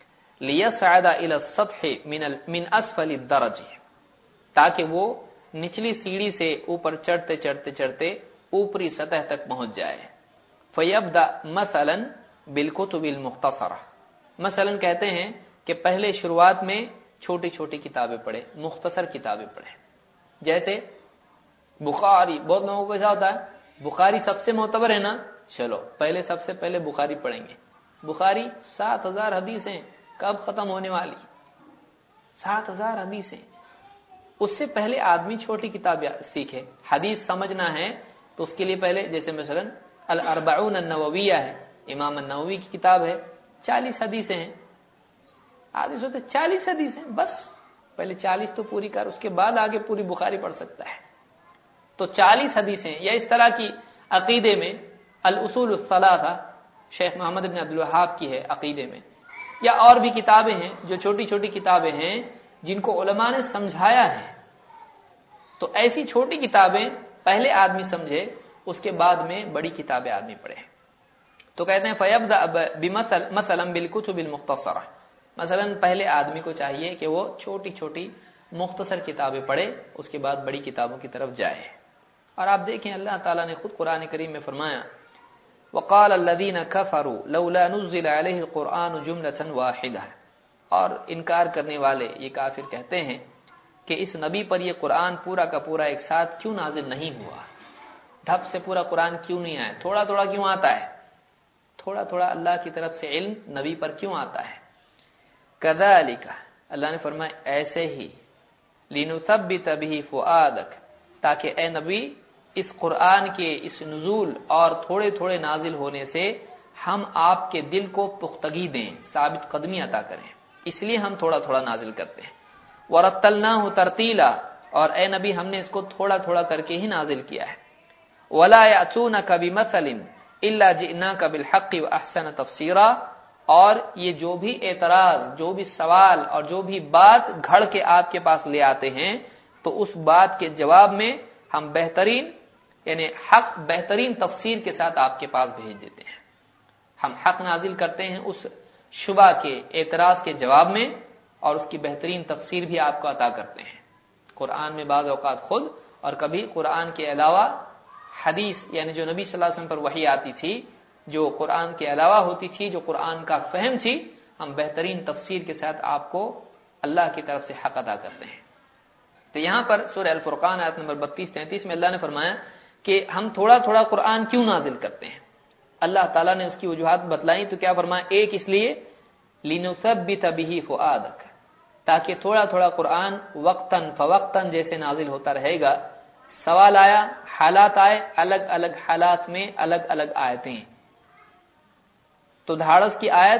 لیصعد الى السطح من اسفل الدرج، تاکہ وہ نچلی سیڑھی سے اوپر چڑھتے چڑھتے چڑھتے اوپری سطح تک پہنچ جائے. فیبدأ مثلا بالکتب المختصرہ، مثلا کہتے ہیں کہ پہلے شروعات میں چھوٹی چھوٹی کتابیں پڑھے، مختصر کتابیں پڑھے. جیسے بخاری، بہت لوگوں کو ایسا ہوتا ہے بخاری سب سے معتبر ہے نا، چلو پہلے سب سے پہلے بخاری پڑھیں گے. بخاری 7000 حدیثیں، کب ختم ہونے والی؟ 7000 حدیثیں. اس سے پہلے آدمی چھوٹی کتاب سیکھے. حدیث سمجھنا ہے تو اس کے لیے پہلے جیسے مثلا الاربعون النوویہ ہے، امام النووی کی کتاب ہے، 40 حدیثیں ہیں. آدمی سوچتے 40 حدیثیں بس، پہلے 40 تو پوری کر، اس کے بعد آگے پوری بخاری پڑھ سکتا ہے. تو 40 حدیثیں. یا اس طرح کی عقیدے میں الاصول الثلاثہ شیخ محمد بن عبد الوہاب کی ہے عقیدے میں. یا اور بھی کتابیں ہیں جو چھوٹی چھوٹی کتابیں ہیں جن کو علماء نے سمجھایا ہے. تو ایسی چھوٹی کتابیں پہلے آدمی سمجھے، اس کے بعد میں بڑی کتابیں آدمی پڑھے. تو کہتے ہیں فیبدأ مثلا بالکتب المختصرہ، مثلا پہلے آدمی کو چاہیے کہ وہ چھوٹی چھوٹی مختصر کتابیں پڑھے، اس کے بعد بڑی کتابوں کی طرف جائے. اور آپ دیکھیں اللہ تعالیٰ نے خود قرآن کریم میں فرمایا وقال الذين كفروا لولا نزل عليه القرآن جملة واحدة، اور انکار کرنے والے یہ کافر کہتے ہیں کہ اس نبی پر یہ قرآن پورا کا پورا ایک ساتھ کیوں نازل نہیں ہوا، دھپ سے پورا قرآن کیوں نہیں آیا، تھوڑا تھوڑا کیوں آتا ہے، تھوڑا تھوڑا اللہ کی طرف سے علم نبی پر کیوں آتا ہے. کذالک، اللہ نے فرمایا ایسے ہی، لنثبت به فؤادک، تاکہ اے نبی اس قرآن کے اس نزول اور تھوڑے تھوڑے نازل ہونے سے ہم آپ کے دل کو پختگی دیں، ثابت قدمی عطا کریں، اس لیے ہم تھوڑا تھوڑا نازل کرتے ہیں. ورتلناہ ترتیلا، اور اے نبی ہم نے اس کو تھوڑا تھوڑا کر کے ہی نازل کیا ہے. ولا یأتونک بمثل الا جئناک بالحق واحسن تفسیرا، اور یہ جو بھی اعتراض، جو بھی سوال اور جو بھی بات گھڑ کے آپ کے پاس لے آتے ہیں تو اس بات کے جواب میں ہم بہترین یعنی حق بہترین تفسیر کے ساتھ آپ کے پاس بھیج دیتے ہیں. ہم حق نازل کرتے ہیں اس شبہ کے اعتراض کے جواب میں، اور اس کی بہترین تفسیر بھی آپ کو عطا کرتے ہیں. قرآن میں بعض اوقات خود اور کبھی قرآن کے علاوہ حدیث یعنی جو نبی صلی اللہ علیہ وسلم پر وحی آتی تھی، جو قرآن کے علاوہ ہوتی تھی، جو قرآن کا فہم تھی، ہم بہترین تفسیر کے ساتھ آپ کو اللہ کی طرف سے حق ادا کرتے ہیں۔ تو یہاں پر سورہ الفرقان آیت نمبر 32-33 میں اللہ نے فرمایا کہ ہم تھوڑا تھوڑا قرآن کیوں نازل کرتے ہیں۔ اللہ تعالیٰ نے اس کی وجوہات بتلائیں تو کیا فرمایا؟ ایک اس لیے لِنُثَبِّتَ بِهِ فُؤَادَكَ، تاکہ تھوڑا تھوڑا قرآن وقتاً فوقتاً جیسے نازل ہوتا رہے گا، سوال آیا، حالات آئے، الگ الگ حالات میں الگ الگ آیتیں، تو دھاڑس کی آیت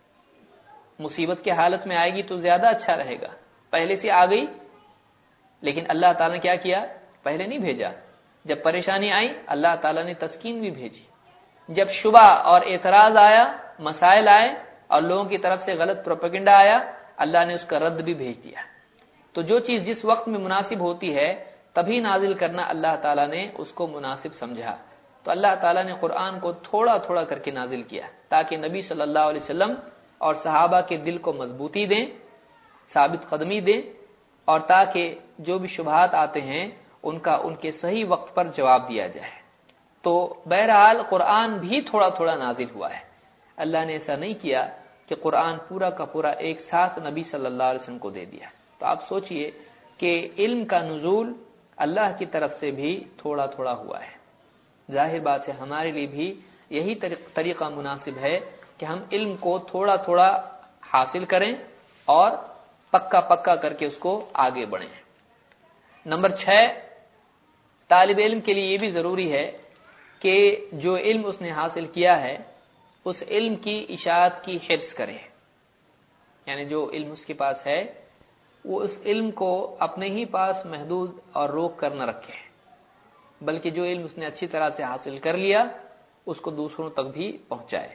مصیبت کی حالت میں آئے گی تو زیادہ اچھا رہے گا، پہلے سے آ گئی لیکن اللہ تعالیٰ نے کیا کیا؟ پہلے نہیں بھیجا۔ جب پریشانی آئی اللہ تعالیٰ نے تسکین بھی بھیجی، جب شبہ اور اعتراض آیا، مسائل آئے اور لوگوں کی طرف سے غلط پروپیگنڈا آیا، اللہ نے اس کا رد بھی بھیج دیا۔ تو جو چیز جس وقت میں مناسب ہوتی ہے تبھی نازل کرنا اللہ تعالیٰ نے اس کو مناسب سمجھا۔ تو اللہ تعالیٰ نے قرآن کو تھوڑا تھوڑا کر کے نازل کیا تاکہ نبی صلی اللہ علیہ وسلم اور صحابہ کے دل کو مضبوطی دیں، ثابت قدمی دیں، اور تاکہ جو بھی شبہات آتے ہیں ان کے صحیح وقت پر جواب دیا جائے۔ تو بہرحال قرآن بھی تھوڑا تھوڑا نازل ہوا ہے، اللہ نے ایسا نہیں کیا کہ قرآن پورا کا پورا ایک ساتھ نبی صلی اللہ علیہ وسلم کو دے دیا۔ تو آپ سوچئے کہ علم کا نزول اللہ کی طرف سے بھی تھوڑا تھوڑا ہوا ہے۔ ظاہر بات ہے ہمارے لیے بھی یہی طریقہ مناسب ہے کہ ہم علم کو تھوڑا تھوڑا حاصل کریں اور پکا پکا کر کے اس کو آگے بڑھیں۔ نمبر 6، طالب علم کے لیے یہ بھی ضروری ہے کہ جو علم اس نے حاصل کیا ہے اس علم کی اشاعت کی حرص کرے، یعنی جو علم اس کے پاس ہے وہ اس علم کو اپنے ہی پاس محدود اور روک کر نہ رکھے، بلکہ جو علم اس نے اچھی طرح سے حاصل کر لیا اس کو دوسروں تک بھی پہنچائے،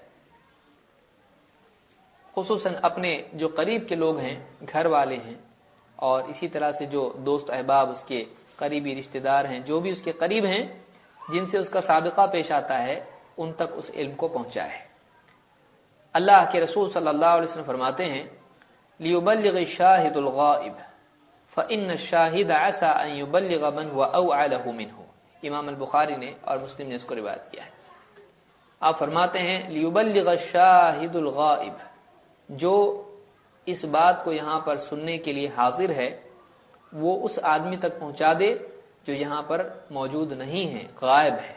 خصوصاً اپنے جو قریب کے لوگ ہیں، گھر والے ہیں، اور اسی طرح سے جو دوست احباب اس کے قریبی رشتہ دار ہیں، جو بھی اس کے قریب ہیں جن سے اس کا سابقہ پیش آتا ہے، ان تک اس علم کو پہنچائے۔ اللہ کے رسول صلی اللہ علیہ وسلم فرماتے ہیں لِيُبَلِّغِ الشَّاهِدُ الْغَائِبَ فَإِنَّ الشَّاهِدَ عَسَىٰ أَن يُبَلِّغَ مَنْ هُوَ أَوْعَىٰ لَهُ مِنْهُ۔ امام البخاری نے اور مسلم نے اس کو روایت کیا ہے۔ آپ فرماتے ہیں لِيُبَلِّغَ الشَّاهِدُ الْغَائِبَ، جو اس بات کو یہاں پر سننے کے لیے حاضر ہے وہ اس آدمی تک پہنچا دے جو یہاں پر موجود نہیں ہے، غائب ہے،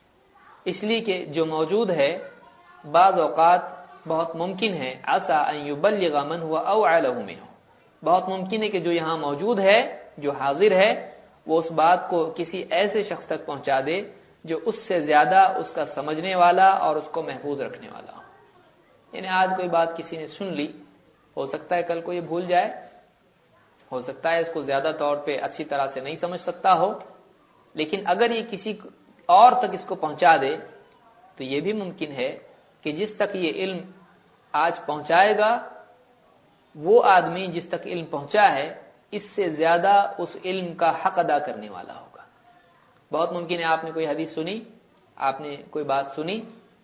اس لیے کہ جو موجود ہے بعض اوقات بہت ممکن ہے عسى ان يبلغ من هو اوعى له منه، بہت ممکن ہے کہ جو یہاں موجود ہے، جو حاضر ہے، وہ اس بات کو کسی ایسے شخص تک پہنچا دے جو اس سے زیادہ اس کا سمجھنے والا اور اس کو محفوظ رکھنے والا ہو۔ یعنی آج کوئی بات کسی نے سن لی، ہو سکتا ہے کل کو یہ بھول جائے، ہو سکتا ہے اس کو زیادہ طور پہ اچھی طرح سے نہیں سمجھ سکتا ہو، لیکن اگر یہ کسی اور تک اس کو پہنچا دے تو یہ بھی ممکن ہے کہ جس تک یہ علم آج پہنچائے گا وہ آدمی جس تک علم پہنچا ہے اس سے زیادہ اس علم کا حق ادا کرنے والا ہوگا۔ بہت ممکن ہے آپ نے کوئی حدیث سنی، آپ نے کوئی بات سنی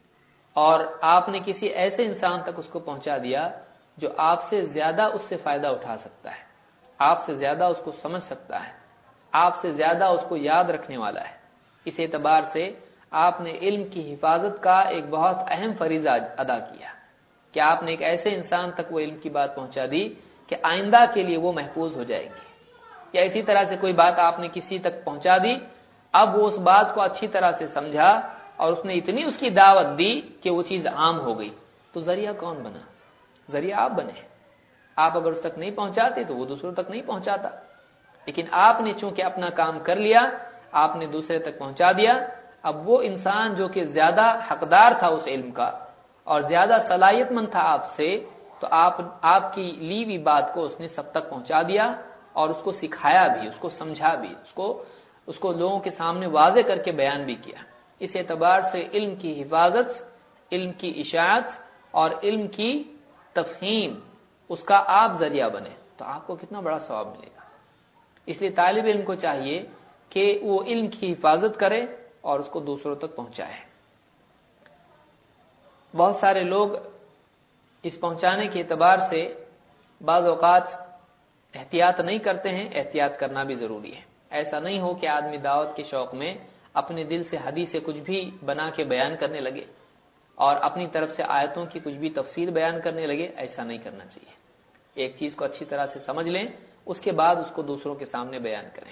اور آپ نے کسی ایسے انسان تک اس کو پہنچا دیا جو آپ سے زیادہ اس سے فائدہ اٹھا سکتا ہے، آپ سے زیادہ اس کو سمجھ سکتا ہے، آپ سے زیادہ اس کو یاد رکھنے والا ہے۔ اس اعتبار سے آپ نے علم کی حفاظت کا ایک بہت اہم فریضہ ادا کیا کہ آپ نے ایک ایسے انسان تک وہ علم کی بات پہنچا دی کہ آئندہ کے لیے وہ محفوظ ہو جائے گی۔ یا اسی طرح سے کوئی بات آپ نے کسی تک پہنچا دی، اب وہ اس بات کو اچھی طرح سے سمجھا اور اس نے اتنی اس کی دعوت دی کہ وہ چیز عام ہو گئی، تو ذریعہ کون بنا؟ ذریعہ آپ بنے۔ آپ اگر اس تک نہیں پہنچاتے تو وہ دوسروں تک نہیں پہنچاتا، لیکن آپ نے چونکہ اپنا کام کر لیا، آپ نے دوسرے تک پہنچا دیا، اب وہ انسان جو کہ زیادہ حقدار تھا اس علم کا اور زیادہ صلاحیت مند تھا آپ سے، تو آپ کی لی ہوئی بات کو اس نے سب تک پہنچا دیا اور اس کو سکھایا بھی، اس کو سمجھا بھی، اس کو لوگوں کے سامنے واضح کر کے بیان بھی کیا۔ اس اعتبار سے علم کی حفاظت، علم کی اشاعت اور علم کی تفہیم، اس کا آپ ذریعہ بنے تو آپ کو کتنا بڑا ثواب ملے گا۔ اس لیے طالب علم کو چاہیے کہ وہ علم کی حفاظت کرے اور اس کو دوسروں تک پہنچائے۔ بہت سارے لوگ اس پہنچانے کے اعتبار سے بعض اوقات احتیاط نہیں کرتے ہیں، احتیاط کرنا بھی ضروری ہے۔ ایسا نہیں ہو کہ آدمی دعوت کے شوق میں اپنے دل سے حدیث سے کچھ بھی بنا کے بیان کرنے لگے اور اپنی طرف سے آیتوں کی کچھ بھی تفسیر بیان کرنے لگے. ایسا نہیں کرنا چاہیے. ایک چیز کو اچھی طرح سے سمجھ لیں، اس کے بعد اس کو دوسروں کے سامنے بیان کریں.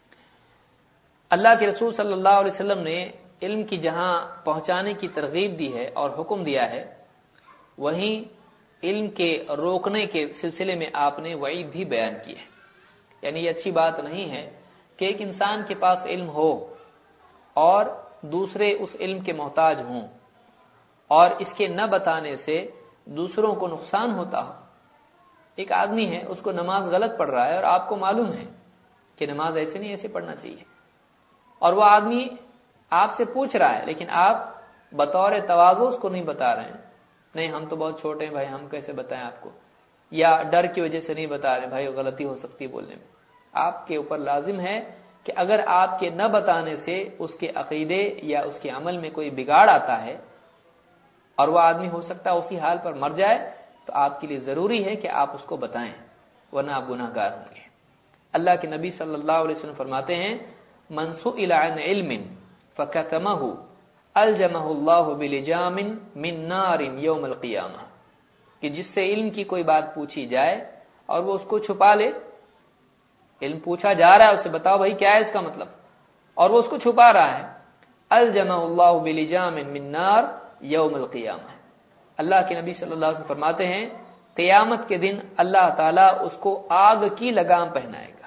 اللہ کے رسول صلی اللہ علیہ وسلم نے علم کی جہاں پہنچانے کی ترغیب دی ہے اور حکم دیا ہے، وہیں علم کے روکنے کے سلسلے میں آپ نے وعید بھی بیان کی ہے. یعنی یہ اچھی بات نہیں ہے کہ ایک انسان کے پاس علم ہو اور دوسرے اس علم کے محتاج ہوں اور اس کے نہ بتانے سے دوسروں کو نقصان ہوتا ہو. ایک آدمی ہے، اس کو نماز غلط پڑھ رہا ہے اور آپ کو معلوم ہے کہ نماز ایسے نہیں، ایسے پڑھنا چاہیے، اور وہ آدمی آپ سے پوچھ رہا ہے لیکن آپ بطور تواضع اس کو نہیں بتا رہے ہیں. نہیں، ہم تو بہت چھوٹے ہیں بھائی، ہم کیسے بتائیں آپ کو، یا ڈر کی وجہ سے نہیں بتا رہے بھائی، غلطی ہو سکتی بولنے میں. آپ کے اوپر لازم ہے کہ اگر آپ کے نہ بتانے سے اس کے عقیدے یا اس کے عمل میں کوئی بگاڑ آتا ہے اور وہ آدمی ہو سکتا ہے اسی حال پر مر جائے، تو آپ کے لیے ضروری ہے کہ آپ اس کو بتائیں، ورنہ آپ گناہ گار ہوں گے. اللہ کے نبی صلی اللہ علیہ وسلم فرماتے ہیں، من سئل عن علم فکتمہ الجمہ اللہ بلجام من نار یوم القیامہ، کہ جس سے علم کی کوئی بات پوچھی جائے اور وہ اس کو چھپا لے. علم پوچھا جا رہا ہے، اسے بتاؤ بھائی کیا ہے اس کا مطلب، اور وہ اس کو چھپا رہا ہے، الجمہ اللہ بلجام من نار یوم القیامہ. اللہ کے نبی صلی اللہ علیہ وسلم فرماتے ہیں قیامت کے دن اللہ تعالیٰ اس کو آگ کی لگام پہنائے گا.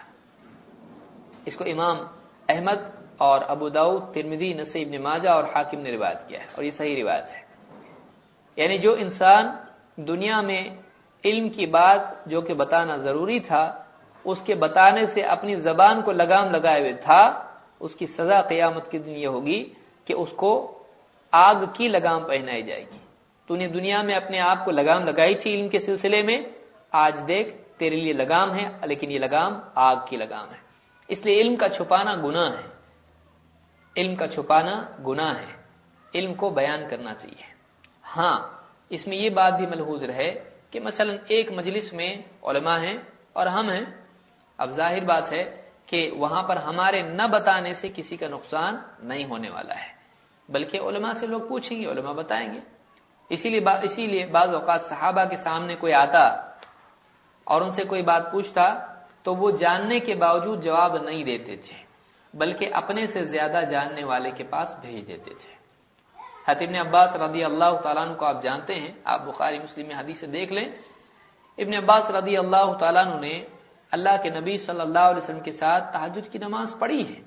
اس کو امام احمد اور ابو داؤد، ترمذی، نسائی، ابن ماجہ اور حاکم نے روایت کیا ہے، اور یہ صحیح روایت ہے. یعنی جو انسان دنیا میں علم کی بات جو کہ بتانا ضروری تھا، اس کے بتانے سے اپنی زبان کو لگام لگائے ہوئے تھا، اس کی سزا قیامت کے دن یہ ہوگی کہ اس کو آگ کی لگام پہنائی جائے گی. تو نے دنیا میں اپنے آپ کو لگام لگائی تھی علم کے سلسلے میں، آج دیکھ تیرے لیے لگام ہے، لیکن یہ لگام آگ کی لگام ہے. اس لیے علم کا چھپانا گناہ ہے. علم کا چھپانا گناہ ہے. علم کو بیان کرنا چاہیے. ہاں، اس میں یہ بات بھی ملحوظ رہے کہ مثلا ایک مجلس میں علماء ہیں اور ہم ہیں، اب ظاہر بات ہے کہ وہاں پر ہمارے نہ بتانے سے کسی کا نقصان نہیں ہونے والا ہے، بلکہ علماء سے لوگ پوچھیں گے، علماء بتائیں گے. اسی لیے بعض اوقات صحابہ کے سامنے کوئی آتا اور ان سے کوئی بات پوچھتا تو وہ جاننے کے باوجود جواب نہیں دیتے تھے، بلکہ اپنے سے زیادہ جاننے والے کے پاس بھیج دیتے تھے. حضرت ابن عباس رضی اللہ تعالیٰ عنہ کو آپ جانتے ہیں، آپ بخاری مسلم میں حدیث سے دیکھ لیں. ابن عباس رضی اللہ تعالیٰ عنہ نے اللہ کے نبی صلی اللہ علیہ وسلم کے ساتھ تہجد کی نماز پڑھی ہے،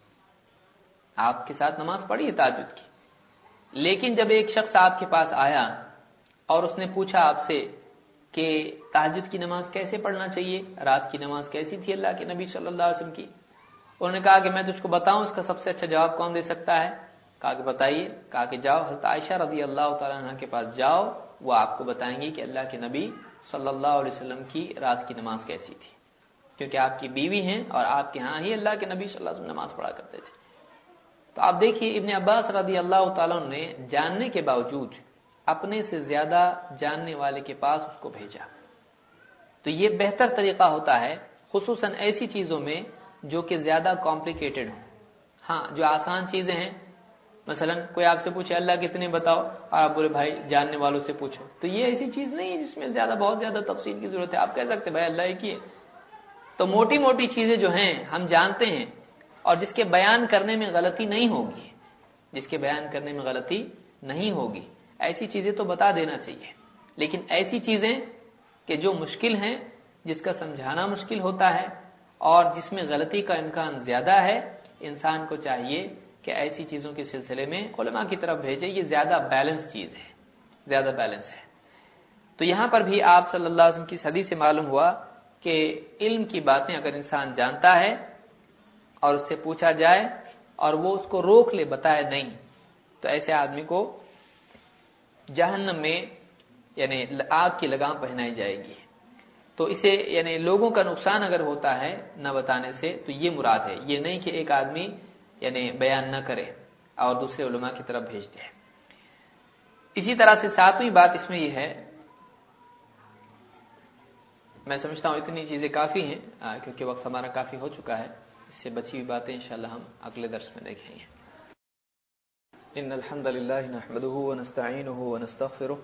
آپ کے ساتھ نماز پڑھی ہے تہجد کی. لیکن جب ایک شخص آپ کے پاس آیا اور اس نے پوچھا آپ سے کہ تہجد کی نماز کیسے پڑھنا چاہیے، رات کی نماز کیسی تھی اللہ کے نبی صلی اللہ علیہ وسلم کی، انہوں نے کہا کہ میں تجھ کو بتاؤں اس کا سب سے اچھا جواب کون دے سکتا ہے. کہا کہ بتائیے. کہا کہ جاؤ حضرت عائشہ رضی اللہ تعالیٰ عنہ کے پاس جاؤ، وہ آپ کو بتائیں گی کہ اللہ کے نبی صلی اللہ علیہ وسلم کی رات کی نماز کیسی تھی، کیونکہ آپ کی بیوی ہیں اور آپ کے ہاں ہی اللہ کے نبی صلی اللہ علیہ وسلم نماز پڑھا کرتے تھے. تو آپ دیکھیے ابن عباس رضی اللہ تعالیٰ عنہ نے جاننے کے باوجود اپنے سے زیادہ جاننے والے کے پاس اس کو بھیجا. تو یہ بہتر طریقہ ہوتا ہے، خصوصاً ایسی چیزوں میں جو کہ زیادہ کمپلیکیٹڈ ہوں. ہاں، جو آسان چیزیں ہیں، مثلا کوئی آپ سے پوچھے اللہ کتنے بتاؤ اور آپ بولے بھائی جاننے والوں سے پوچھو، تو یہ ایسی چیز نہیں ہے جس میں بہت زیادہ تفصیل کی ضرورت ہے. آپ کہہ سکتے بھائی اللہ ایک ہی ہے. تو موٹی موٹی چیزیں جو ہیں ہم جانتے ہیں اور جس کے بیان کرنے میں غلطی نہیں ہوگی، جس کے بیان کرنے میں غلطی نہیں ہوگی، ایسی چیزیں تو بتا دینا چاہیے. لیکن ایسی چیزیں کہ جو مشکل ہیں، جس کا سمجھانا مشکل ہوتا ہے اور جس میں غلطی کا امکان زیادہ ہے، انسان کو چاہیے کہ ایسی چیزوں کے سلسلے میں علماء کی طرف بھیجے. یہ زیادہ بیلنس چیز ہے، زیادہ بیلنس ہے. تو یہاں پر بھی آپ صلی اللہ علیہ وسلم کی حدیث سے معلوم ہوا کہ علم کی باتیں اگر انسان جانتا ہے اور اس سے پوچھا جائے اور وہ اس کو روک لے، بتائے نہیں، تو ایسے آدمی کو جہنم میں یعنی آگ کی لگام پہنائی جائے گی. تو اسے یعنی لوگوں کا نقصان اگر ہوتا ہے نہ بتانے سے تو یہ مراد ہے، یہ نہیں کہ ایک آدمی یعنی بیان نہ کرے اور دوسرے علماء کی طرف بھیج دے. اسی طرح سے ساتویں بات اس میں یہ ہے، میں سمجھتا ہوں اتنی چیزیں کافی ہیں کیونکہ وقت ہمارا کافی ہو چکا ہے، اس سے بچی ہوئی باتیں انشاءاللہ ہم اگلے درس میں دیکھیں گے۔ ان الحمد للہ نحمده ونستعینه ونستغفره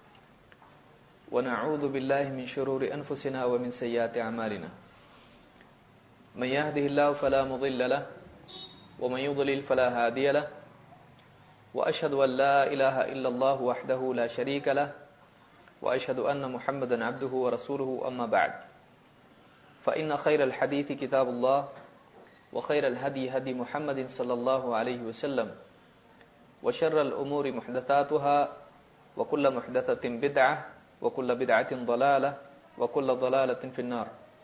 ونعوذ بالله من شرور انفسنا ومن سیئات اعمالنا من يهده الله فلا مضل له ومن يضلل فلا هادي له واشهد ان لا اله الا الله وحده لا شريك له واشهد ان محمدا عبده ورسوله اما بعد فان خير الحديث كتاب الله وخير الهدي هدي محمد صلى الله عليه وسلم وشر الأمور محدثاتها وكل محدثة بدعة وكل بدعة ضلالة وكل ضلالة في النار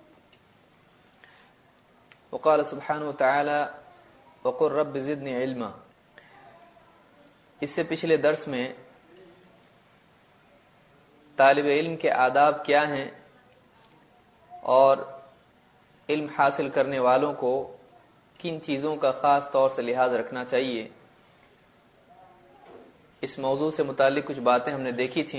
وقال سبحانه وتعالى وقل رب زدني علما۔ اس سے پچھلے درس میں طالب علم کے آداب کیا ہیں اور علم حاصل کرنے والوں کو کن چیزوں کا خاص طور سے لحاظ رکھنا چاہیے، اس موضوع سے متعلق کچھ باتیں ہم نے دیکھی تھیں،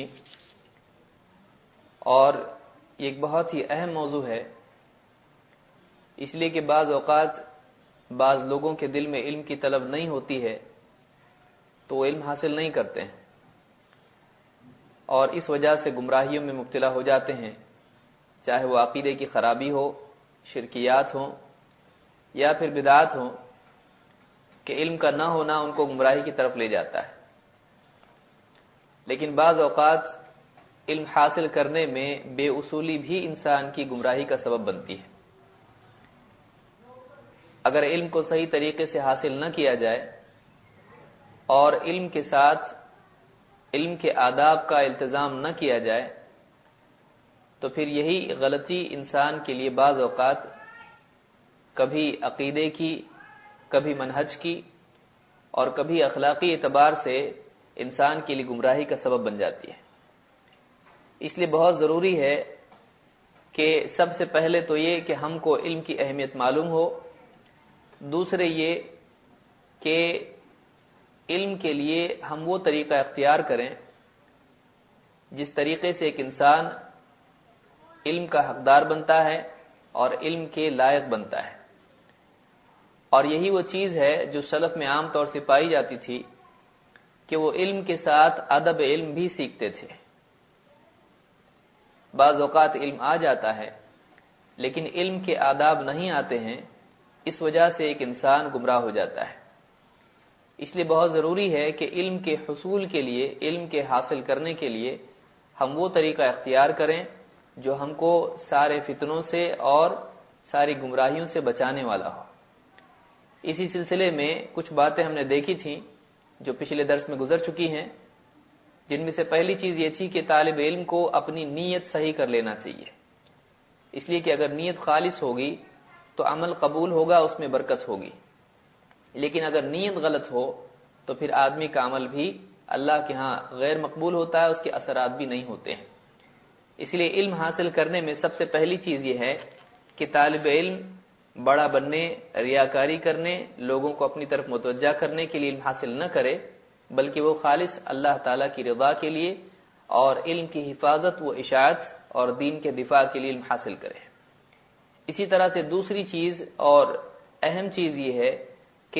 اور یہ ایک بہت ہی اہم موضوع ہے، اس لیے کہ بعض اوقات بعض لوگوں کے دل میں علم کی طلب نہیں ہوتی ہے تو وہ علم حاصل نہیں کرتے ہیں اور اس وجہ سے گمراہیوں میں مبتلا ہو جاتے ہیں، چاہے وہ عقیدے کی خرابی ہو، شرکیات ہوں یا پھر بدعات ہوں، کہ علم کا نہ ہونا ان کو گمراہی کی طرف لے جاتا ہے۔ لیکن بعض اوقات علم حاصل کرنے میں بے اصولی بھی انسان کی گمراہی کا سبب بنتی ہے۔ اگر علم کو صحیح طریقے سے حاصل نہ کیا جائے اور علم کے ساتھ علم کے آداب کا التزام نہ کیا جائے تو پھر یہی غلطی انسان کے لیے بعض اوقات کبھی عقیدے کی، کبھی منہج کی اور کبھی اخلاقی اعتبار سے انسان کے لیے گمراہی کا سبب بن جاتی ہے۔ اس لیے بہت ضروری ہے کہ سب سے پہلے تو یہ کہ ہم کو علم کی اہمیت معلوم ہو، دوسرے یہ کہ علم کے لیے ہم وہ طریقہ اختیار کریں جس طریقے سے ایک انسان علم کا حقدار بنتا ہے اور علم کے لائق بنتا ہے، اور یہی وہ چیز ہے جو سلف میں عام طور سے پائی جاتی تھی کہ وہ علم کے ساتھ ادب علم بھی سیکھتے تھے۔ بعض اوقات علم آ جاتا ہے لیکن علم کے آداب نہیں آتے ہیں، اس وجہ سے ایک انسان گمراہ ہو جاتا ہے۔ اس لیے بہت ضروری ہے کہ علم کے حصول کے لیے، علم کے حاصل کرنے کے لیے ہم وہ طریقہ اختیار کریں جو ہم کو سارے فتنوں سے اور ساری گمراہیوں سے بچانے والا ہو۔ اسی سلسلے میں کچھ باتیں ہم نے دیکھی تھیں جو پچھلے درس میں گزر چکی ہیں، جن میں سے پہلی چیز یہ تھی کہ طالب علم کو اپنی نیت صحیح کر لینا چاہیے، اس لیے کہ اگر نیت خالص ہوگی تو عمل قبول ہوگا، اس میں برکت ہوگی، لیکن اگر نیت غلط ہو تو پھر آدمی کا عمل بھی اللہ کے ہاں غیر مقبول ہوتا ہے، اس کے اثرات بھی نہیں ہوتے ہیں۔ اس لیے علم حاصل کرنے میں سب سے پہلی چیز یہ ہے کہ طالب علم بڑا بننے، ریاکاری کرنے، لوگوں کو اپنی طرف متوجہ کرنے کے لیے علم حاصل نہ کرے، بلکہ وہ خالص اللہ تعالیٰ کی رضا کے لیے اور علم کی حفاظت و اشاعت اور دین کے دفاع کے لیے علم حاصل کرے۔ اسی طرح سے دوسری چیز اور اہم چیز یہ ہے کہ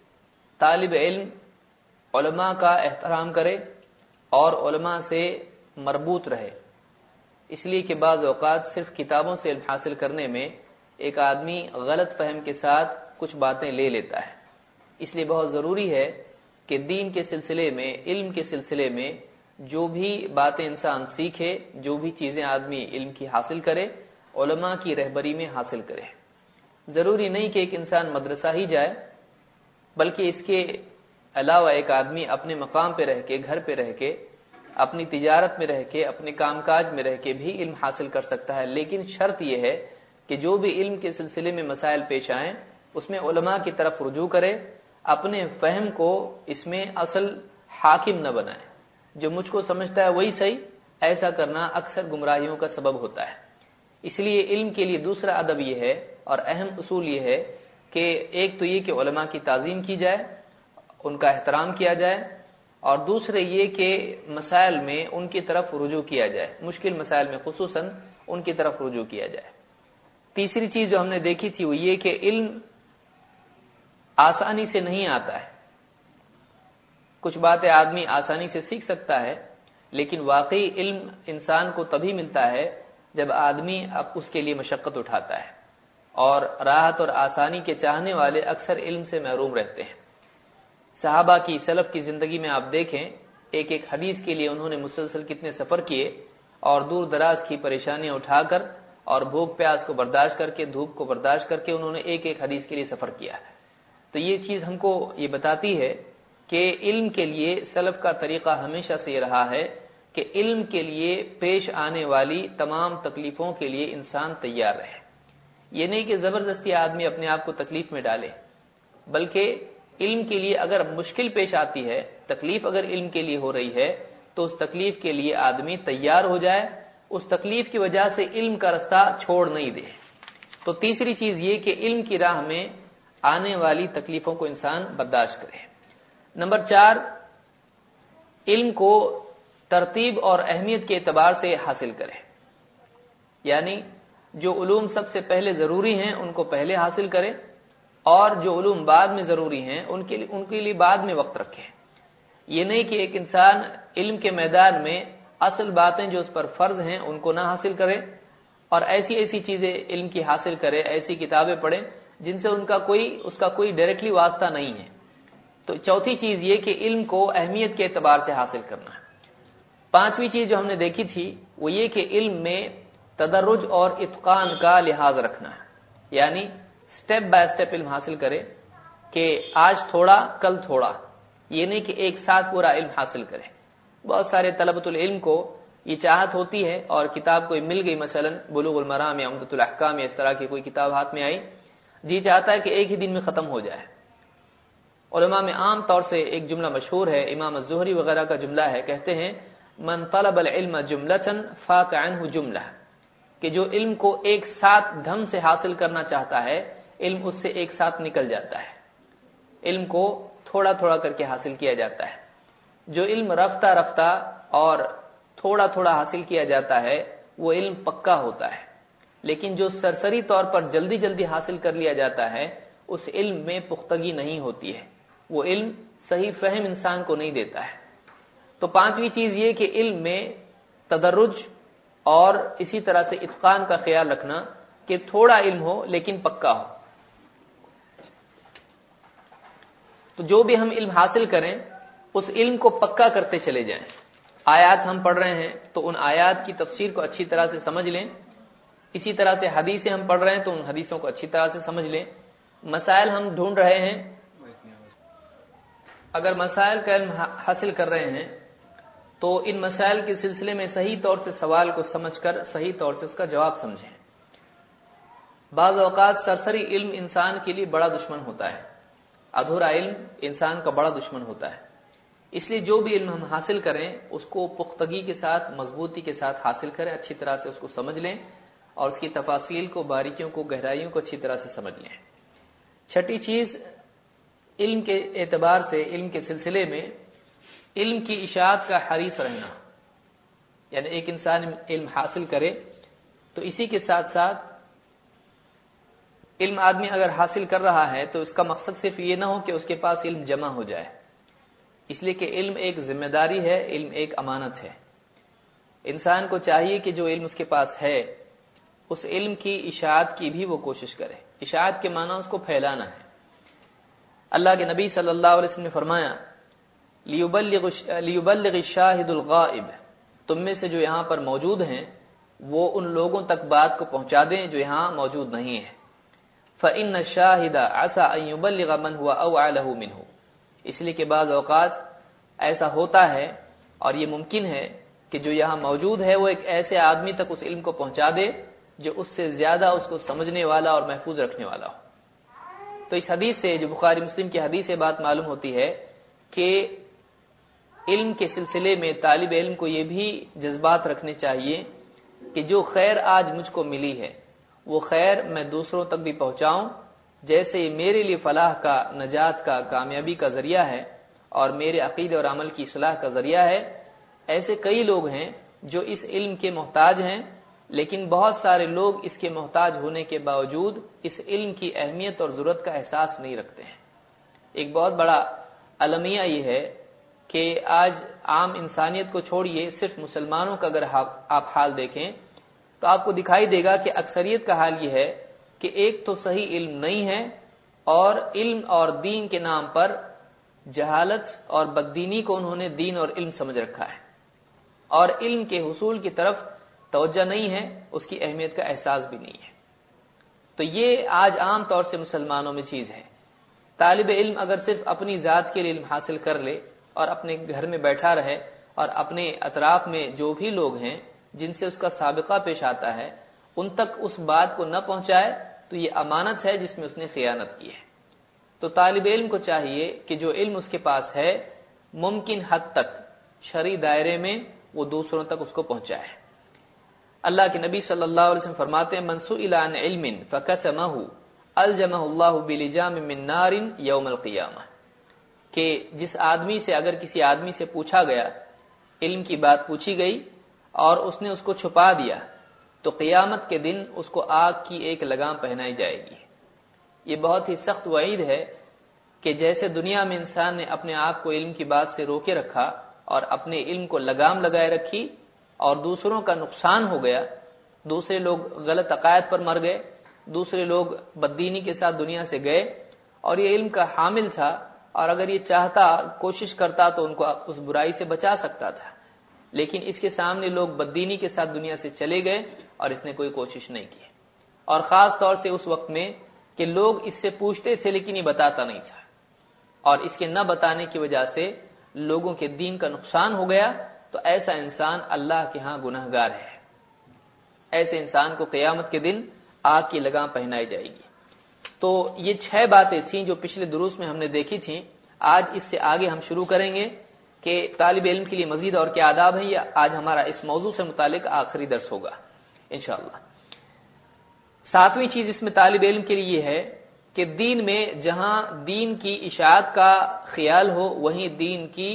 طالب علم علماء کا احترام کرے اور علماء سے مربوط رہے، اس لیے کہ بعض اوقات صرف کتابوں سے علم حاصل کرنے میں ایک آدمی غلط فہم کے ساتھ کچھ باتیں لے لیتا ہے۔ اس لیے بہت ضروری ہے کہ دین کے سلسلے میں، علم کے سلسلے میں جو بھی باتیں انسان سیکھے، جو بھی چیزیں آدمی علم کی حاصل کرے، علماء کی رہبری میں حاصل کرے۔ ضروری نہیں کہ ایک انسان مدرسہ ہی جائے، بلکہ اس کے علاوہ ایک آدمی اپنے مقام پہ رہ کے، گھر پہ رہ کے، اپنی تجارت میں رہ کے، اپنے کام کاج میں رہ کے بھی علم حاصل کر سکتا ہے، لیکن شرط یہ ہے کہ جو بھی علم کے سلسلے میں مسائل پیش آئیں اس میں علماء کی طرف رجوع کرے، اپنے فہم کو اس میں اصل حاکم نہ بنائے، جو مجھ کو سمجھتا ہے وہی صحیح، ایسا کرنا اکثر گمراہیوں کا سبب ہوتا ہے۔ اس لیے علم کے لیے دوسرا ادب یہ ہے اور اہم اصول یہ ہے کہ ایک تو یہ کہ علماء کی تعظیم کی جائے، ان کا احترام کیا جائے، اور دوسرے یہ کہ مسائل میں ان کی طرف رجوع کیا جائے، مشکل مسائل میں خصوصاً ان کی طرف رجوع کیا جائے۔ تیسری چیز جو ہم نے دیکھی تھی وہ یہ کہ علم آسانی سے نہیں آتا ہے۔ کچھ باتیں آدمی آسانی سے سیکھ سکتا ہے، لیکن واقعی علم انسان کو تبھی ملتا ہے جب آدمی اب اس کے لیے مشقت اٹھاتا ہے، اور راحت اور آسانی کے چاہنے والے اکثر علم سے محروم رہتے ہیں۔ صحابہ کی، سلف کی زندگی میں آپ دیکھیں، ایک ایک حدیث کے لیے انہوں نے مسلسل کتنے سفر کیے، اور دور دراز کی پریشانیاں اٹھا کر اور بھوک پیاس کو برداشت کر کے، دھوپ کو برداشت کر کے انہوں نے ایک ایک حدیث کے لیے سفر کیا۔ تو یہ چیز ہم کو یہ بتاتی ہے کہ علم کے لیے سلف کا طریقہ ہمیشہ سے یہ رہا ہے کہ علم کے لیے پیش آنے والی تمام تکلیفوں کے لیے انسان تیار رہے۔ یہ نہیں کہ زبردستی آدمی اپنے آپ کو تکلیف میں ڈالے، بلکہ علم کے لیے اگر مشکل پیش آتی ہے، تکلیف اگر علم کے لیے ہو رہی ہے، تو اس تکلیف کے لیے آدمی تیار ہو جائے، اس تکلیف کی وجہ سے علم کا رستہ چھوڑ نہیں دے۔ تو تیسری چیز یہ کہ علم کی راہ میں آنے والی تکلیفوں کو انسان برداشت کرے۔ نمبر 4، علم کو ترتیب اور اہمیت کے اعتبار سے حاصل کرے، یعنی جو علوم سب سے پہلے ضروری ہیں ان کو پہلے حاصل کرے، اور جو علوم بعد میں ضروری ہیں ان کے لیے بعد میں وقت رکھے۔ یہ نہیں کہ ایک انسان علم کے میدان میں اصل باتیں جو اس پر فرض ہیں ان کو نہ حاصل کرے، اور ایسی ایسی چیزیں علم کی حاصل کرے، ایسی کتابیں پڑھے جن سے اس کا کوئی ڈائریکٹلی واسطہ نہیں ہے۔ تو چوتھی چیز یہ کہ علم کو اہمیت کے اعتبار سے حاصل کرنا ہے۔ پانچویں چیز جو ہم نے دیکھی تھی وہ یہ کہ علم میں تدرج اور اتقان کا لحاظ رکھنا ہے، یعنی سٹیپ بائی سٹیپ علم حاصل کرے، کہ آج تھوڑا کل تھوڑا، یہ نہیں کہ ایک ساتھ پورا علم حاصل کرے۔ بہت سارے طلبۃ العلم کو یہ چاہت ہوتی ہے، اور کتاب کوئی مل گئی، مثلا بلوغ المرام یا عمدۃ الاحکام یا اس طرح کی کوئی کتاب ہاتھ میں آئی، جی چاہتا ہے کہ ایک ہی دن میں ختم ہو جائے۔ علماء میں عام طور سے ایک جملہ مشہور ہے، امام الزہری وغیرہ کا جملہ ہے، کہتے ہیں من طلب العلم جملة فات عنه جملہ، کہ جو علم کو ایک ساتھ دھم سے حاصل کرنا چاہتا ہے، علم اس سے ایک ساتھ نکل جاتا ہے۔ علم کو تھوڑا تھوڑا کر کے حاصل کیا جاتا ہے۔ جو علم رفتہ رفتہ اور تھوڑا تھوڑا حاصل کیا جاتا ہے وہ علم پکا ہوتا ہے، لیکن جو سرسری طور پر جلدی جلدی حاصل کر لیا جاتا ہے اس علم میں پختگی نہیں ہوتی ہے، وہ علم صحیح فہم انسان کو نہیں دیتا ہے۔ تو پانچویں چیز یہ کہ علم میں تدرج اور اسی طرح سے اتقان کا خیال رکھنا، کہ تھوڑا علم ہو لیکن پکا ہو۔ تو جو بھی ہم علم حاصل کریں اس علم کو پکا کرتے چلے جائیں۔ آیات ہم پڑھ رہے ہیں تو ان آیات کی تفسیر کو اچھی طرح سے سمجھ لیں، اسی طرح سے حدیثیں ہم پڑھ رہے ہیں تو ان حدیثوں کو اچھی طرح سے سمجھ لیں۔ مسائل ہم ڈھونڈ رہے ہیں، اگر مسائل کا علم حاصل کر رہے ہیں تو ان مسائل کے سلسلے میں صحیح طور سے سوال کو سمجھ کر صحیح طور سے اس کا جواب سمجھیں۔ بعض اوقات سرسری علم انسان کے لیے بڑا دشمن ہوتا ہے، ادھورا علم انسان کا بڑا دشمن ہوتا ہے، اس لیے جو بھی علم ہم حاصل کریں اس کو پختگی کے ساتھ، مضبوطی کے ساتھ حاصل کریں، اچھی طرح سے اس کو سمجھ لیں اور اس کی تفاصیل کو، باریکیوں کو، گہرائیوں کو اچھی طرح سے سمجھ لیں۔ چھٹی چیز، علم کے اعتبار سے، علم کے سلسلے میں علم کی اشاعت کا حریص رہنا، یعنی ایک انسان علم حاصل کرے تو اسی کے ساتھ ساتھ علم آدمی اگر حاصل کر رہا ہے تو اس کا مقصد صرف یہ نہ ہو کہ اس کے پاس علم جمع ہو جائے، اس لیے کہ علم ایک ذمہ داری ہے، علم ایک امانت ہے۔ انسان کو چاہیے کہ جو علم اس کے پاس ہے اس علم کی اشاعت کی بھی وہ کوشش کرے۔ اشاعت کے معنی اس کو پھیلانا ہے۔ اللہ کے نبی صلی اللہ علیہ وسلم نے فرمایا لیبلغ الشاہد الغائب، تم میں سے جو یہاں پر موجود ہیں وہ ان لوگوں تک بات کو پہنچا دیں جو یہاں موجود نہیں ہیں۔ فإن الشاہد عسى أن يبلغ من هو أوعى له منه، اس لیے کہ بعض اوقات ایسا ہوتا ہے اور یہ ممکن ہے کہ جو یہاں موجود ہے وہ ایک ایسے آدمی تک اس علم کو پہنچا دے جو اس سے زیادہ اس کو سمجھنے والا اور محفوظ رکھنے والا ہو۔ تو اس حدیث سے، جو بخاری مسلم کی حدیث سے بات معلوم ہوتی ہے کہ علم کے سلسلے میں طالب علم کو یہ بھی جذبات رکھنے چاہیے کہ جو خیر آج مجھ کو ملی ہے وہ خیر میں دوسروں تک بھی پہنچاؤں، جیسے یہ میرے لیے فلاح کا، نجات کا، کامیابی کا ذریعہ ہے اور میرے عقیدے اور عمل کی اصلاح کا ذریعہ ہے۔ ایسے کئی لوگ ہیں جو اس علم کے محتاج ہیں، لیکن بہت سارے لوگ اس کے محتاج ہونے کے باوجود اس علم کی اہمیت اور ضرورت کا احساس نہیں رکھتے ہیں۔ ایک بہت بڑا المیہ یہ ہے کہ آج عام انسانیت کو چھوڑیے، صرف مسلمانوں کا اگر آپ حال دیکھیں تو آپ کو دکھائی دے گا کہ اکثریت کا حال یہ ہے کہ ایک تو صحیح علم نہیں ہے، اور علم اور دین کے نام پر جہالت اور بددینی کو انہوں نے دین اور علم سمجھ رکھا ہے، اور علم کے حصول کی طرف توجہ نہیں ہے، اس کی اہمیت کا احساس بھی نہیں ہے۔ تو یہ آج عام طور سے مسلمانوں میں چیز ہے۔ طالب علم اگر صرف اپنی ذات کے لیے علم حاصل کر لے اور اپنے گھر میں بیٹھا رہے اور اپنے اطراف میں جو بھی لوگ ہیں جن سے اس کا سابقہ پیش آتا ہے ان تک اس بات کو نہ پہنچائے تو یہ امانت ہے جس میں اس نے خیانت کی ہے۔ تو طالب علم کو چاہیے کہ جو علم اس کے پاس ہے ممکن حد تک شرعی دائرے میں وہ دوسروں تک اس کو پہنچائے۔ اللہ کے نبی صلی اللہ علیہ وسلم فرماتے ہیں من سئل عن علم فکتمہ الجمہ اللہ بلجام من نار یوم القیامہ، کہ جس آدمی سے اگر کسی آدمی سے پوچھا گیا، علم کی بات پوچھی گئی اور اس نے اس کو چھپا دیا تو قیامت کے دن اس کو آگ کی ایک لگام پہنائی جائے گی۔ یہ بہت ہی سخت وعید ہے کہ جیسے دنیا میں انسان نے اپنے آپ کو علم کی بات سے روکے رکھا اور اپنے علم کو لگام لگائے رکھی اور دوسروں کا نقصان ہو گیا، دوسرے لوگ غلط عقائد پر مر گئے، دوسرے لوگ بددینی کے ساتھ دنیا سے گئے، اور یہ علم کا حامل تھا اور اگر یہ چاہتا کوشش کرتا تو ان کو اس برائی سے بچا سکتا تھا، لیکن اس کے سامنے لوگ بددینی کے ساتھ دنیا سے چلے گئے اور اس نے کوئی کوشش نہیں کی، اور خاص طور سے اس وقت میں کہ لوگ اس سے پوچھتے تھے لیکن یہ بتاتا نہیں تھا، اور اس کے نہ بتانے کی وجہ سے لوگوں کے دین کا نقصان ہو گیا، تو ایسا انسان اللہ کے ہاں گنہگار ہے۔ ایسے انسان کو قیامت کے دن آگ کی لگام پہنائی جائے گی۔ تو یہ 6 باتیں تھیں جو پچھلے دروس میں ہم نے دیکھی تھیں۔ آج اس سے آگے ہم شروع کریں گے کہ طالب علم کے لیے مزید اور کیا آداب ہیں۔ یہ آج ہمارا اس موضوع سے متعلق آخری درس ہوگا انشاءاللہ۔ 7ویں چیز اس میں طالب علم کے لیے یہ ہے کہ دین میں جہاں دین کی اشاعت کا خیال ہو وہیں دین کی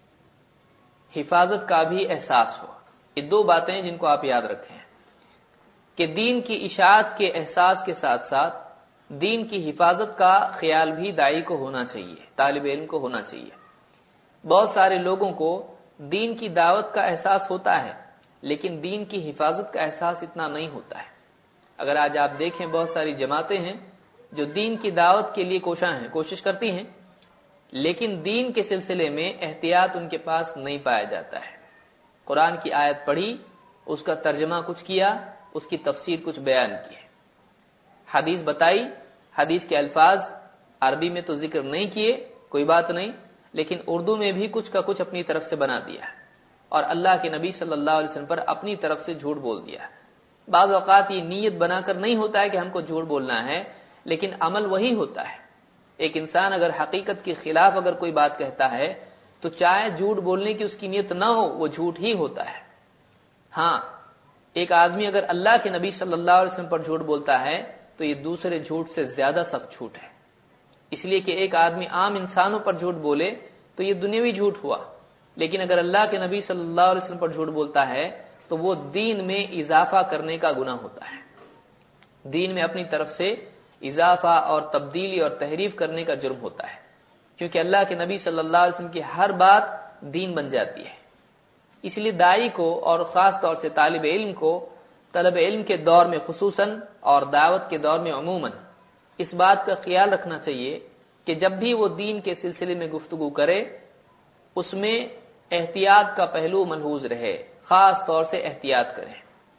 حفاظت کا بھی احساس ہو۔ یہ 2 باتیں ہیں جن کو آپ یاد رکھیں کہ دین کی اشاعت کے احساس کے ساتھ ساتھ دین کی حفاظت کا خیال بھی داعی کو ہونا چاہیے، طالب علم کو ہونا چاہیے۔ بہت سارے لوگوں کو دین کی دعوت کا احساس ہوتا ہے لیکن دین کی حفاظت کا احساس اتنا نہیں ہوتا ہے۔ اگر آج آپ دیکھیں بہت ساری جماعتیں ہیں جو دین کی دعوت کے لیے کوشش کرتی ہیں لیکن دین کے سلسلے میں احتیاط ان کے پاس نہیں پایا جاتا ہے۔ قرآن کی آیت پڑھی، اس کا ترجمہ کچھ کیا، اس کی تفسیر کچھ بیان کی، حدیث بتائی، حدیث کے الفاظ عربی میں تو ذکر نہیں کیے، کوئی بات نہیں، لیکن اردو میں بھی کچھ کا کچھ اپنی طرف سے بنا دیا اور اللہ کے نبی صلی اللہ علیہ وسلم پر اپنی طرف سے جھوٹ بول دیا۔ بعض اوقات یہ نیت بنا کر نہیں ہوتا ہے کہ ہم کو جھوٹ بولنا ہے، لیکن عمل وہی ہوتا ہے۔ ایک انسان اگر حقیقت کے خلاف اگر کوئی بات کہتا ہے تو چاہے جھوٹ بولنے کی اس کی نیت نہ ہو وہ جھوٹ ہی ہوتا ہے۔ ہاں، ایک آدمی اگر اللہ کے نبی صلی اللہ علیہ وسلم پر جھوٹ بولتا ہے تو یہ دوسرے جھوٹ سے زیادہ سخت جھوٹ ہے، اس لیے کہ ایک آدمی عام انسانوں پر جھوٹ بولے تو یہ دنیاوی جھوٹ ہوا، لیکن اگر اللہ کے نبی صلی اللہ علیہ وسلم پر جھوٹ بولتا ہے تو وہ دین میں اضافہ کرنے کا گناہ ہوتا ہے، دین میں اپنی طرف سے اضافہ اور تبدیلی اور تحریف کرنے کا جرم ہوتا ہے، کیونکہ اللہ کے نبی صلی اللہ علیہ وسلم کی ہر بات دین بن جاتی ہے۔ اس لیے داعی کو اور خاص طور سے طالب علم کو طلب علم کے دور میں خصوصاً اور دعوت کے دور میں عموماً اس بات کا خیال رکھنا چاہیے کہ جب بھی وہ دین کے سلسلے میں گفتگو کرے اس میں احتیاط کا پہلو ملحوظ رہے، خاص طور سے احتیاط کریں۔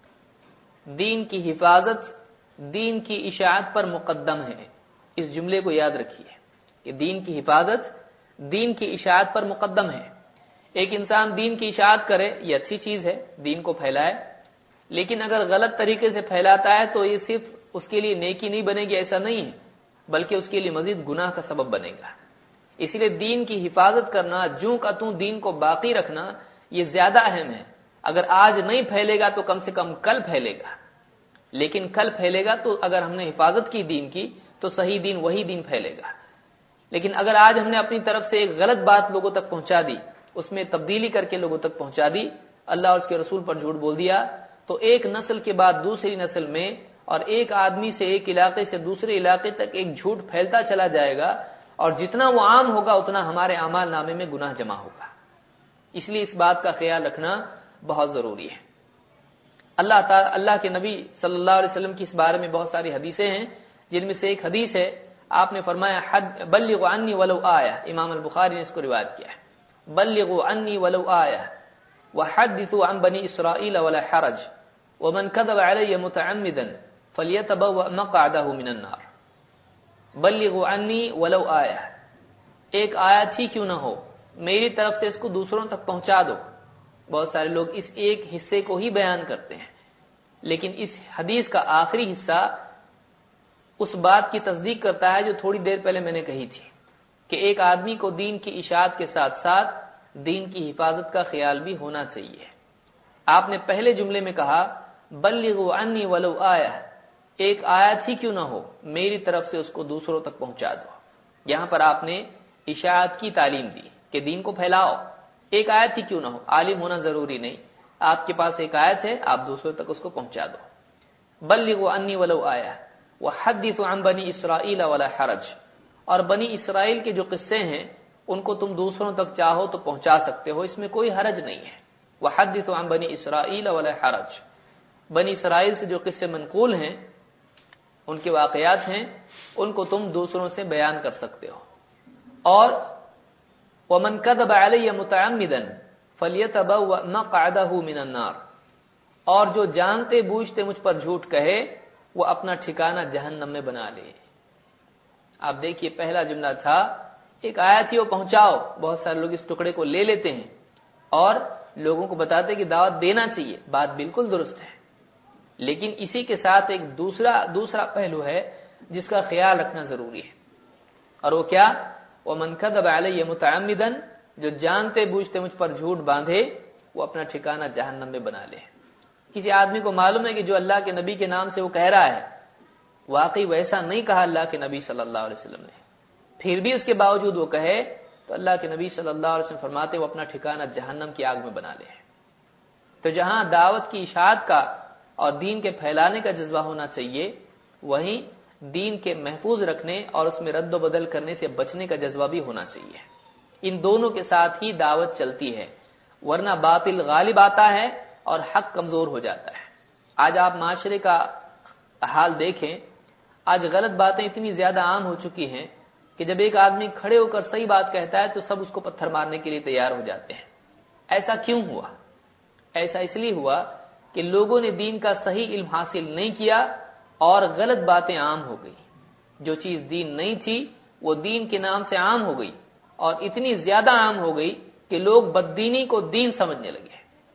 دین کی حفاظت دین کی اشاعت پر مقدم ہے، اس جملے کو یاد رکھیے کہ دین کی حفاظت دین کی اشاعت پر مقدم ہے۔ ایک انسان دین کی اشاعت کرے یہ اچھی چیز ہے، دین کو پھیلائے، لیکن اگر غلط طریقے سے پھیلاتا ہے تو یہ صرف اس کے لیے نیکی نہیں بنے گی ایسا نہیں ہے، بلکہ اس کے لیے مزید گناہ کا سبب بنے گا۔ اس لیے دین کی حفاظت کرنا، جوں کا توں دین کو باقی رکھنا یہ زیادہ اہم ہے۔ اگر آج نہیں پھیلے گا تو کم سے کم کل پھیلے گا، لیکن کل پھیلے گا تو اگر ہم نے حفاظت کی دین کی تو صحیح دین وہی دین پھیلے گا، لیکن اگر آج ہم نے اپنی طرف سے ایک غلط بات لوگوں تک پہنچا دی، اس میں تبدیلی کر کے لوگوں تک پہنچا دی، اللہ اور اس کے رسول پر جھوٹ بول دیا، تو ایک نسل کے بعد دوسری نسل میں اور ایک آدمی سے ایک علاقے سے دوسرے علاقے تک ایک جھوٹ پھیلتا چلا جائے گا، اور جتنا وہ عام ہوگا اتنا ہمارے اعمال نامے میں گناہ جمع ہوگا. اس لیے اس بات کا خیال رکھنا بہت ضروری ہے. اللہ کے نبی صلی اللہ علیہ وسلم کی اس بارے میں بہت ساری حدیثیں ہیں، جن میں سے ایک حدیث ہے، آپ نے فرمایا بلغوا عنی ولو آیہ، امام البخاری نے اس کو روایت کیا ہے، بلغوا عنی ولو آیہ وحدثوا عن بنی اسرائیل ولا حرج ومن كذب علی متعمدا فلیتبوأ مقعدہ من النار. بلغوا عنی ولو آیہ، ایک آیت ہی کیوں نہ ہو میری طرف سے اس کو دوسروں تک پہنچا دو. بہت سارے لوگ اس ایک حصے کو ہی بیان کرتے ہیں، لیکن اس حدیث کا آخری حصہ اس بات کی تصدیق کرتا ہے جو تھوڑی دیر پہلے میں نے کہی تھی، کہ ایک آدمی کو دین کی اشاعت کے ساتھ ساتھ دین کی حفاظت کا خیال بھی ہونا چاہیے. آپ نے پہلے جملے میں کہا بلغوا عنی ولو آیہ، ایک آیت ہی کیوں نہ ہو میری طرف سے اس کو دوسروں تک پہنچا دو. یہاں پر آپ نے اشاعت کی تعلیم دی کہ دین کو پھیلاؤ، ایک آیت ہی کیوں نہ ہو، عالم ہونا ضروری نہیں، آپ کے پاس ایک آیت ہے، آپ دوسروں تک اس کو پہنچا دو. بلغوا عنی ولو آیہ وحدثوا عن بنی اسرائیل ولا حرج، اور بنی اسرائیل کے جو قصے ہیں ان کو تم دوسروں تک چاہو تو پہنچا سکتے ہو، اس میں کوئی حرج نہیں ہے. وحدثوا عن بنی اسرائیل ولا حرج، بنی اسرائیل سے جو قصے منقول ہیں، ان کے واقعات ہیں، ان کو تم دوسروں سے بیان کر سکتے ہو. اور ومن كذب علی متعمدا فلیتبوأ مقعدہ من النار، اور جو جانتے بوجھتے مجھ پر جھوٹ کہے وہ اپنا ٹھکانہ جہنم میں بنا لے. آپ دیکھیے پہلا جملہ تھا ایک آیت ہی وہ پہنچاؤ. بہت سارے لوگ اس ٹکڑے کو لے لیتے ہیں اور لوگوں کو بتاتے کہ دعوت دینا چاہیے، بات بالکل درست ہے، لیکن اسی کے ساتھ ایک دوسرا پہلو ہے جس کا خیال رکھنا ضروری ہے، اور وہ کیا؟ ومن كذب علی متعمدا، جو جانتے بوجھتے مجھ پر جھوٹ باندھے وہ اپنا ٹھکانہ جہنم میں بنا لے. کسی آدمی کو معلوم ہے کہ جو اللہ کے نبی کے نام سے وہ کہہ رہا ہے واقعی ویسا نہیں کہا اللہ کے نبی صلی اللہ علیہ وسلم نے، پھر بھی اس کے باوجود وہ کہے تو اللہ کے نبی صلی اللہ علیہ وسلم فرماتے وہ اپنا ٹھکانہ جہنم کی آگ میں بنا لے. تو جہاں دعوت کی اشاعت کا اور دین کے پھیلانے کا جذبہ ہونا چاہیے، وہیں دین کے محفوظ رکھنے اور اس میں رد و بدل کرنے سے بچنے کا جذبہ بھی ہونا چاہیے. ان دونوں کے ساتھ ہی دعوت چلتی ہے، ورنہ باطل غالب آتا ہے اور حق کمزور ہو جاتا ہے. آج آپ معاشرے کا حال دیکھیں، آج غلط باتیں اتنی زیادہ عام ہو چکی ہیں کہ جب ایک آدمی کھڑے ہو کر صحیح بات کہتا ہے تو سب اس کو پتھر مارنے کے لیے تیار ہو جاتے ہیں. ایسا کیوں ہوا؟ ایسا اس لیے ہوا کہ لوگوں نے دین کا صحیح علم حاصل نہیں کیا اور غلط باتیں عام ہو گئی. جو چیز دین نہیں تھی وہ دین کے نام سے عام ہو گئی، اور اتنی زیادہ عام ہو گئی کہ لوگ بددینی کو دین سمجھنے لگے،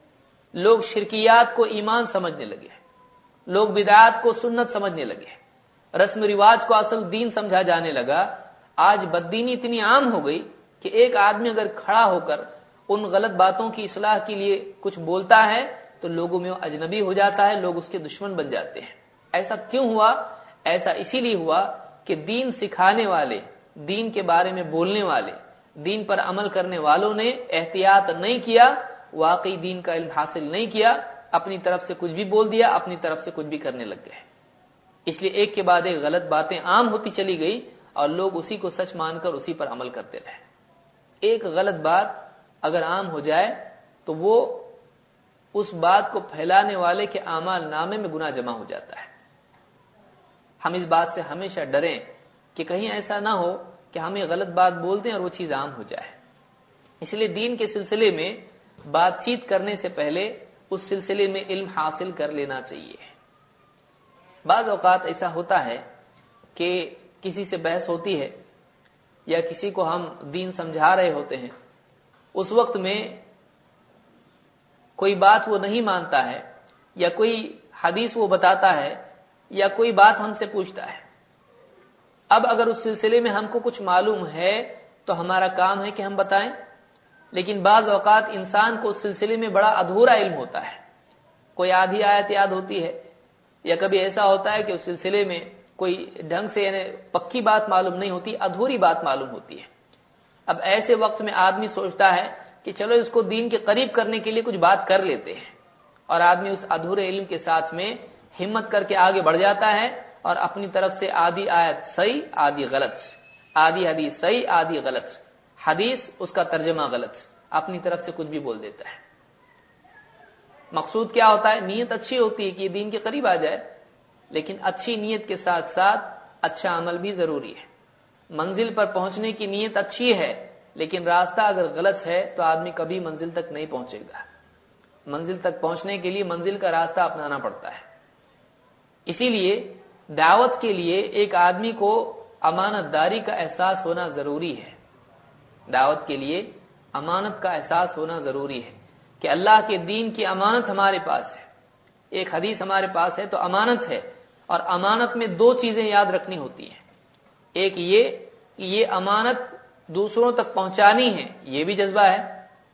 لوگ شرکیات کو ایمان سمجھنے لگے، لوگ بدعات کو سنت سمجھنے لگے، رسم رواج کو اصل دین سمجھا جانے لگا. آج بددینی اتنی عام ہو گئی کہ ایک آدمی اگر کھڑا ہو کر ان غلط باتوں کی اصلاح کے لیے کچھ بولتا ہے تو لوگوں میں وہ اجنبی ہو جاتا ہے، لوگ اس کے دشمن بن جاتے ہیں. ایسا کیوں ہوا؟ ایسا اسی لیے ہوا کہ دین سکھانے والے، دین کے بارے میں بولنے والے، دین پر عمل کرنے والوں نے احتیاط نہیں کیا، واقعی دین کا علم حاصل نہیں کیا، اپنی طرف سے کچھ بھی بول دیا، اپنی طرف سے کچھ بھی کرنے لگ گئے. اس لیے ایک کے بعد ایک غلط باتیں عام ہوتی چلی گئی اور لوگ اسی کو سچ مان کر اسی پر عمل کرتے رہے. ایک غلط بات اگر عام ہو جائے تو وہ اس بات کو پھیلانے والے کے اعمال نامے میں گناہ جمع ہو جاتا ہے. ہم اس بات سے ہمیشہ ڈریں کہ کہیں ایسا نہ ہو کہ ہمیں غلط بات بول دیں اور وہ چیز عام ہو جائے. اس لیے دین کے سلسلے میں بات چیت کرنے سے پہلے اس سلسلے میں علم حاصل کر لینا چاہیے. بعض اوقات ایسا ہوتا ہے کہ کسی سے بحث ہوتی ہے یا کسی کو ہم دین سمجھا رہے ہوتے ہیں، اس وقت میں کوئی بات وہ نہیں مانتا ہے یا کوئی حدیث وہ بتاتا ہے یا کوئی بات ہم سے پوچھتا ہے. اب اگر اس سلسلے میں ہم کو کچھ معلوم ہے تو ہمارا کام ہے کہ ہم بتائیں، لیکن بعض اوقات انسان کو اس سلسلے میں بڑا ادھورا علم ہوتا ہے. کوئی آدھی آیت یاد ہوتی ہے یا کبھی ایسا ہوتا ہے کہ اس سلسلے میں کوئی ڈھنگ سے یعنی پکی بات معلوم نہیں ہوتی، ادھوری بات معلوم ہوتی ہے. اب ایسے وقت میں آدمی سوچتا ہے کہ چلو اس کو دین کے قریب کرنے کے لیے کچھ بات کر لیتے ہیں، اور آدمی اس ادھورے علم کے ساتھ میں ہمت کر کے آگے بڑھ جاتا ہے اور اپنی طرف سے آدھی آیت صحیح آدھی غلط، آدھی حدیث صحیح آدھی غلط، حدیث اس کا ترجمہ غلط، اپنی طرف سے کچھ بھی بول دیتا ہے۔ مقصود کیا ہوتا ہے؟ نیت اچھی ہوتی ہے کہ یہ دین کے قریب آ جائے، لیکن اچھی نیت کے ساتھ ساتھ اچھا عمل بھی ضروری ہے۔ منزل پر پہنچنے کی نیت اچھی ہے، لیکن راستہ اگر غلط ہے تو آدمی کبھی منزل تک نہیں پہنچے گا۔ منزل تک پہنچنے کے لیے منزل کا راستہ اپنانا پڑتا ہے۔ اسی لیے دعوت کے لیے ایک آدمی کو امانت داری کا احساس ہونا ضروری ہے۔ دعوت کے لیے امانت کا احساس ہونا ضروری ہے کہ اللہ کے دین کی امانت ہمارے پاس ہے، ایک حدیث ہمارے پاس ہے تو امانت ہے، اور امانت میں دو چیزیں یاد رکھنی ہوتی ہیں۔ ایک یہ کہ یہ امانت دوسروں تک پہنچانی ہے، یہ بھی جذبہ ہے،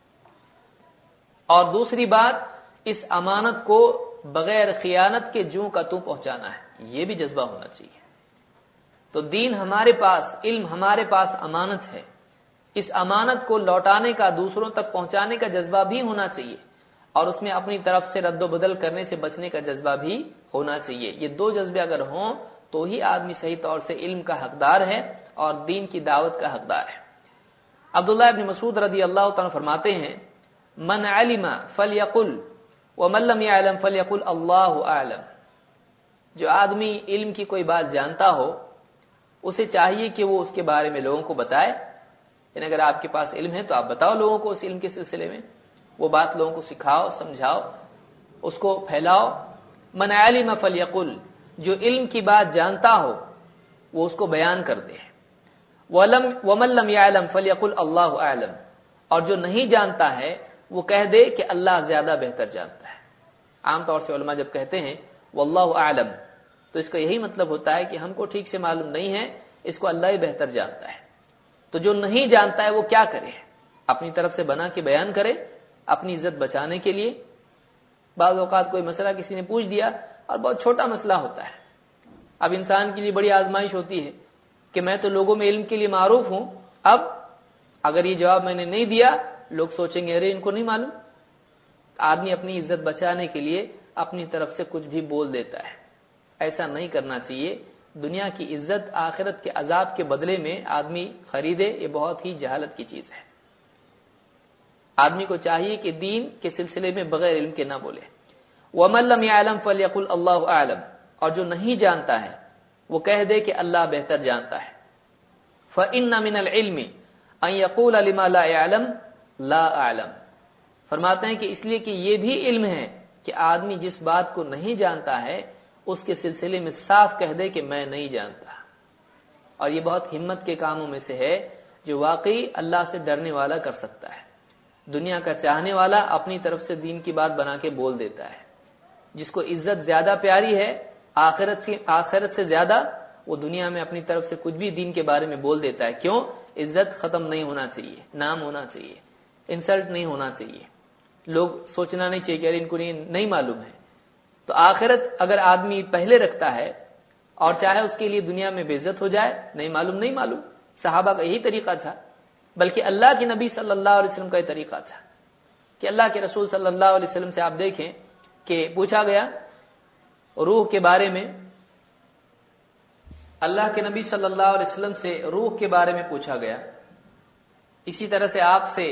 اور دوسری بات اس امانت کو بغیر خیانت کے جوں کا توں پہنچانا ہے، یہ بھی جذبہ ہونا چاہیے۔ تو دین ہمارے پاس، علم ہمارے پاس امانت ہے، اس امانت کو لوٹانے کا، دوسروں تک پہنچانے کا جذبہ بھی ہونا چاہیے، اور اس میں اپنی طرف سے رد و بدل کرنے سے بچنے کا جذبہ بھی ہونا چاہیے۔ یہ دو جذبے اگر ہوں تو ہی آدمی صحیح طور سے علم کا حقدار ہے اور دین کی دعوت کا حقدار ہے۔ عبداللہ ابن مسعود رضی اللہ تعالیٰ فرماتے ہیں، من علم فلیقل ومن لم یعلم فلیقل اللہ اعلم۔ جو آدمی علم کی کوئی بات جانتا ہو اسے چاہیے کہ وہ اس کے بارے میں لوگوں کو بتائے، یعنی اگر آپ کے پاس علم ہے تو آپ بتاؤ لوگوں کو اس علم کے سلسلے میں، وہ بات لوگوں کو سکھاؤ، سمجھاؤ، اس کو پھیلاؤ۔ من علم فلیقل، جو علم کی بات جانتا ہو وہ اس کو بیان کر دے۔ ومن لم یعلم فلیقل اللہ اعلم، اور جو نہیں جانتا ہے وہ کہہ دے کہ اللہ زیادہ بہتر جانتا ہے۔ عام طور سے علماء جب کہتے ہیں واللہ اعلم تو اس کا یہی مطلب ہوتا ہے کہ ہم کو ٹھیک سے معلوم نہیں ہے، اس کو اللہ ہی بہتر جانتا ہے۔ تو جو نہیں جانتا ہے وہ کیا کرے؟ اپنی طرف سے بنا کے بیان کرے، اپنی عزت بچانے کے لیے۔ بعض اوقات کوئی مسئلہ کسی نے پوچھ دیا اور بہت چھوٹا مسئلہ ہوتا ہے، اب انسان کے لیے بڑی آزمائش ہوتی ہے کہ میں تو لوگوں میں علم کے لیے معروف ہوں، اب اگر یہ جواب میں نے نہیں دیا لوگ سوچیں گے ارے ان کو نہیں معلوم۔ آدمی اپنی عزت بچانے کے لیے اپنی طرف سے کچھ بھی بول دیتا ہے، ایسا نہیں کرنا چاہیے۔ دنیا کی عزت آخرت کے عذاب کے بدلے میں آدمی خریدے، یہ بہت ہی جہالت کی چیز ہے۔ آدمی کو چاہیے کہ دین کے سلسلے میں بغیر علم کے نہ بولے۔ وَمَن لَّمْ يَعْلَمْ فَلْيَقُلْ اللَّهُ أَعْلَمُ، اور جو نہیں جانتا ہے وہ کہہ دے کہ اللہ بہتر جانتا ہے۔ فَإِنَّ مِنَ الْعِلْمِ أَن يَقُولَ لِمَا لَا يَعْلَمُ لَا أَعْلَمُ، فرماتے ہیں کہ اس لیے کہ یہ بھی علم ہے کہ آدمی جس بات کو نہیں جانتا ہے اس کے سلسلے میں صاف کہہ دے کہ میں نہیں جانتا۔ اور یہ بہت ہمت کے کاموں میں سے ہے جو واقعی اللہ سے ڈرنے والا کر سکتا ہے۔ دنیا کا چاہنے والا اپنی طرف سے دین کی بات بنا کے بول دیتا ہے۔ جس کو عزت زیادہ پیاری ہے آخرت سے زیادہ، وہ دنیا میں اپنی طرف سے کچھ بھی دین کے بارے میں بول دیتا ہے۔ کیوں؟ عزت ختم نہیں ہونا چاہیے، نام ہونا چاہیے، انسلٹ نہیں ہونا چاہیے، لوگ سوچنا نہیں چاہیے کہ ان کو نہیں معلوم ہے۔ تو آخرت اگر آدمی پہلے رکھتا ہے اور چاہے اس کے لیے دنیا میں بے عزت ہو جائے، نہیں معلوم نہیں معلوم، صحابہ کا یہی طریقہ تھا، بلکہ اللہ کے نبی صلی اللہ علیہ وسلم کا یہ طریقہ تھا کہ اللہ کے رسول صلی اللہ علیہ وسلم سے آپ دیکھیں کہ پوچھا گیا روح کے بارے میں، اللہ کے نبی صلی اللہ علیہ وسلم سے روح کے بارے میں پوچھا گیا، اسی طرح سے آپ سے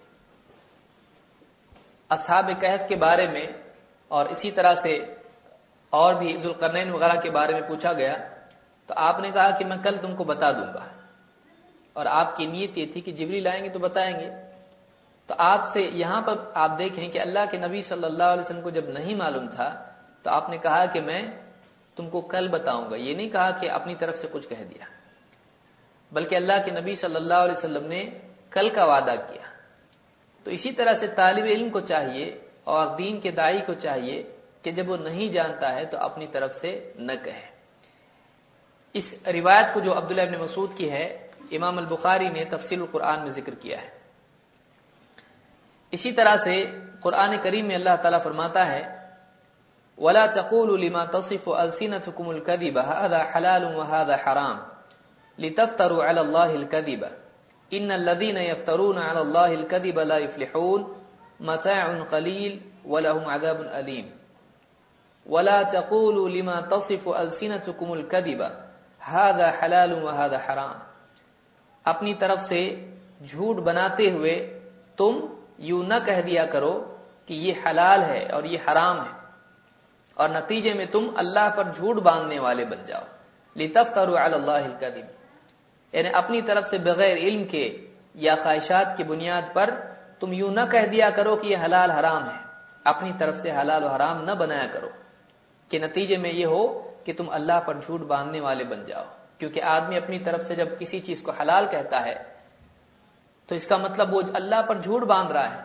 اصحاب کہف کے بارے میں، اور اسی طرح سے اور بھی ذوالقرنین وغیرہ کے بارے میں پوچھا گیا، تو آپ نے کہا کہ میں کل تم کو بتا دوں گا، اور آپ کی نیت یہ تھی کہ جبریل آئیں گے تو بتائیں گے۔ تو آپ سے یہاں پر آپ دیکھیں کہ اللہ کے نبی صلی اللہ علیہ وسلم کو جب نہیں معلوم تھا تو آپ نے کہا کہ میں تم کو کل بتاؤں گا، یہ نہیں کہا کہ اپنی طرف سے کچھ کہہ دیا، بلکہ اللہ کے نبی صلی اللہ علیہ وسلم نے کل کا وعدہ کیا۔ تو اسی طرح سے طالب علم کو چاہیے اور دین کے داعی کو چاہیے کہ جب وہ نہیں جانتا ہے تو اپنی طرف سے نہ کہے۔ اس روایت کو جو عبداللہ ابن مسعود کی ہے، امام البخاری نے تفسیر القرآن میں ذکر کیا ہے۔ اسی طرح سے قرآن کریم میں اللہ تعالیٰ فرماتا ہے وَلَا تَقُولُوا لِمَا تَصِفُ أَلْسِنَتُكُمُ الْكَذِبَ هَذَا حَلَالٌ وَهَذَا حَرَامٌ لِتَفْتَرُوا عَلَى اللَّهِ الْكَذِبَ إِنَّ الَّذِينَ يَفْتَرُونَ عَلَى اللَّهِ الْكَذِبَ لَا يُفْلِحُونَ مَتَاعٌ قَلِيلٌ وَلَهُمْ عَذَابٌ أَلِيمٌ وَلَا تَقُولُوا لِمَا تَصِفُ أَلْسِنَتُكُمُ الْكَذِبَ هَذَا حَلَالٌ وَهَذَا حَرَامٌ اپنی طرف سے جھوٹ بناتے ہوئے تم یوں نہ کہہ دیا کرو کہ یہ حلال ہے اور یہ حرام ہے، اور نتیجے میں تم اللہ پر جھوٹ باندھنے والے بن جاؤ۔ لِتَفْتَرُوا عَلَى اللَّهِ الْكَذِبَ، یعنی اپنی طرف سے بغیر علم کے یا خواہشات کی بنیاد پر تم یوں نہ کہہ دیا کرو کہ یہ حلال حرام ہے، اپنی طرف سے حلال و حرام نہ بنایا کرو کہ نتیجے میں یہ ہو کہ تم اللہ پر جھوٹ باندھنے والے بن جاؤ۔ کیونکہ آدمی اپنی طرف سے جب کسی چیز کو حلال کہتا ہے تو اس کا مطلب وہ اللہ پر جھوٹ باندھ رہا ہے،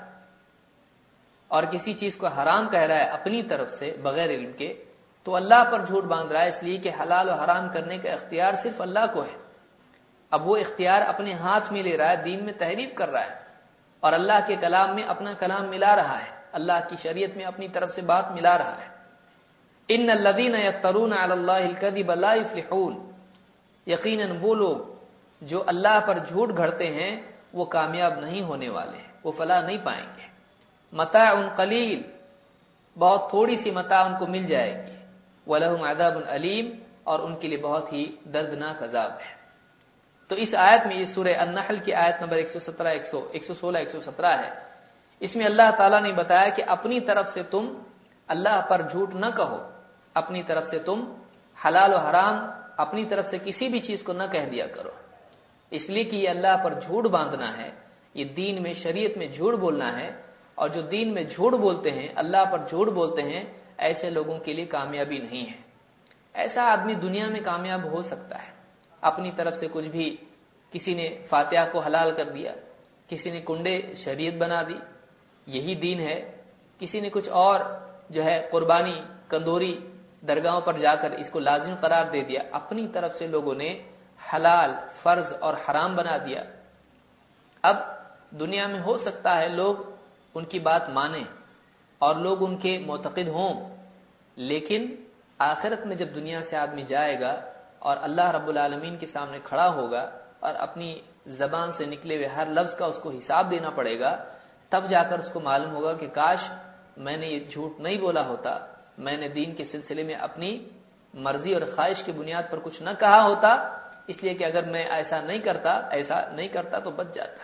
اور کسی چیز کو حرام کہہ رہا ہے اپنی طرف سے بغیر علم کے تو اللہ پر جھوٹ باندھ رہا ہے، اس لیے کہ حلال و حرام کرنے کا اختیار صرف اللہ کو ہے۔ اب وہ اختیار اپنے ہاتھ میں لے رہا ہے، دین میں تحریف کر رہا ہے، اور اللہ کے کلام میں اپنا کلام ملا رہا ہے، اللہ کی شریعت میں اپنی طرف سے بات ملا رہا ہے۔ ان الذين يفترون على الله الكذب لا يفلحون، یقیناً وہ لوگ جو اللہ پر جھوٹ گھڑتے ہیں وہ کامیاب نہیں ہونے والے ہیں، وہ فلاح نہیں پائیں گے۔ متاع قلیل، بہت تھوڑی سی متاع ان کو مل جائے گی، وَلَهُمْ عَذَابٌ علیم، اور ان کے لیے بہت ہی دردناک عذاب ہے۔ تو اس آیت میں، یہ سورہ النحل کی آیت نمبر 116 117 ہے، اس میں اللہ تعالیٰ نے بتایا کہ اپنی طرف سے تم اللہ پر جھوٹ نہ کہو، اپنی طرف سے تم حلال و حرام اپنی طرف سے کسی بھی چیز کو نہ کہہ دیا کرو، اس لیے کہ یہ اللہ پر جھوٹ باندھنا ہے، یہ دین میں شریعت میں جھوٹ بولنا ہے، اور جو دین میں جھوٹ بولتے ہیں، اللہ پر جھوٹ بولتے ہیں، ایسے لوگوں کے لیے کامیابی نہیں ہے۔ ایسا آدمی دنیا میں کامیاب ہو سکتا ہے، اپنی طرف سے کچھ بھی، کسی نے فاتحہ کو حلال کر دیا، کسی نے کنڈے شریعت بنا دی، یہی دین ہے، کسی نے کچھ اور جو ہے قربانی کندوری درگاہوں پر جا کر اس کو لازم قرار دے دیا، اپنی طرف سے لوگوں نے حلال فرض اور حرام بنا دیا۔ اب دنیا میں ہو سکتا ہے لوگ ان کی بات مانیں اور لوگ ان کے معتقد ہوں، لیکن آخرت میں جب دنیا سے آدمی جائے گا اور اللہ رب العالمین کے سامنے کھڑا ہوگا اور اپنی زبان سے نکلے ہوئے ہر لفظ کا اس کو حساب دینا پڑے گا، تب جا کر اس کو معلوم ہوگا کہ کاش میں نے یہ جھوٹ نہیں بولا ہوتا، میں نے دین کے سلسلے میں اپنی مرضی اور خواہش کی بنیاد پر کچھ نہ کہا ہوتا، اس لیے کہ اگر میں ایسا نہیں کرتا تو بچ جاتا۔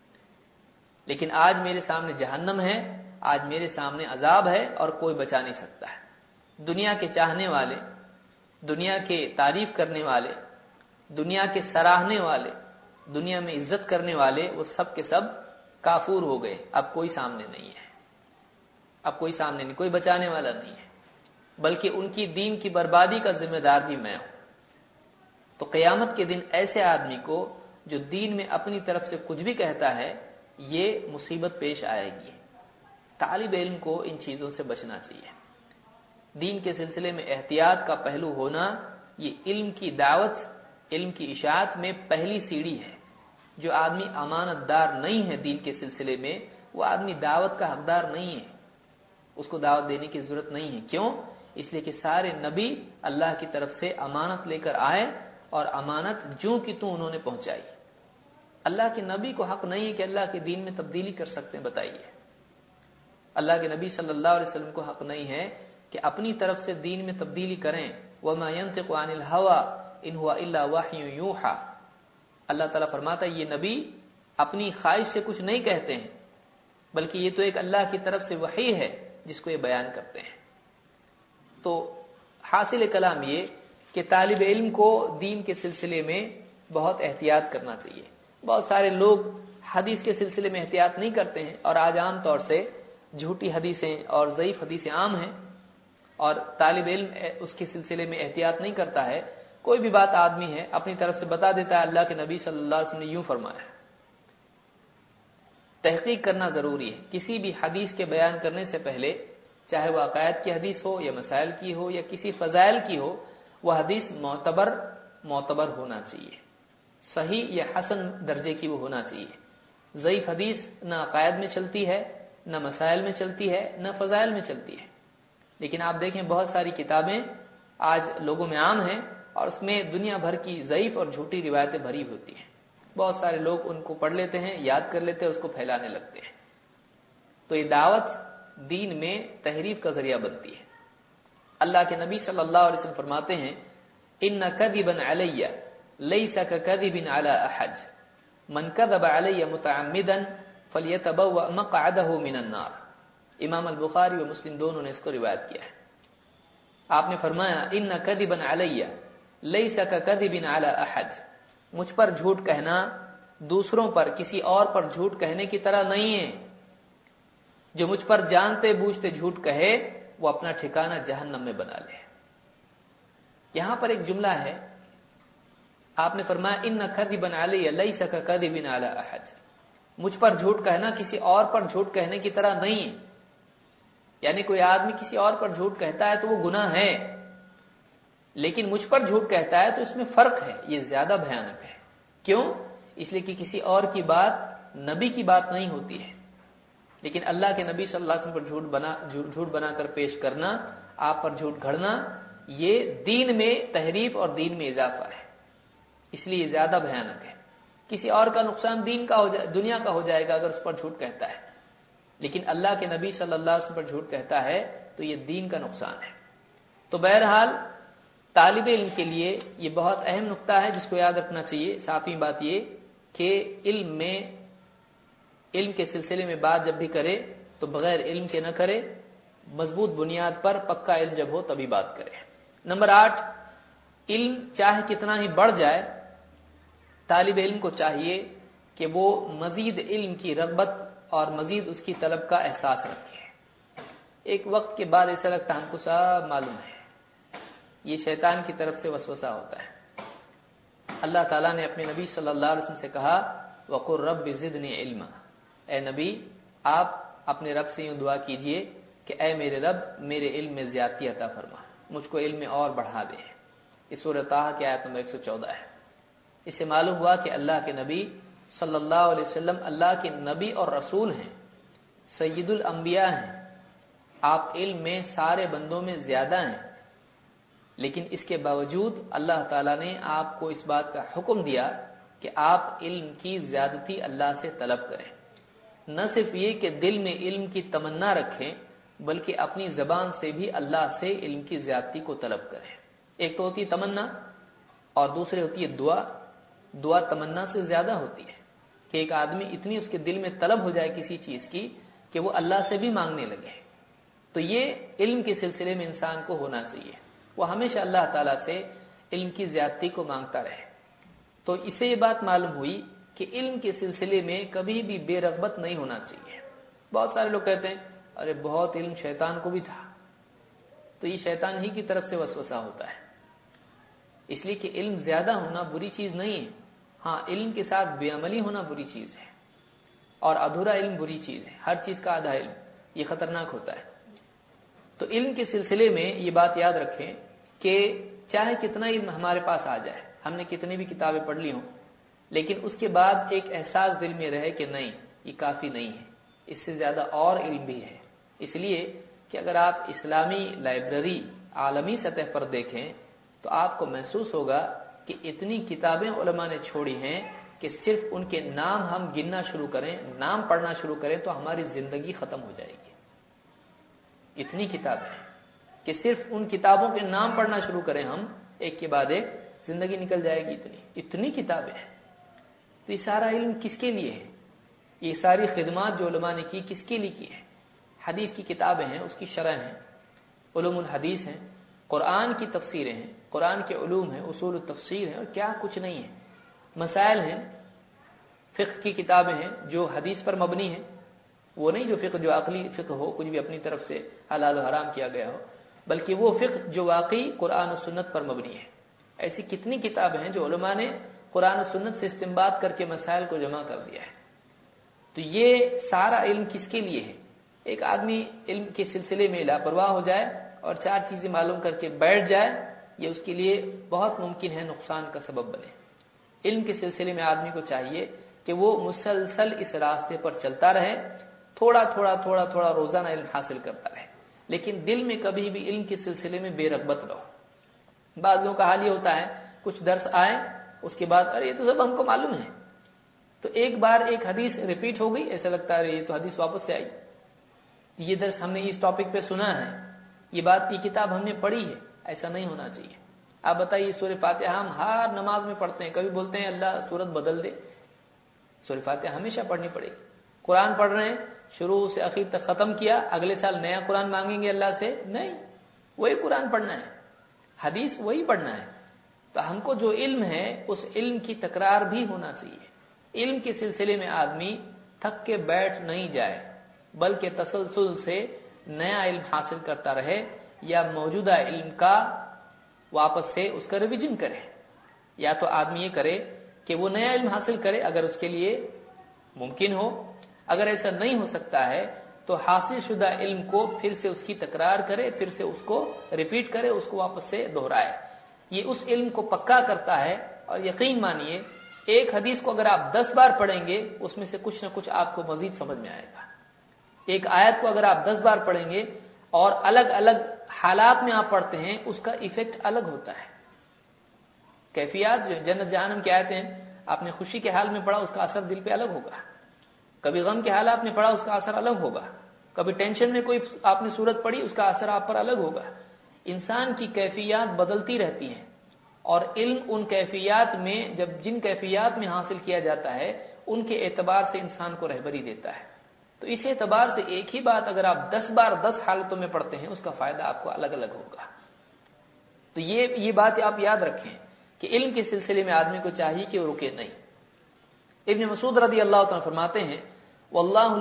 لیکن آج میرے سامنے جہنم ہے، آج میرے سامنے عذاب ہے، اور کوئی بچا نہیں سکتا ہے۔ دنیا کے چاہنے والے، دنیا کے تعریف کرنے والے، دنیا کے سراہنے والے، دنیا میں عزت کرنے والے، وہ سب کے سب کافور ہو گئے، اب کوئی سامنے نہیں ہے، اب کوئی سامنے نہیں، کوئی بچانے والا نہیں ہے، بلکہ ان کی دین کی بربادی کا ذمہ دار بھی میں ہوں۔ تو قیامت کے دن ایسے آدمی کو جو دین میں اپنی طرف سے کچھ بھی کہتا ہے، یہ مصیبت پیش آئے گی۔ طالب علم کو ان چیزوں سے بچنا چاہیے۔ دین کے سلسلے میں احتیاط کا پہلو ہونا، یہ علم کی دعوت، علم کی اشاعت میں پہلی سیڑھی ہے۔ جو آدمی امانت دار نہیں ہے دین کے سلسلے میں، وہ آدمی دعوت کا حقدار نہیں ہے، اس کو دعوت دینے کی ضرورت نہیں ہے۔ کیوں؟ اس لیے کہ سارے نبی اللہ کی طرف سے امانت لے کر آئے، اور امانت جو کہ تو انہوں نے پہنچائی۔ اللہ کے نبی کو حق نہیں ہے کہ اللہ کے دین میں تبدیلی کر سکتے ہیں، بتائیے۔ اللہ کے نبی صلی اللہ علیہ وسلم کو حق نہیں ہے کہ اپنی طرف سے دین میں تبدیلی کریں۔ وَمَا يَنطِقُ عَنِ الْهَوَىٰ إِنْ هُوَ إِلَّا وَحْيٌ يُوحَىٰ، اللہ تعالیٰ فرماتا ہے یہ نبی اپنی خواہش سے کچھ نہیں کہتے ہیں، بلکہ یہ تو ایک اللہ کی طرف سے وحی ہے جس کو یہ بیان کرتے ہیں۔ تو حاصل کلام یہ کہ طالب علم کو دین کے سلسلے میں بہت احتیاط کرنا چاہیے۔ بہت سارے لوگ حدیث کے سلسلے میں احتیاط نہیں کرتے ہیں، اور آج عام طور سے جھوٹی حدیثیں اور ضعیف حدیثیں عام ہیں، اور طالب علم اس کے سلسلے میں احتیاط نہیں کرتا ہے۔ کوئی بھی بات آدمی ہے اپنی طرف سے بتا دیتا ہے اللہ کے نبی صلی اللہ علیہ وسلم نے یوں فرمایا۔ تحقیق کرنا ضروری ہے، کسی بھی حدیث کے بیان کرنے سے پہلے، چاہے وہ عقائد کی حدیث ہو یا مسائل کی ہو یا کسی فضائل کی ہو، وہ حدیث معتبر ہونا چاہیے، صحیح یا حسن درجے کی وہ ہونا چاہیے۔ ضعیف حدیث نہ عقائد میں چلتی ہے، نہ مسائل میں چلتی ہے، نہ فضائل میں چلتی ہے۔ لیکن آپ دیکھیں بہت ساری کتابیں آج لوگوں میں عام ہیں، اور اس میں دنیا بھر کی ضعیف اور جھوٹی روایتیں بھری ہوتی ہیں۔ بہت سارے لوگ ان کو پڑھ لیتے ہیں، یاد کر لیتے ہیں، اس کو پھیلانے لگتے ہیں۔ تو یہ دعوت دین میں تحریف کا ذریعہ بنتی ہے۔ اللہ کے نبی صلی اللہ علیہ وسلم فرماتے ہیں، ان کذبا علی لیس ککذب علی احد، من کذب علی متعمدا فلیتبوأ مقعدہ من النار۔ امام البخاری و مسلم دونوں نے اس کو روایت کیا ہے۔ آپ نے فرمایا ان کذبا علی لیس ککذب علی احد، مجھ پر جھوٹ کہنا دوسروں پر کسی اور پر جھوٹ کہنے کی طرح نہیں ہے۔ جو مجھ پر جانتے بوجھتے جھوٹ کہے وہ اپنا ٹھکانہ جہنم میں بنا لے۔ یہاں پر ایک جملہ ہے، آپ نے فرمایا ان کذبا علی لیس ککذب علی احد، مجھ پر جھوٹ کہنا کسی اور پر جھوٹ کہنے کی طرح نہیں ہے۔ یعنی کوئی آدمی کسی اور پر جھوٹ کہتا ہے تو وہ گناہ ہے، لیکن مجھ پر جھوٹ کہتا ہے تو اس میں فرق ہے، یہ زیادہ بھیانک ہے۔ کیوں؟ اس لیے کہ کسی اور کی بات نبی کی بات نہیں ہوتی ہے، لیکن اللہ کے نبی صلی اللہ علیہ وسلم پر جھوٹ بنا کر پیش کرنا، آپ پر جھوٹ گھڑنا، یہ دین میں تحریف اور دین میں اضافہ ہے، اس لیے یہ زیادہ بھیانک ہے۔ کسی اور کا نقصان دنیا کا ہو جائے گا اگر اس پر جھوٹ کہتا ہے، لیکن اللہ کے نبی صلی اللہ علیہ وسلم پر جھوٹ کہتا ہے تو یہ دین کا نقصان ہے۔ تو بہرحال طالب علم کے لیے یہ بہت اہم نقطہ ہے جس کو یاد رکھنا چاہیے۔ ساتویں بات یہ کہ علم کے سلسلے میں بات جب بھی کرے تو بغیر علم کے نہ کرے، مضبوط بنیاد پر پکا علم جب ہو تبھی بات کرے۔ نمبر 8، علم چاہے کتنا ہی بڑھ جائے، طالب علم کو چاہیے کہ وہ مزید علم کی رغبت اور مزید اس کی طلب کا احساس رکھے۔ ایک وقت کے بعد ایسا لگتا ہے ہم کو سب معلوم ہے، یہ شیطان کی طرف سے وسوسہ ہوتا ہے۔ اللہ تعالیٰ نے اپنے نبی صلی اللہ علیہ وسلم سے کہا وَقُلْ رَبِّ زِدْنِي عِلْمًا، اے نبی آپ اپنے رب سے یوں دعا کیجئے کہ اے میرے رب میرے علم میں زیادتی عطا فرما، مجھ کو علم میں اور بڑھا دے۔ یہ سورہ طٰہٰ کی آیت نمبر 114 ہے۔ اس سے معلوم ہوا کہ اللہ کے نبی صلی اللہ علیہ وسلم اللہ کے نبی اور رسول ہیں، سید الانبیاء ہیں، آپ علم میں سارے بندوں میں زیادہ ہیں، لیکن اس کے باوجود اللہ تعالیٰ نے آپ کو اس بات کا حکم دیا کہ آپ علم کی زیادتی اللہ سے طلب کریں۔ نہ صرف یہ کہ دل میں علم کی تمنا رکھیں، بلکہ اپنی زبان سے بھی اللہ سے علم کی زیادتی کو طلب کریں۔ ایک تو ہوتی ہے تمنا اور دوسری ہوتی ہے دعا۔ دعا تمنا سے زیادہ ہوتی ہے کہ ایک آدمی اتنی اس کے دل میں طلب ہو جائے کسی چیز کی کہ وہ اللہ سے بھی مانگنے لگے۔ تو یہ علم کے سلسلے میں انسان کو ہونا چاہیے، وہ ہمیشہ اللہ تعالیٰ سے علم کی زیادتی کو مانگتا رہے۔ تو اسے یہ بات معلوم ہوئی کہ علم کے سلسلے میں کبھی بھی بے رغبت نہیں ہونا چاہیے۔ بہت سارے لوگ کہتے ہیں ارے بہت علم شیطان کو بھی تھا، تو یہ شیطان ہی کی طرف سے وسوسہ ہوتا ہے۔ اس لیے کہ علم زیادہ ہونا بری چیز نہیں ہے، ہاں علم کے ساتھ بے عملی ہونا بری چیز ہے، اور ادھورا علم بری چیز ہے۔ ہر چیز کا آدھا علم یہ خطرناک ہوتا ہے۔ تو علم کے سلسلے میں یہ بات یاد رکھیں کہ چاہے کتنا علم ہمارے پاس آ جائے، ہم نے کتنی بھی کتابیں پڑھ لی ہوں، لیکن اس کے بعد ایک احساس دل میں رہے کہ نہیں یہ کافی نہیں ہے، اس سے زیادہ اور علم بھی ہے۔ اس لیے کہ اگر آپ اسلامی لائبریری عالمی سطح پر دیکھیں تو آپ کو محسوس ہوگا کہ اتنی کتابیں علماء نے چھوڑی ہیں کہ صرف ان کے نام ہم گننا شروع کریں، نام پڑھنا شروع کریں تو ہماری زندگی ختم ہو جائے گی۔ اتنی کتابیں کہ صرف ان کتابوں کے نام پڑھنا شروع کریں ہم ایک کے بعد ایک، زندگی نکل جائے گی۔ اتنی کتابیں ہیں۔ تو یہ سارا علم کس کے لیے ہے؟ یہ ساری خدمات جو علماء نے کی کس کے لیے کی ہے؟ حدیث کی کتابیں ہیں، اس کی شرح ہیں، علوم الحدیث ہیں، قرآن کی تفسیریں ہیں، قرآن کے علوم ہیں، اصول التفسیر ہیں، اور کیا کچھ نہیں ہے۔ مسائل ہیں، فقہ کی کتابیں ہیں جو حدیث پر مبنی ہیں، وہ نہیں جو فقہ جو عقلی فقہ ہو، کچھ بھی اپنی طرف سے حلال و حرام کیا گیا ہو، بلکہ وہ فقہ جو واقعی قرآن و سنت پر مبنی ہے۔ ایسی کتنی کتابیں ہیں جو علماء نے قرآن و سنت سے استنباط کر کے مسائل کو جمع کر دیا ہے۔ تو یہ سارا علم کس کے لیے ہے؟ ایک آدمی علم کے سلسلے میں لاپرواہ ہو جائے اور چار چیزیں معلوم کر کے بیٹھ جائے، یہ اس کے لیے بہت ممکن ہے نقصان کا سبب بنے۔ علم کے سلسلے میں آدمی کو چاہیے کہ وہ مسلسل اس راستے پر چلتا رہے، تھوڑا تھوڑا روزانہ علم حاصل کرتا رہے، لیکن دل میں کبھی بھی علم کے سلسلے میں بے رغبت نہ ہو۔ بعض لوگوں کا حال یہ ہوتا ہے کچھ درس آئے اس کے بعد ارے یہ تو سب ہم کو معلوم ہے، تو ایک بار ایک حدیث ریپیٹ ہو گئی، ایسا لگتا ہے یہ تو حدیث واپس سے آئی، یہ درس ہم نے اس ٹاپک پہ سنا ہے، یہ بات یہ کتاب ہم نے پڑھی ہے۔ ایسا نہیں ہونا چاہیے۔ آپ بتائیے سورہ فاتحہ ہم ہر نماز میں پڑھتے ہیں، کبھی بولتے ہیں اللہ سورت بدل دے، سورہ فاتحہ ہمیشہ پڑھنی پڑے گی. قرآن پڑھ رہے ہیں، شروع سے آخر تک ختم کیا، اگلے سال نیا قرآن مانگیں گے اللہ سے؟ نہیں، وہی قرآن پڑھنا ہے، حدیث وہی پڑھنا ہے. تو ہم کو جو علم ہے اس علم کی تکرار بھی ہونا چاہیے. علم کے سلسلے میں آدمی تھک کے بیٹھ نہیں جائے، بلکہ تسلسل سے نیا علم حاصل کرتا رہے، یا موجودہ علم کا واپس سے اس کا ریویژن کرے. یا تو آدمی یہ کرے کہ وہ نیا علم حاصل کرے اگر اس کے لیے ممکن ہو. اگر ایسا نہیں ہو سکتا ہے تو حاصل شدہ علم کو پھر سے اس کی تکرار کرے، پھر سے اس کو ریپیٹ کرے، اس کو واپس سے دہرائے. یہ اس علم کو پکا کرتا ہے. اور یقین مانیے ایک حدیث کو اگر آپ 10 بار پڑھیں گے اس میں سے کچھ نہ کچھ آپ کو مزید سمجھ میں آئے گا. ایک آیت کو اگر آپ 10 بار پڑھیں گے اور الگ الگ حالات میں آپ پڑھتے ہیں، اس کا ایفیکٹ الگ ہوتا ہے. کیفیات جو جنت جہنم کی آیتیں ہیں، آپ نے خوشی کے حال میں پڑھا، اس کا اثر دل پہ الگ ہوگا. کبھی غم کے حالات میں پڑھا، اس کا اثر الگ ہوگا. کبھی ٹینشن میں کوئی آپ نے سورت پڑھی، اس کا اثر آپ پر الگ ہوگا. انسان کی کیفیات بدلتی رہتی ہیں، اور علم ان کیفیات میں جن کیفیات میں حاصل کیا جاتا ہے ان کے اعتبار سے انسان کو رہبری دیتا ہے. تو اس اعتبار سے ایک ہی بات اگر آپ 10 بار 10 حالتوں میں پڑھتے ہیں، اس کا فائدہ آپ کو الگ الگ ہوگا. تو یہ بات آپ یاد رکھیں کہ علم کے سلسلے میں آدمی کو چاہیے کہ وہ رکے نہیں. ابن مسعود رضی اللہ تعالیٰ فرماتے ہیں، واللہ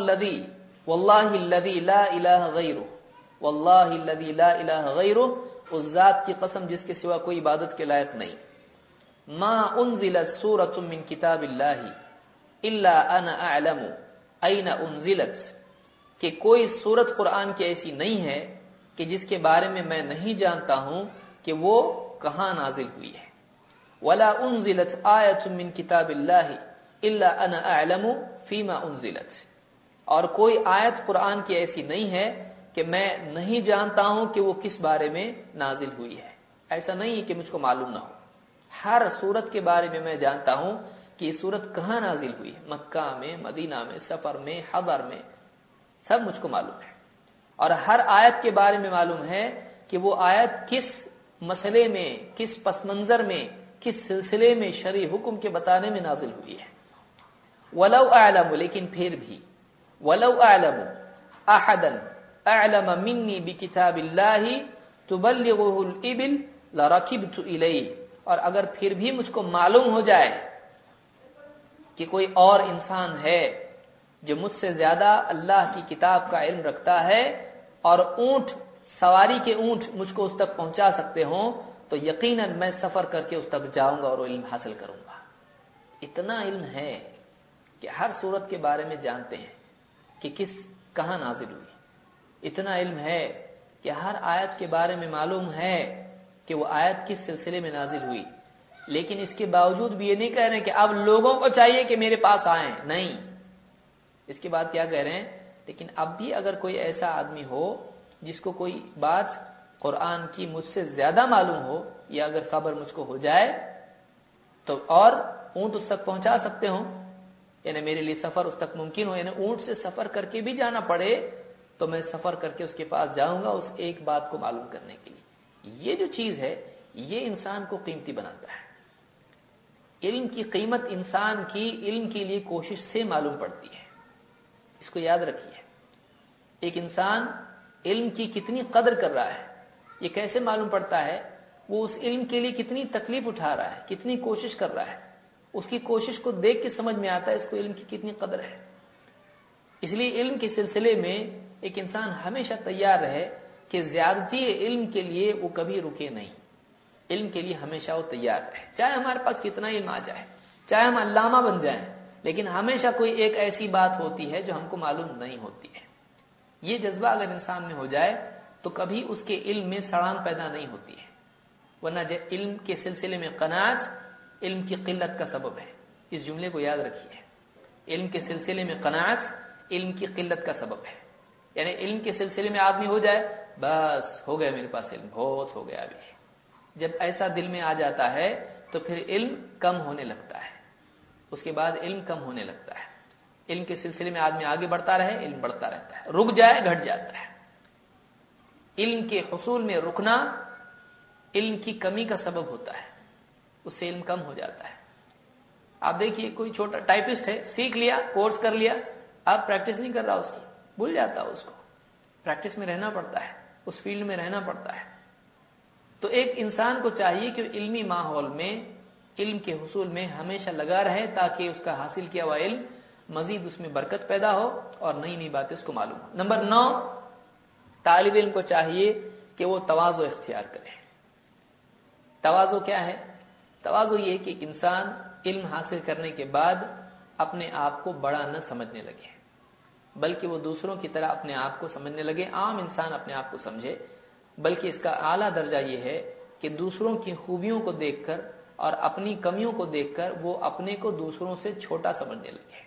الذی لا الہ غیرہ، واللہ الذی لا الہ غیرہ، اس ذات کی قسم جس کے سوا کوئی عبادت کے لائق نہیں، ما انزلت سورۃ من کتاب اللہ الا انا اعلم این انزلت، کہ کوئی سورت قرآن کی ایسی نہیں ہے کہ جس کے بارے میں میں نہیں جانتا ہوں کہ وہ کہاں نازل ہوئی ہے. ولا انزلت آیۃ من کتاب اللہ الا انا اعلم فیما انزلت، اور کوئی آیت قرآن کی ایسی نہیں ہے کہ میں نہیں جانتا ہوں کہ وہ کس بارے میں نازل ہوئی ہے. ایسا نہیں ہے کہ مجھ کو معلوم نہ ہو. ہر سورت کے بارے میں میں جانتا ہوں کہ یہ سورت کہاں نازل ہوئی ہے، مکہ میں، مدینہ میں، سفر میں، حضر میں، سب مجھ کو معلوم ہے. اور ہر آیت کے بارے میں معلوم ہے کہ وہ آیت کس مسئلے میں، کس پس منظر میں، کس سلسلے میں شرعی حکم کے بتانے میں نازل ہوئی ہے. ولو اعلم، لیکن پھر بھی، ولو اعلم احدا اعلم منی بکتاب اللہ تبلغه الابل لرکبت الیہ، اور اگر پھر بھی مجھ کو معلوم ہو جائے کہ کوئی اور انسان ہے جو مجھ سے زیادہ اللہ کی کتاب کا علم رکھتا ہے اور اونٹ، سواری کے اونٹ مجھ کو اس تک پہنچا سکتے ہوں، تو یقیناً میں سفر کر کے اس تک جاؤں گا اور وہ علم حاصل کروں گا. اتنا علم ہے کہ ہر صورت کے بارے میں جانتے ہیں کہ کہاں نازل ہوئی. اتنا علم ہے کہ ہر آیت کے بارے میں معلوم ہے کہ وہ آیت کس سلسلے میں نازل ہوئی. لیکن اس کے باوجود بھی یہ نہیں کہہ رہے ہیں کہ اب لوگوں کو چاہیے کہ میرے پاس آئیں. نہیں، اس کے بعد کیا کہہ رہے ہیں، لیکن اب بھی اگر کوئی ایسا آدمی ہو جس کو کوئی بات قرآن کی مجھ سے زیادہ معلوم ہو، یا اگر خبر مجھ کو ہو جائے تو، اور اونٹ اس تک پہنچا سکتے ہوں، یعنی میرے لیے سفر اس تک ممکن ہو، یعنی اونٹ سے سفر کر کے بھی جانا پڑے تو میں سفر کر کے اس کے پاس جاؤں گا اس ایک بات کو معلوم کرنے کے لیے. یہ جو چیز ہے یہ انسان کو قیمتی بناتا ہے. علم کی قیمت انسان کی علم کے لیے کوشش سے معلوم پڑتی ہے. اس کو یاد رکھیے. ایک انسان علم کی کتنی قدر کر رہا ہے یہ کیسے معلوم پڑتا ہے؟ وہ اس علم کے لیے کتنی تکلیف اٹھا رہا ہے، کتنی کوشش کر رہا ہے. اس کی کوشش کو دیکھ کے سمجھ میں آتا ہے اس کو علم کی کتنی قدر ہے. اس لیے علم کے سلسلے میں ایک انسان ہمیشہ تیار رہے کہ زیادتی علم کے لیے وہ کبھی رکے نہیں. علم کے لیے ہمیشہ وہ تیار رہے، چاہے ہمارے پاس کتنا علم آ جائے، چاہے ہم علامہ بن جائیں، لیکن ہمیشہ کوئی ایک ایسی بات ہوتی ہے جو ہم کو معلوم نہیں ہوتی ہے. یہ جذبہ اگر انسان میں ہو جائے تو کبھی اس کے علم میں سڑان پیدا نہیں ہوتی ہے. ورنہ علم کے سلسلے میں قناعت علم کی قلت کا سبب ہے. اس جملے کو یاد رکھیے. علم کے سلسلے میں قناعت علم کی قلت کا سبب ہے. یعنی علم کے سلسلے میں آدمی ہو جائے بس ہو گیا میرے پاس علم، بہت ہو گیا. ابھی جب ایسا دل میں آ جاتا ہے تو پھر علم کم ہونے لگتا ہے. اس کے بعد علم کم ہونے لگتا ہے. علم کے سلسلے میں آدمی آگے بڑھتا رہے، علم بڑھتا رہتا ہے، رک جائے گھٹ جاتا ہے. علم کے حصول میں رکنا علم کی کمی کا سبب ہوتا ہے، اس سے علم کم ہو جاتا ہے. آپ دیکھیے کوئی چھوٹا ٹائپسٹ ہے، سیکھ لیا، کورس کر لیا، اب پریکٹس نہیں کر رہا اس کی، بھول جاتا اس کو، پریکٹس میں رہنا پڑتا ہے، اس فیلڈ میں رہنا پڑتا ہے۔ تو ایک انسان کو چاہیے کہ علمی ماحول میں، علم کے حصول میں ہمیشہ لگا رہے، تاکہ اس کا حاصل کیا ہوا علم مزید اس میں برکت پیدا ہو اور نئی نئی باتیں اس کو معلوم ہو۔ نمبر 9، طالب علم کو چاہیے کہ وہ تواضع اختیار کرے۔ تواضع کیا ہے؟ تواضع یہ کہ انسان علم حاصل کرنے کے بعد اپنے آپ کو بڑا نہ سمجھنے لگے، بلکہ وہ دوسروں کی طرح اپنے آپ کو سمجھنے لگے۔ عام انسان اپنے آپ کو سمجھے، بلکہ اس کا اعلیٰ درجہ یہ ہے کہ دوسروں کی خوبیوں کو دیکھ کر اور اپنی کمیوں کو دیکھ کر وہ اپنے کو دوسروں سے چھوٹا سمجھنے لگے۔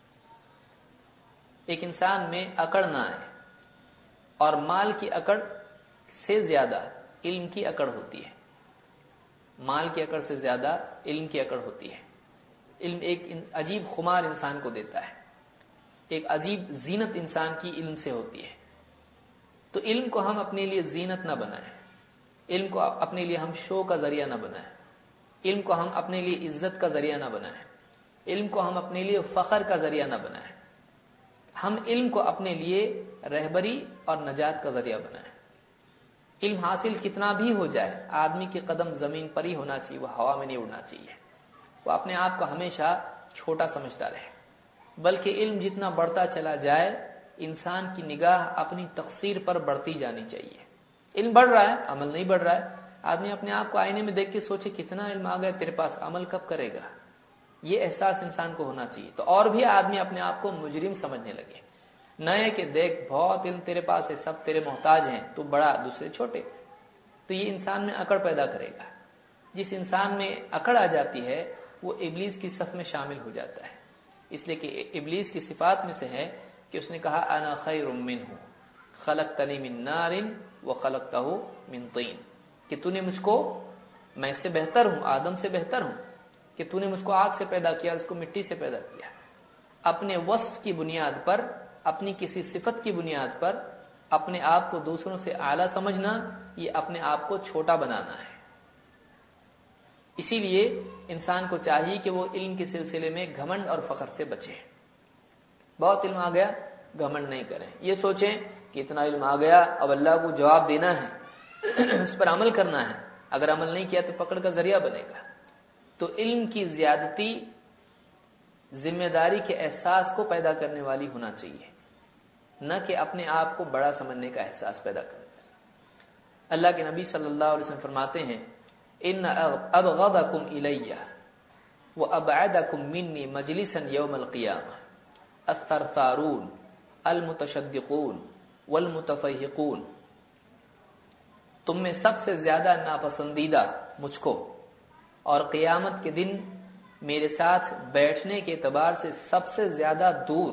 ایک انسان میں اکڑ نہ آئے، اور مال کی اکڑ سے زیادہ علم کی اکڑ ہوتی ہے۔ مال کی اکڑ سے زیادہ علم کی اکڑ ہوتی ہے۔ علم ایک عجیب خمار انسان کو دیتا ہے، ایک عجیب زینت انسان کی علم سے ہوتی ہے۔ تو علم کو ہم اپنے لیے زینت نہ بنائیں، علم کو اپنے لیے ہم شو کا ذریعہ نہ بنائیں، علم کو ہم اپنے لیے عزت کا ذریعہ نہ بنائیں، علم کو ہم اپنے لیے فخر کا ذریعہ نہ بنائیں۔ ہم علم کو اپنے لیے رہبری اور نجات کا ذریعہ بنائیں۔ علم حاصل کتنا بھی ہو جائے، آدمی کے قدم زمین پر ہی ہونا چاہیے، وہ ہوا میں نہیں اڑنا چاہیے۔ وہ اپنے آپ کو ہمیشہ چھوٹا سمجھتا رہے، بلکہ علم جتنا بڑھتا چلا جائے، انسان کی نگاہ اپنی تقصیر پر بڑھتی جانی چاہیے۔ علم بڑھ رہا ہے، عمل نہیں بڑھ رہا ہے، آدمی اپنے آپ کو آئینے میں دیکھ کے سوچے کتنا علم آ گیا تیرے پاس، عمل کب کرے گا؟ یہ احساس انسان کو ہونا چاہیے، تو اور بھی آدمی اپنے آپ کو مجرم سمجھنے لگے۔ نئے کہ دیکھ بہت علم تیرے پاس ہے، سب تیرے محتاج ہیں، تو بڑا دوسرے چھوٹے، تو یہ انسان میں اکڑ پیدا کرے گا۔ جس انسان میں اکڑ آ جاتی ہے وہ ابلیس کی صف میں شامل ہو جاتا ہے، اس لیے کہ ابلیس کی صفات میں سے ہے کہ اس نے کہا انا خیر منہ خلقتنی من نار وخلقتہ من طین، کہ تو نے مجھ کو، میں سے بہتر ہوں، آدم سے بہتر ہوں، کہ تو نے مجھ کو آگ سے پیدا کیا اور اس کو مٹی سے پیدا کیا۔ اپنے وصف کی بنیاد پر، اپنی کسی صفت کی بنیاد پر اپنے آپ کو دوسروں سے اعلیٰ سمجھنا، یہ اپنے آپ کو چھوٹا بنانا ہے۔ اسی لیے انسان کو چاہیے کہ وہ علم کے سلسلے میں گھمنڈ اور فخر سے بچے۔ بہت علم آ گیا، گھمنڈ نہیں کریں، یہ سوچیں کہ اتنا علم آ گیا، اب اللہ کو جواب دینا ہے، اس پر عمل کرنا ہے، اگر عمل نہیں کیا تو پکڑ کا ذریعہ بنے گا۔ تو علم کی زیادتی ذمہ داری کے احساس کو پیدا کرنے والی ہونا چاہیے، نہ کہ اپنے آپ کو بڑا سمجھنے کا احساس پیدا کرنے۔ اللہ کے نبی صلی اللہ علیہ وسلم فرماتے ہیں ان ابغضکم الی وابعدکم منی مجلسا یوم القیامہ الثرثارون المتشدقون والمتفیہقون، تم میں سب سے زیادہ ناپسندیدہ مجھ کو اور قیامت کے دن میرے ساتھ بیٹھنے کے اعتبار سے سب سے زیادہ دور،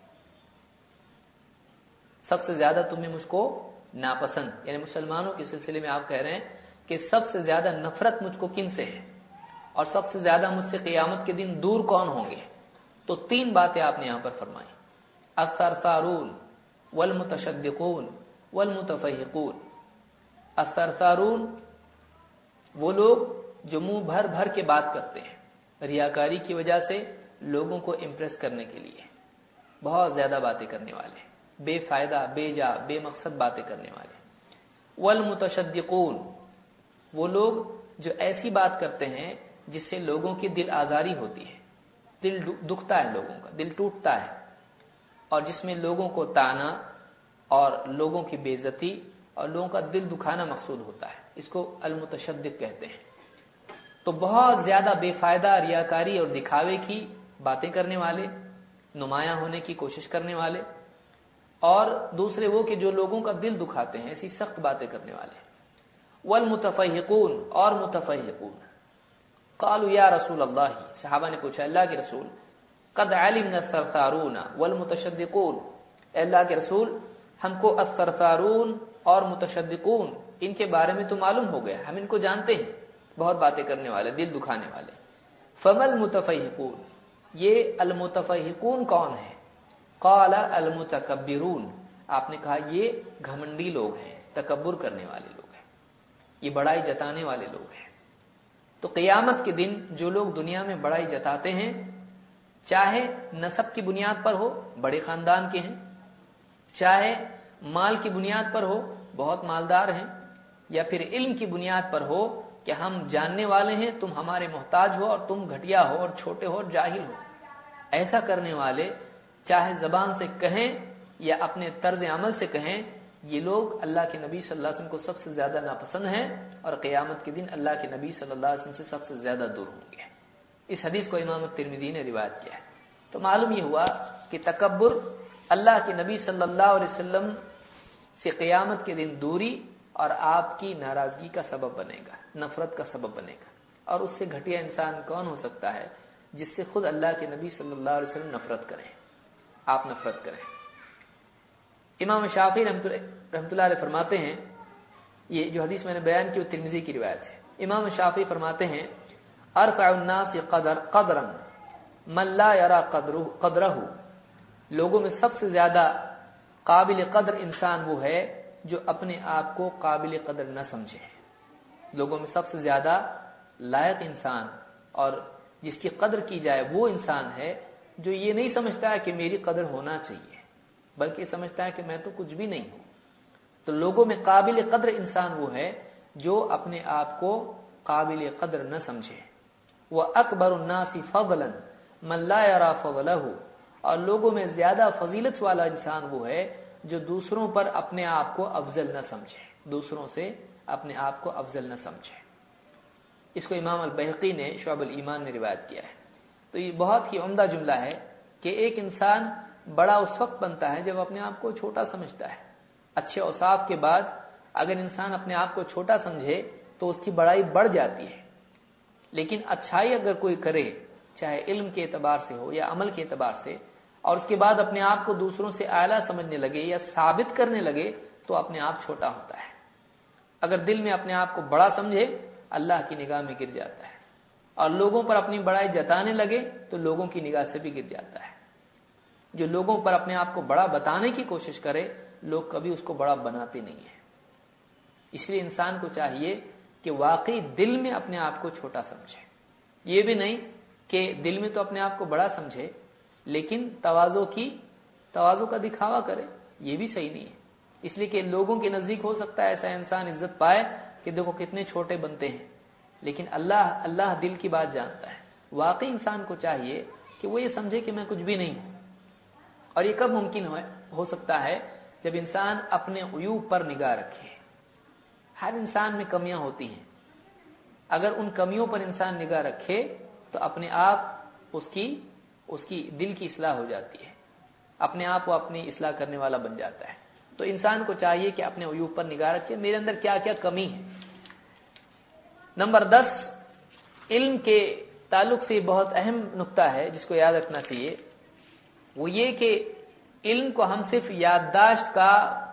سب سے زیادہ تمہیں مجھ کو ناپسند، یعنی مسلمانوں کے سلسلے میں آپ کہہ رہے ہیں کہ سب سے زیادہ نفرت مجھ کو کن سے ہے، اور سب سے زیادہ مجھ سے قیامت کے دن دور کون ہوں گے؟ تو 3 باتیں آپ نے یہاں پر فرمائی، الثرثارون والمتشدقون والمتفیہقون۔ الثرثارون وہ لوگ جو منہ بھر بھر کے بات کرتے ہیں، ریاکاری کی وجہ سے لوگوں کو امپریس کرنے کے لیے بہت زیادہ باتیں کرنے والے، بے فائدہ، بے جا، بے مقصد باتیں کرنے والے۔ والمتشدقون وہ لوگ جو ایسی بات کرتے ہیں جس سے لوگوں کی دل آزاری ہوتی ہے، دل دکھتا ہے، لوگوں کا دل ٹوٹتا ہے، اور جس میں لوگوں کو طعنہ اور لوگوں کی بے عزتی اور لوگوں کا دل دکھانا مقصود ہوتا ہے، اس کو المتشدق کہتے ہیں۔ تو بہت زیادہ بے فائدہ ریاکاری اور دکھاوے کی باتیں کرنے والے، نمایاں ہونے کی کوشش کرنے والے، اور دوسرے وہ کہ جو لوگوں کا دل دکھاتے ہیں، ایسی سخت باتیں کرنے والے۔ والمتفیہقون اور متفیہقون، قالوا یا رسول اللہ، صحابہ نے پوچھا اللہ کے رسول، قد علمنا الثرثارون والمتشدقون، اے اللہ کے رسول ہم کو الثرثارون اور متشدقون ان کے بارے میں تو معلوم ہو گیا، ہم ان کو جانتے ہیں، بہت باتیں کرنے والے، دل دکھانے والے۔ فما المتفیہقون، یہ المتفیہقون کون ہے؟ قال المتکبرون، آپ نے کہا یہ گھمنڈی لوگ ہیں، تکبر کرنے والے لوگ ہیں، یہ بڑائی جتانے والے لوگ ہیں۔ تو قیامت کے دن جو لوگ دنیا میں بڑائی جتاتے ہیں، چاہے نسب کی بنیاد پر ہو، بڑے خاندان کے ہیں، چاہے مال کی بنیاد پر ہو، بہت مالدار ہیں، یا پھر علم کی بنیاد پر ہو کہ ہم جاننے والے ہیں، تم ہمارے محتاج ہو اور تم گھٹیا ہو اور چھوٹے ہو اور جاہل ہو، ایسا کرنے والے چاہے زبان سے کہیں یا اپنے طرز عمل سے کہیں، یہ لوگ اللہ کے نبی صلی اللہ علیہ وسلم کو سب سے زیادہ ناپسند ہیں اور قیامت کے دن اللہ کے نبی صلی اللہ علیہ وسلم سے سب سے زیادہ دور ہوں گے۔ اس حدیث کو امام ترمذی نے روایت کیا ہے۔ تو معلوم یہ ہوا کہ تکبر اللہ کے نبی صلی اللہ علیہ وسلم سے قیامت کے دن دوری اور آپ کی ناراضگی کا سبب بنے گا، نفرت کا سبب بنے گا۔ اور اس سے گھٹیا انسان کون ہو سکتا ہے جس سے خود اللہ کے نبی صلی اللہ علیہ وسلم نفرت کریں، آپ نفرت کریں۔ امام شافعی رحمۃ اللہ علیہ فرماتے ہیں، یہ جو حدیث میں نے بیان کی وہ ترمذی کی روایت ہے، امام شافعی فرماتے ہیں ارفع الناس قدرا من لا يرى قدرہ، لوگوں میں سب سے زیادہ قابل قدر انسان وہ ہے جو اپنے آپ کو قابل قدر نہ سمجھے۔ لوگوں میں سب سے زیادہ لائق انسان اور جس کی قدر کی جائے وہ انسان ہے جو یہ نہیں سمجھتا ہے کہ میری قدر ہونا چاہیے، بلکہ سمجھتا ہے کہ میں تو کچھ بھی نہیں ہوں۔ تو لوگوں میں قابل قدر انسان وہ ہے جو اپنے آپ کو قابل قدر نہ سمجھے۔ وَأَكْبَرُ النَّاسِ فَضْلًا مَنْ لَا يَرَى فَضْلَهُ، اور لوگوں میں زیادہ فضیلت والا انسان وہ ہے جو دوسروں پر اپنے آپ کو افضل نہ سمجھے، دوسروں سے اپنے آپ کو افضل نہ سمجھے۔ اس کو امام البیہقی نے شعب الایمان میں روایت کیا ہے۔ تو یہ بہت ہی عمدہ جملہ ہے کہ ایک انسان بڑا اس وقت بنتا ہے جب اپنے آپ کو چھوٹا سمجھتا ہے۔ اچھے اوصاف کے بعد اگر انسان اپنے آپ کو چھوٹا سمجھے تو اس کی بڑائی بڑھ جاتی ہے، لیکن اچھائی اگر کوئی کرے چاہے علم کے اعتبار سے ہو یا عمل کے اعتبار سے، اور اس کے بعد اپنے آپ کو دوسروں سے اعلیٰ سمجھنے لگے یا ثابت کرنے لگے تو اپنے آپ چھوٹا ہوتا ہے۔ اگر دل میں اپنے آپ کو بڑا سمجھے اللہ کی نگاہ میں گر جاتا ہے، اور لوگوں پر اپنی بڑائی جتانے لگے تو لوگوں کی نگاہ سے بھی گر جاتا ہے۔ جو لوگوں پر اپنے آپ کو بڑا بتانے کی کوشش کرے لوگ کبھی اس کو بڑا بناتے نہیں ہیں۔ اس لیے انسان کو چاہیے کہ واقعی دل میں اپنے آپ کو چھوٹا سمجھے، یہ بھی نہیں کہ دل میں تو اپنے آپ کو بڑا سمجھے لیکن تواضع کا دکھاوا کرے، یہ بھی صحیح نہیں ہے۔ اس لیے کہ لوگوں کے نزدیک ہو سکتا ہے ایسا انسان عزت پائے کہ دیکھو کتنے چھوٹے بنتے ہیں، لیکن اللہ دل کی بات جانتا ہے۔ واقعی انسان کو چاہیے کہ وہ یہ سمجھے کہ میں کچھ بھی نہیں ہوں۔ اور یہ کب ممکن ہو سکتا ہے؟ جب انسان اپنے عیوب پر نگاہ رکھے۔ ہر انسان میں کمیاں ہوتی ہیں، اگر ان کمیوں پر انسان نگاہ رکھے تو اپنے آپ اس کی دل کی اصلاح ہو جاتی ہے، اپنے آپ وہ اپنی اصلاح کرنے والا بن جاتا ہے۔ تو انسان کو چاہیے کہ اپنے عیوب پر نگاہ رکھے، میرے اندر کیا کیا کمی ہے۔ نمبر 10، علم کے تعلق سے بہت اہم نقطہ ہے جس کو یاد رکھنا چاہیے، وہ یہ کہ علم کو ہم صرف یادداشت کا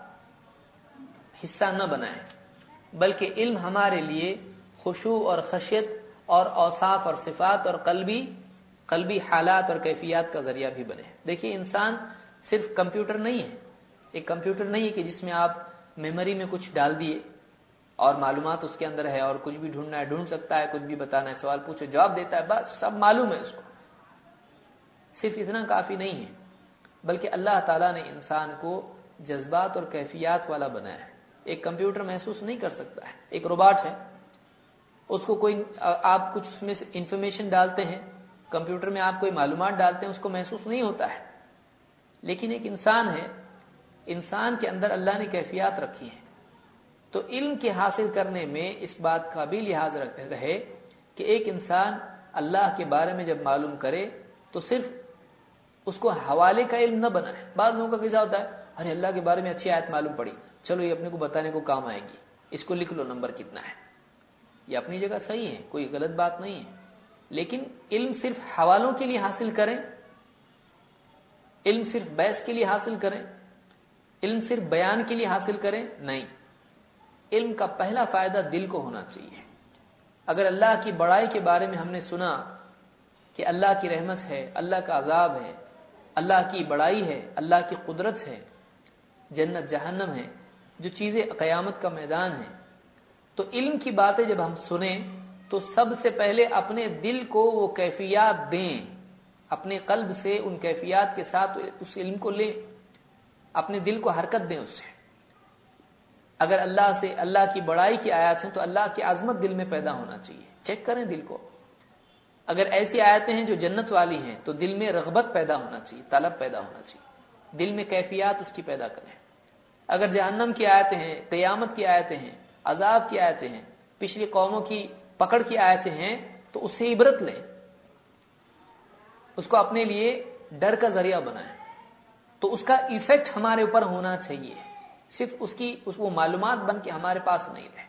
حصہ نہ بنائیں، بلکہ علم ہمارے لیے خشوع اور خشیت اور اوصاف اور صفات اور قلبی حالات اور کیفیات کا ذریعہ بھی بنے۔ دیکھیے انسان صرف کمپیوٹر نہیں ہے، ایک کمپیوٹر نہیں ہے کہ جس میں آپ میموری میں کچھ ڈال دیے اور معلومات اس کے اندر ہے اور کچھ بھی ڈھونڈنا ہے ڈھونڈ سکتا ہے، کچھ بھی بتانا ہے سوال پوچھو جواب دیتا ہے، بس سب معلوم ہے اس کو۔ صرف اتنا کافی نہیں ہے، بلکہ اللہ تعالیٰ نے انسان کو جذبات اور کیفیات والا بنایا ہے۔ ایک کمپیوٹر محسوس نہیں کر سکتا ہے، ایک روبوٹ ہے، اس کو کوئی آپ کچھ اس میں انفارمیشن ڈالتے ہیں، کمپیوٹر میں آپ کوئی معلومات ڈالتے ہیں، اس کو محسوس نہیں ہوتا ہے۔ لیکن ایک انسان ہے، انسان کے اندر اللہ نے کیفیات رکھی ہیں۔ تو علم کے حاصل کرنے میں اس بات کا بھی لحاظ رہے کہ ایک انسان اللہ کے بارے میں جب معلوم کرے تو صرف اس کو حوالے کا علم نہ بنائے۔ بعض لوگوں کا کیسا ہوتا ہے، ارے اللہ کے بارے میں اچھی آیت معلوم پڑی، چلو یہ اپنے کو بتانے کو کام آئے گی، اس کو لکھ لو نمبر کتنا ہے۔ یہ اپنی جگہ صحیح ہے، کوئی غلط بات نہیں ہے، لیکن علم صرف حوالوں کے لیے حاصل کریں، علم صرف بحث کے لیے حاصل کریں، علم صرف بیان کے لیے حاصل کریں، نہیں۔ علم کا پہلا فائدہ دل کو ہونا چاہیے۔ اگر اللہ کی بڑائی کے بارے میں ہم نے سنا کہ اللہ کی رحمت ہے، اللہ کا عذاب ہے، اللہ کی بڑائی ہے، اللہ کی قدرت ہے، جنت جہنم ہے، جو چیزیں قیامت کا میدان ہے، تو علم کی باتیں جب ہم سنیں تو سب سے پہلے اپنے دل کو وہ کیفیات دیں، اپنے قلب سے ان کیفیات کے ساتھ اس علم کو لیں، اپنے دل کو حرکت دیں اس سے۔ اگر اللہ کی بڑائی کی آیات ہیں تو اللہ کی عظمت دل میں پیدا ہونا چاہیے، چیک کریں دل کو۔ اگر ایسی آیتیں ہیں جو جنت والی ہیں تو دل میں رغبت پیدا ہونا چاہیے، طلب پیدا ہونا چاہیے، دل میں کیفیات اس کی پیدا کریں۔ اگر جہنم کی آیتیں ہیں، قیامت کی آیتیں ہیں، عذاب کی آیتیں ہیں، پچھلی قوموں کی پکڑ کی آیتیں ہیں تو اس سے عبرت لیں، اس کو اپنے لیے ڈر کا ذریعہ بنائیں، تو اس کا ایفیکٹ ہمارے اوپر ہونا چاہیے، صرف وہ معلومات بن کے ہمارے پاس نہیں رہے۔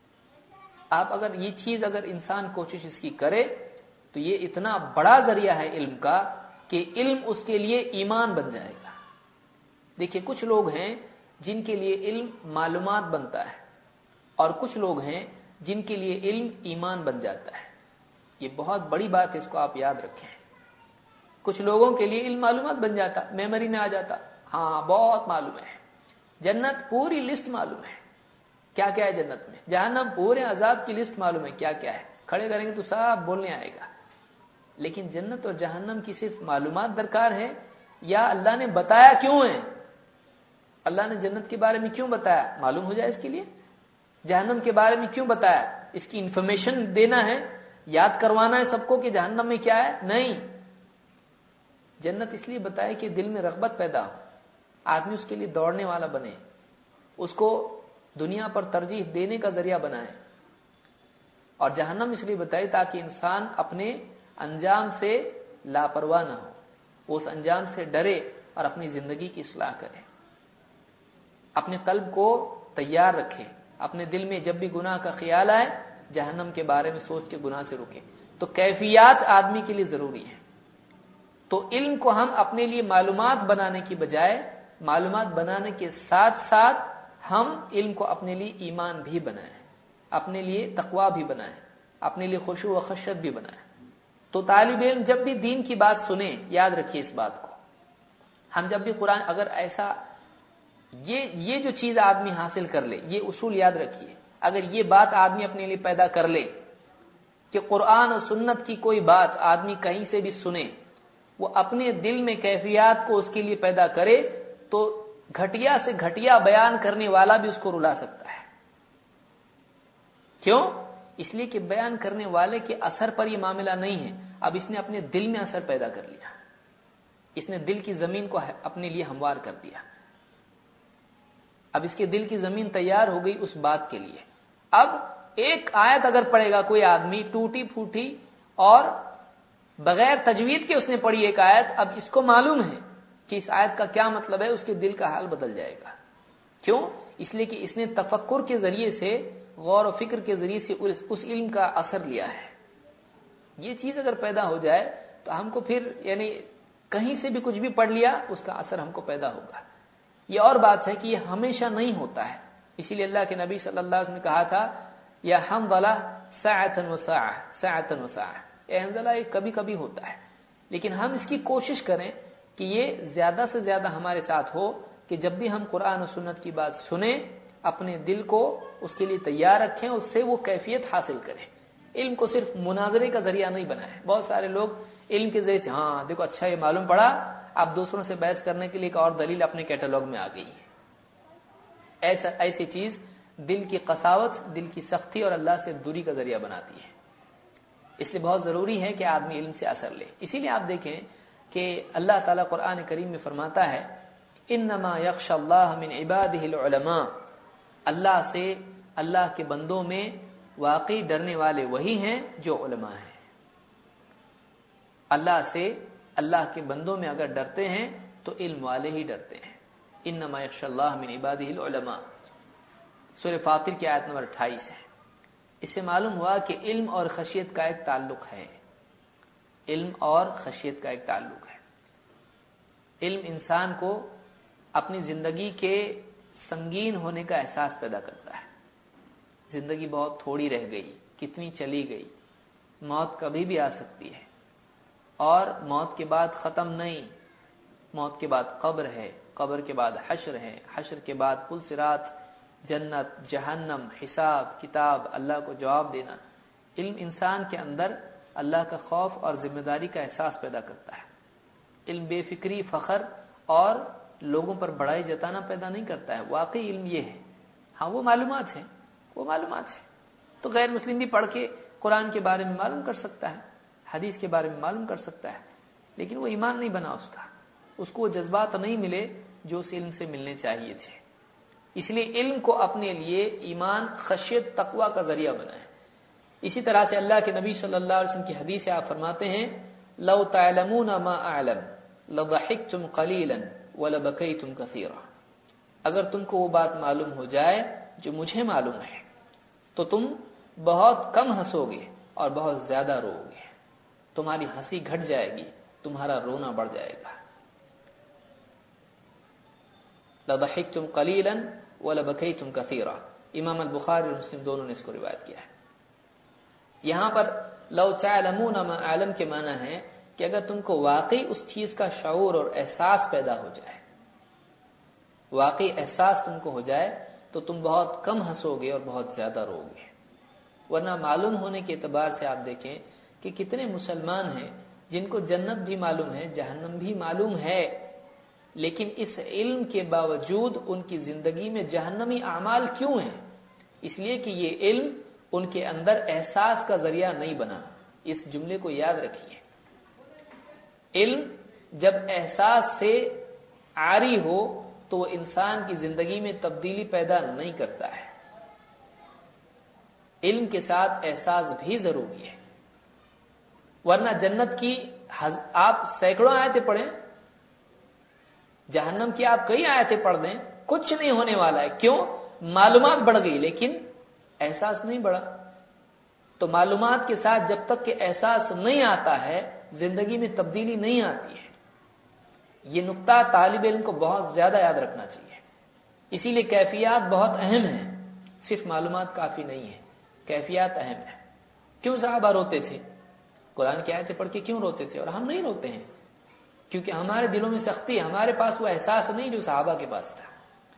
آپ اگر یہ چیز انسان کوشش اس کی کرے تو یہ اتنا بڑا ذریعہ ہے علم کا کہ علم اس کے لیے ایمان بن جائے گا۔ دیکھیے کچھ لوگ ہیں جن کے لیے علم معلومات بنتا ہے، اور کچھ لوگ ہیں جن کے لیے علم ایمان بن جاتا ہے۔ یہ بہت بڑی بات ہے، اس کو آپ یاد رکھیں۔ کچھ لوگوں کے لیے علم معلومات بن جاتا، میموری میں آ جاتا، ہاں بہت معلوم ہے، جنت پوری لسٹ معلوم ہے کیا کیا ہے جنت میں، جہنم پورے عذاب کی لسٹ معلوم ہے کیا کیا ہے، کھڑے کریں گے تو سب بولنے آئے گا۔ لیکن جنت اور جہنم کی صرف معلومات درکار ہے، یا اللہ نے بتایا کیوں ہے؟ اللہ نے جنت کے بارے میں کیوں بتایا؟ معلوم ہو جائے اس کے لیے۔ جہنم کے بارے میں کیوں بتایا؟ اس کی انفارمیشن دینا ہے، یاد کروانا ہے سب کو کہ جہنم میں کیا ہے؟ نہیں، جنت اس لیے بتائے کہ دل میں رغبت پیدا ہو، آدمی اس کے لیے دوڑنے والا بنے، اس کو دنیا پر ترجیح دینے کا ذریعہ بنائے۔ اور جہنم اس لیے بتائی تاکہ انسان اپنے انجام سے لاپرواہ نہ ہو، وہ اس انجام سے ڈرے اور اپنی زندگی کی اصلاح کرے، اپنے قلب کو تیار رکھے، اپنے دل میں جب بھی گناہ کا خیال آئے جہنم کے بارے میں سوچ کے گناہ سے رکے۔ تو کیفیات آدمی کے لیے ضروری ہے۔ تو علم کو ہم اپنے لیے معلومات بنانے کی بجائے، معلومات بنانے کے ساتھ ساتھ ہم علم کو اپنے لیے ایمان بھی بنائیں، اپنے لیے تقویٰ بھی بنائیں، اپنے لیے خشوع و خشیت بھی بنائیں۔ تو طالب علم جب بھی دین کی بات سنیں، یاد رکھیے اس بات کو، ہم جب بھی قرآن اگر ایسا یہ جو چیز آدمی حاصل کر لے، یہ اصول یاد رکھیے، اگر یہ بات آدمی اپنے لیے پیدا کر لے کہ قرآن اور سنت کی کوئی بات آدمی کہیں سے بھی سنے، وہ اپنے دل میں کیفیات کو اس کے لیے پیدا کرے، تو گھٹیا سے گھٹیا بیان کرنے والا بھی اس کو رلا سکتا ہے۔ کیوں؟ اس لیے کہ بیان کرنے والے کے اثر پر یہ معاملہ نہیں ہے، اب اس نے اپنے دل میں اثر پیدا کر لیا، اس نے دل کی زمین کو اپنے لیے ہموار کر دیا، اب اس کے دل کی زمین تیار ہو گئی اس بات کے لیے۔ اب ایک آیت اگر پڑھے گا کوئی آدمی ٹوٹی پھوٹی اور بغیر تجوید کے اس نے پڑھی ایک آیت، اب اس کو معلوم ہے کہ اس آیت کا کیا مطلب ہے، اس کے دل کا حال بدل جائے گا۔ کیوں؟ اس لیے کہ اس نے تفکر کے ذریعے سے، غور و فکر کے ذریعے سے اس علم کا اثر لیا ہے۔ یہ چیز اگر پیدا ہو جائے تو ہم کو پھر یعنی کہیں سے بھی کچھ بھی پڑھ لیا اس کا اثر ہم کو پیدا ہوگا۔ یہ اور بات ہے کہ یہ ہمیشہ نہیں ہوتا ہے، اسی لیے اللہ کے نبی صلی اللہ علیہ وسلم نے کہا تھا یا حنظلہ ساعۃ وساعۃ ساعۃ وساعۃ، اے حنظلہ یہ کبھی کبھی ہوتا ہے، لیکن ہم اس کی کوشش کریں کہ یہ زیادہ سے زیادہ ہمارے ساتھ ہو کہ جب بھی ہم قرآن و سنت کی بات سنیں اپنے دل کو اس کے لیے تیار رکھیں، اس سے وہ کیفیت حاصل کریں۔ علم کو صرف مناظرے کا ذریعہ نہیں بنائیں۔ بہت سارے لوگ علم کے ذریعے سے ہاں دیکھو اچھا یہ معلوم پڑا، اب دوسروں سے بحث کرنے کے لیے ایک اور دلیل اپنے کیٹالوگ میں آ گئی ہے۔ ایسی چیز دل کی قساوت، دل کی سختی اور اللہ سے دوری کا ذریعہ بناتی ہے۔ اس لیے بہت ضروری ہے کہ آدمی علم سے اثر لے۔ اسی لیے آپ دیکھیں کہ اللہ تعالیٰ قرآن کریم میں فرماتا ہے انما یخشی اللہ من عبادہ العلماء، اللہ سے، اللہ کے بندوں میں واقعی ڈرنے والے وہی ہیں جو علماء ہیں۔ اللہ سے، اللہ کے بندوں میں اگر ڈرتے ہیں تو علم والے ہی ڈرتے ہیں۔ انما یخشی اللہ من عبادہ العلماء، سورہ فاطر کی آیت نمبر 28 ہے۔ اس سے معلوم ہوا کہ علم اور خشیت کا ایک تعلق ہے، علم اور خشیت کا ایک تعلق ہے۔ علم انسان کو اپنی زندگی کے سنگین ہونے کا احساس پیدا کرتا ہے، زندگی بہت تھوڑی رہ گئی، کتنی چلی گئی، موت کبھی بھی آ سکتی ہے، اور موت کے بعد ختم نہیں، موت کے بعد قبر ہے، قبر کے بعد حشر ہے، حشر کے بعد پل صراط، جنت، جہنم، حساب کتاب، اللہ کو جواب دینا۔ علم انسان کے اندر اللہ کا خوف اور ذمہ داری کا احساس پیدا کرتا ہے. علم بے فکری، فخر اور لوگوں پر بڑائی جتانا پیدا نہیں کرتا ہے. واقعی علم یہ ہے. ہاں وہ معلومات ہے، تو غیر مسلم بھی پڑھ کے قرآن کے بارے میں معلوم کر سکتا ہے، حدیث کے بارے میں معلوم کر سکتا ہے، لیکن وہ ایمان نہیں بنا اس کو وہ جذبات نہیں ملے جو اس علم سے ملنے چاہیے تھے. اس لیے علم کو اپنے لیے ایمان، خشیت، تقوی کا ذریعہ بنائیں. اسی طرح سے اللہ کے نبی صلی اللہ علیہ وسلم کی حدیث سے آپ فرماتے ہیں لو تعلمون ما اعلم لضحكتم قليلا ولبكيتم كثيرا. اگر تم کو وہ بات معلوم ہو جائے جو مجھے معلوم ہے تو تم بہت کم ہنسو گے اور بہت زیادہ رو گے. تمہاری ہنسی گھٹ جائے گی، تمہارا رونا بڑھ جائے گا. لضحكتم قليلا ولبكيتم كثيرا. امام البخاری اور مسلم دونوں نے اس کو روایت کیا ہے. یہاں پر لو تعلمون ما اعلم کے معنی ہے کہ اگر تم کو واقعی اس چیز کا شعور اور احساس پیدا ہو جائے، واقعی احساس تم کو ہو جائے تو تم بہت کم ہنسو گے اور بہت زیادہ رو گے. ورنہ معلوم ہونے کے اعتبار سے آپ دیکھیں کہ کتنے مسلمان ہیں جن کو جنت بھی معلوم ہے، جہنم بھی معلوم ہے، لیکن اس علم کے باوجود ان کی زندگی میں جہنمی اعمال کیوں ہیں؟ اس لیے کہ یہ علم ان کے اندر احساس کا ذریعہ نہیں بنا. اس جملے کو یاد رکھیے، علم جب احساس سے عاری ہو تو وہ انسان کی زندگی میں تبدیلی پیدا نہیں کرتا ہے. علم کے ساتھ احساس بھی ضروری ہے. ورنہ جنت کی آپ سینکڑوں آیتیں پڑھیں، جہنم کی آپ کئی آیتیں پڑھ دیں، کچھ نہیں ہونے والا ہے. کیوں؟ معلومات بڑھ گئی لیکن احساس نہیں بڑھا. تو معلومات کے ساتھ جب تک کہ احساس نہیں آتا ہے زندگی میں تبدیلی نہیں آتی ہے. یہ نقطہ طالب علم کو بہت زیادہ یاد رکھنا چاہیے. اسی لیے کیفیات بہت اہم ہیں، صرف معلومات کافی نہیں ہے، کیفیات اہم ہے. کیوں صحابہ روتے تھے؟ قرآن کی آیتیں پڑھ کے کیوں روتے تھے؟ اور ہم نہیں روتے ہیں کیونکہ ہمارے دلوں میں سختی ہے، ہمارے پاس وہ احساس نہیں جو صحابہ کے پاس تھا.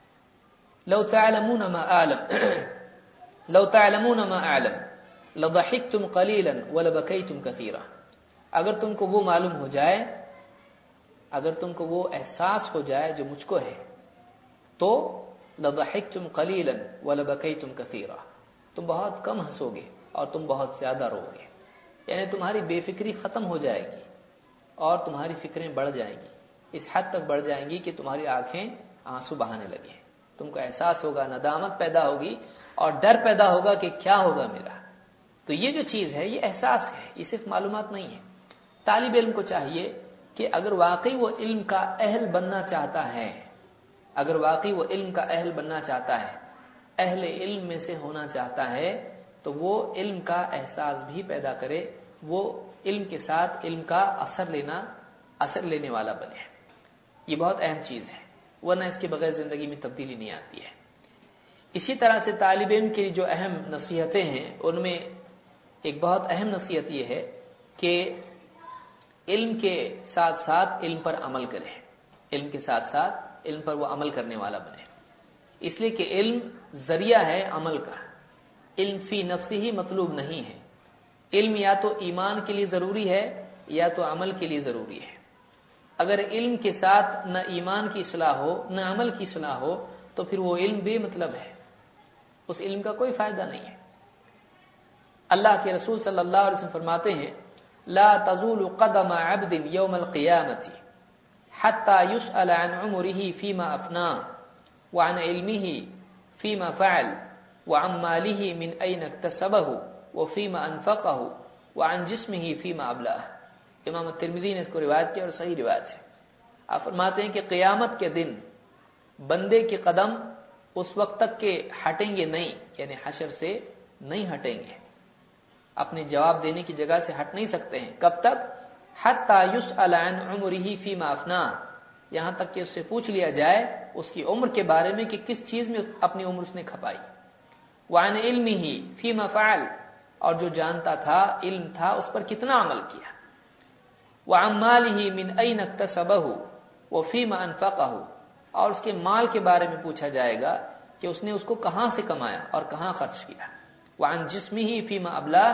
لو تعلمون ما اعلم لو تعلمون ما اعلم لضحكتم قليلا ولبكيتم كثيرا. اگر تم کو وہ معلوم ہو جائے، اگر تم کو وہ احساس ہو جائے جو مجھ کو ہے تو لضحكتم قليلا ولبكيتم كثيرا. تم بہت کم ہنسو گے اور تم بہت زیادہ رو گے. یعنی تمہاری بے فکری ختم ہو جائے گی اور تمہاری فکریں بڑھ جائیں گی، اس حد تک بڑھ جائیں گی کہ تمہاری آنکھیں آنسو بہانے لگیں. تم کو احساس ہوگا، ندامت پیدا ہوگی اور ڈر پیدا ہوگا کہ کیا ہوگا میرا. تو یہ جو چیز ہے یہ احساس ہے، یہ صرف معلومات نہیں ہے. طالب علم کو چاہیے کہ اگر واقعی وہ علم کا اہل بننا چاہتا ہے، اگر واقعی وہ علم کا اہل بننا چاہتا ہے، اہل علم میں سے ہونا چاہتا ہے، تو وہ علم کا احساس بھی پیدا کرے، وہ علم کے ساتھ علم کا اثر لینے والا بنے. یہ بہت اہم چیز ہے، ورنہ اس کے بغیر زندگی میں تبدیلی نہیں آتی ہے. اسی طرح سے طالب علم کی جو اہم نصیحتیں ہیں ان میں ایک بہت اہم نصیحت یہ ہے کہ علم کے ساتھ ساتھ علم پر عمل کرے. علم کے ساتھ ساتھ علم پر وہ عمل کرنے والا بنے، اس لیے کہ علم ذریعہ ہے عمل کا. علم فی نفسی ہی مطلوب نہیں ہے. علم یا تو ایمان کے لیے ضروری ہے یا تو عمل کے لیے ضروری ہے. اگر علم کے ساتھ نہ ایمان کی اصلاح ہو نہ عمل کی اصلاح ہو تو پھر وہ علم بے مطلب ہے، اس علم کا کوئی فائدہ نہیں ہے. اللہ کے رسول صلی اللہ علیہ وسلم فرماتے ہیں لا تزول قدم عبد یوم القیامت حتی یسأل عن عمره فیما افناه وعن علمه فیما فعل وعن ماله من این اکتسبه وفیما انفقه وعن جسمه فیما ابلاه. امام ترمذی نے اس کو روایت کیا اور صحیح روایت ہے. آپ فرماتے ہیں کہ قیامت کے دن بندے کے قدم اس وقت تک کہ ہٹیں گے نہیں، یعنی حشر سے نہیں ہٹیں گے، اپنے جواب دینے کی جگہ سے ہٹ نہیں سکتے ہیں. کب تک؟ حتی یسأل عن عمره فیما افناه، یہاں تک کہ اس سے پوچھ لیا جائے اس کی عمر کے بارے میں کہ کس چیز میں اپنی عمر اس نے کھپائی. وعن علمه فیما فعل، اور جو جانتا تھا علم تھا اس پر کتنا عمل کیا. وعن ماله من این اکتسبه وفیما انفقه، اور اس کے مال کے بارے میں پوچھا جائے گا کہ اس نے اس کو کہاں سے کمایا اور کہاں خرچ کیا. وعن جسمه فیما ابلاه،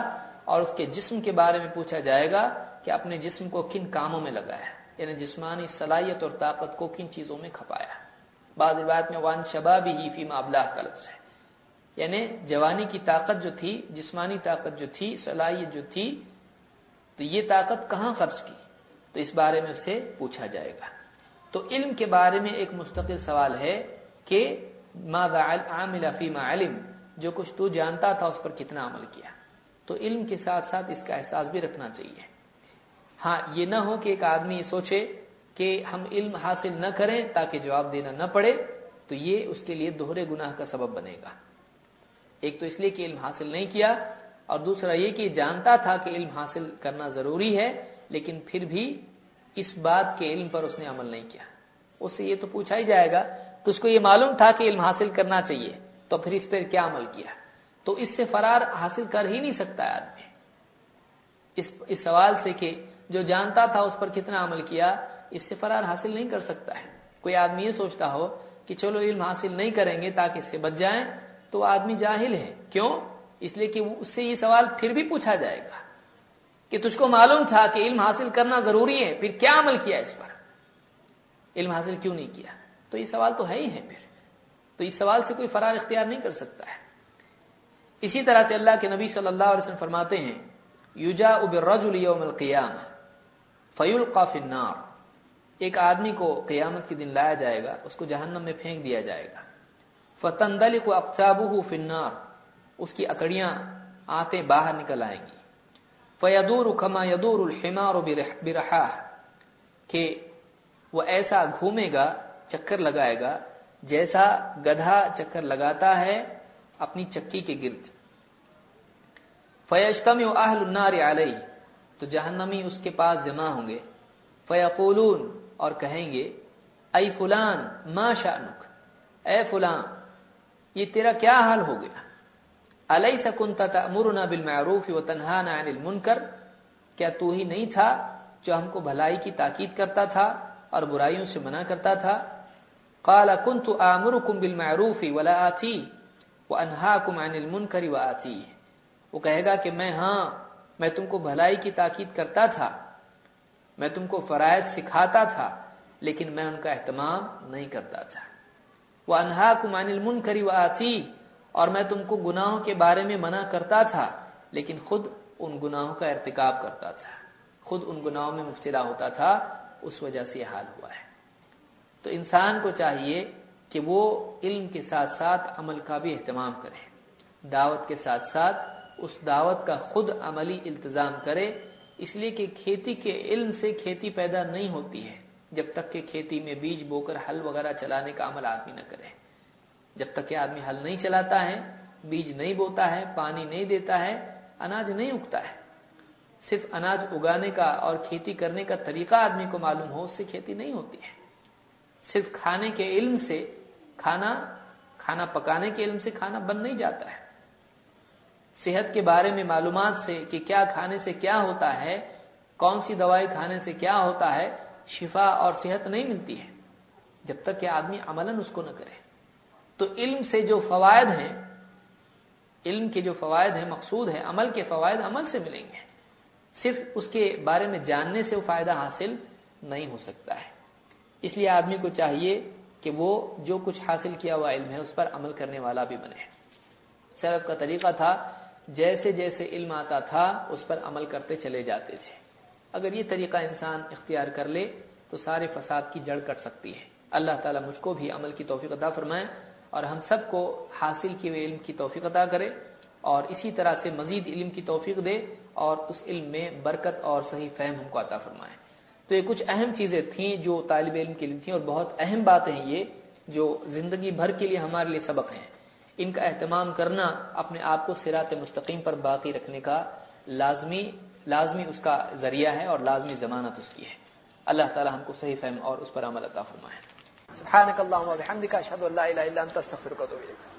اور اس کے جسم کے بارے میں پوچھا جائے گا کہ اپنے جسم کو کن کاموں میں لگایا، یعنی جسمانی صلاحیت اور طاقت کو کن چیزوں میں کھپایا۔ بعض روایت میں وان شبابہ فیما ابلاہ کا لفظ ہے، یعنی جوانی کی طاقت جو تھی، جسمانی طاقت جو تھی، صلاحیت جو تھی، تو یہ طاقت کہاں خرچ کی، تو اس بارے میں اسے پوچھا جائے گا۔ تو علم کے بارے میں ایک مستقل سوال ہے کہ ماذا عمل فیما علم، جو کچھ تو جانتا تھا اس پر کتنا عمل کیا۔ تو علم کے ساتھ ساتھ اس کا احساس بھی رکھنا چاہیے۔ ہاں، یہ نہ ہو کہ ایک آدمی یہ سوچے کہ ہم علم حاصل نہ کریں تاکہ جواب دینا نہ پڑے، تو یہ اس کے لیے دوہرے گناہ کا سبب بنے گا۔ ایک تو اس لیے کہ علم حاصل نہیں کیا، اور دوسرا یہ کہ جانتا تھا کہ علم حاصل کرنا ضروری ہے، لیکن پھر بھی اس بات کے علم پر اس نے عمل نہیں کیا۔ اس سے یہ تو پوچھا ہی جائے گا، تو اس کو یہ معلوم تھا کہ علم حاصل کرنا چاہیے، تو پھر اس پر کیا عمل کیا؟ تو اس سے فرار حاصل کر ہی نہیں سکتا ہے آدمی، اس سوال سے کہ جو جانتا تھا اس پر کتنا عمل کیا، اس سے فرار حاصل نہیں کر سکتا ہے۔ کوئی آدمی یہ سوچتا ہو کہ چلو علم حاصل نہیں کریں گے تاکہ اس سے بچ جائیں، تو وہ آدمی جاہل ہے۔ کیوں؟ اس لیے کہ اس سے یہ سوال پھر بھی پوچھا جائے گا کہ تجھ کو معلوم تھا کہ علم حاصل کرنا ضروری ہے، پھر کیا عمل کیا اس پر؟ علم حاصل کیوں نہیں کیا؟ تو یہ سوال تو ہے ہی ہے پھر، تو اس سوال سے کوئی فرار اختیار نہیں کر سکتا ہے۔ اسی طرح سے اللہ کے نبی صلی اللہ علیہ وسلم فرماتے ہیں یجاء بالرجل یوم القیامہ فیلقى فی النار، ایک آدمی کو قیامت کے دن لایا جائے گا، اس کو جہنم میں پھینک دیا جائے گا، فتندلق اقطابہ فی النار، اس کی اکڑیاں آنتیں باہر نکل آئیں گی، فیدور کما یدور الحمار برحاہ، کہ وہ ایسا گھومے گا، چکر لگائے گا جیسا گدھا چکر لگاتا ہے اپنی چکی کے گرد۔ فیجتمع اہل النار علیہ، تو جہنمی اس کے پاس جمع ہوں گے، فیقولون، اور کہیں گے، ای فلان ما شأنک، اے فلان یہ تیرا کیا حال ہو گیا، الیس کنت تأمرنا بالمعروف وتنہانا عن المنکر، کیا تو ہی نہیں تھا جو ہم کو بھلائی کی تاکید کرتا تھا اور برائیوں سے منع کرتا تھا؟ قال كنت آمركم بالمعروف ولا آتيه وانهاكم عن المنکر وآتيه، وہ کہے گا کہ میں تم کو بھلائی کی تاکید کرتا تھا، میں تم کو فرائض سکھاتا تھا، لیکن میں ان کا اہتمام نہیں کرتا تھا۔ وانهاكم عن المنکر وآتيه، اور میں تم کو گناہوں کے بارے میں منع کرتا تھا، لیکن خود ان گناہوں کا ارتکاب کرتا تھا، خود ان گناہوں میں مبتلا ہوتا تھا، اس وجہ سے یہ حال ہوا ہے۔ تو انسان کو چاہیے کہ وہ علم کے ساتھ ساتھ عمل کا بھی اہتمام کرے، دعوت کے ساتھ ساتھ اس دعوت کا خود عملی التزام کرے، اس لیے کہ کھیتی کے علم سے کھیتی پیدا نہیں ہوتی ہے جب تک کہ کھیتی میں بیج بو کر ہل وغیرہ چلانے کا عمل آدمی نہ کرے۔ جب تک کہ آدمی ہل نہیں چلاتا ہے، بیج نہیں بوتا ہے، پانی نہیں دیتا ہے، اناج نہیں اگتا ہے۔ صرف اناج اگانے کا اور کھیتی کرنے کا طریقہ آدمی کو معلوم ہو، اس سے کھیتی نہیں ہوتی ہے۔ صرف کھانے کے علم سے کھانا پکانے کے علم سے کھانا بن نہیں جاتا ہے۔ صحت کے بارے میں معلومات سے کہ کیا کھانے سے کیا ہوتا ہے، کون سی دوائی کھانے سے کیا ہوتا ہے، شفا اور صحت نہیں ملتی ہے جب تک کہ آدمی عملاً اس کو نہ کرے۔ تو علم سے جو فوائد ہیں، علم کے جو فوائد ہیں، مقصود ہے عمل کے فوائد عمل سے ملیں گے، صرف اس کے بارے میں جاننے سے وہ فائدہ حاصل نہیں ہو سکتا ہے۔ اس لیے آدمی کو چاہیے کہ وہ جو کچھ حاصل کیا ہوا علم ہے اس پر عمل کرنے والا بھی بنے۔ سلف کا طریقہ تھا جیسے جیسے علم آتا تھا اس پر عمل کرتے چلے جاتے تھے۔ اگر یہ طریقہ انسان اختیار کر لے تو سارے فساد کی جڑ کٹ سکتی ہے۔ اللہ تعالیٰ مجھ کو بھی عمل کی توفیق عطا فرمائے اور ہم سب کو حاصل کیے ہوئے علم کی توفیق عطا کرے، اور اسی طرح سے مزید علم کی توفیق دے اور اس علم میں برکت اور صحیح فہم ہم کو عطا فرمائے۔ تو یہ کچھ اہم چیزیں تھیں جو طالب علم کے لیے تھیں، اور بہت اہم باتیں ہیں یہ جو زندگی بھر کے لیے ہمارے لیے سبق ہیں۔ ان کا اہتمام کرنا اپنے آپ کو صراط مستقیم پر باقی رکھنے کا لازمی اس کا ذریعہ ہے اور لازمی ضمانت اس کی ہے۔ اللہ تعالی ہم کو صحیح فہم اور اس پر عمل عطا فرمائے۔ سبحانک اللہم و بحمدک، اشہد ان لا الہ الا انت، استغفرک و اتوب الیک۔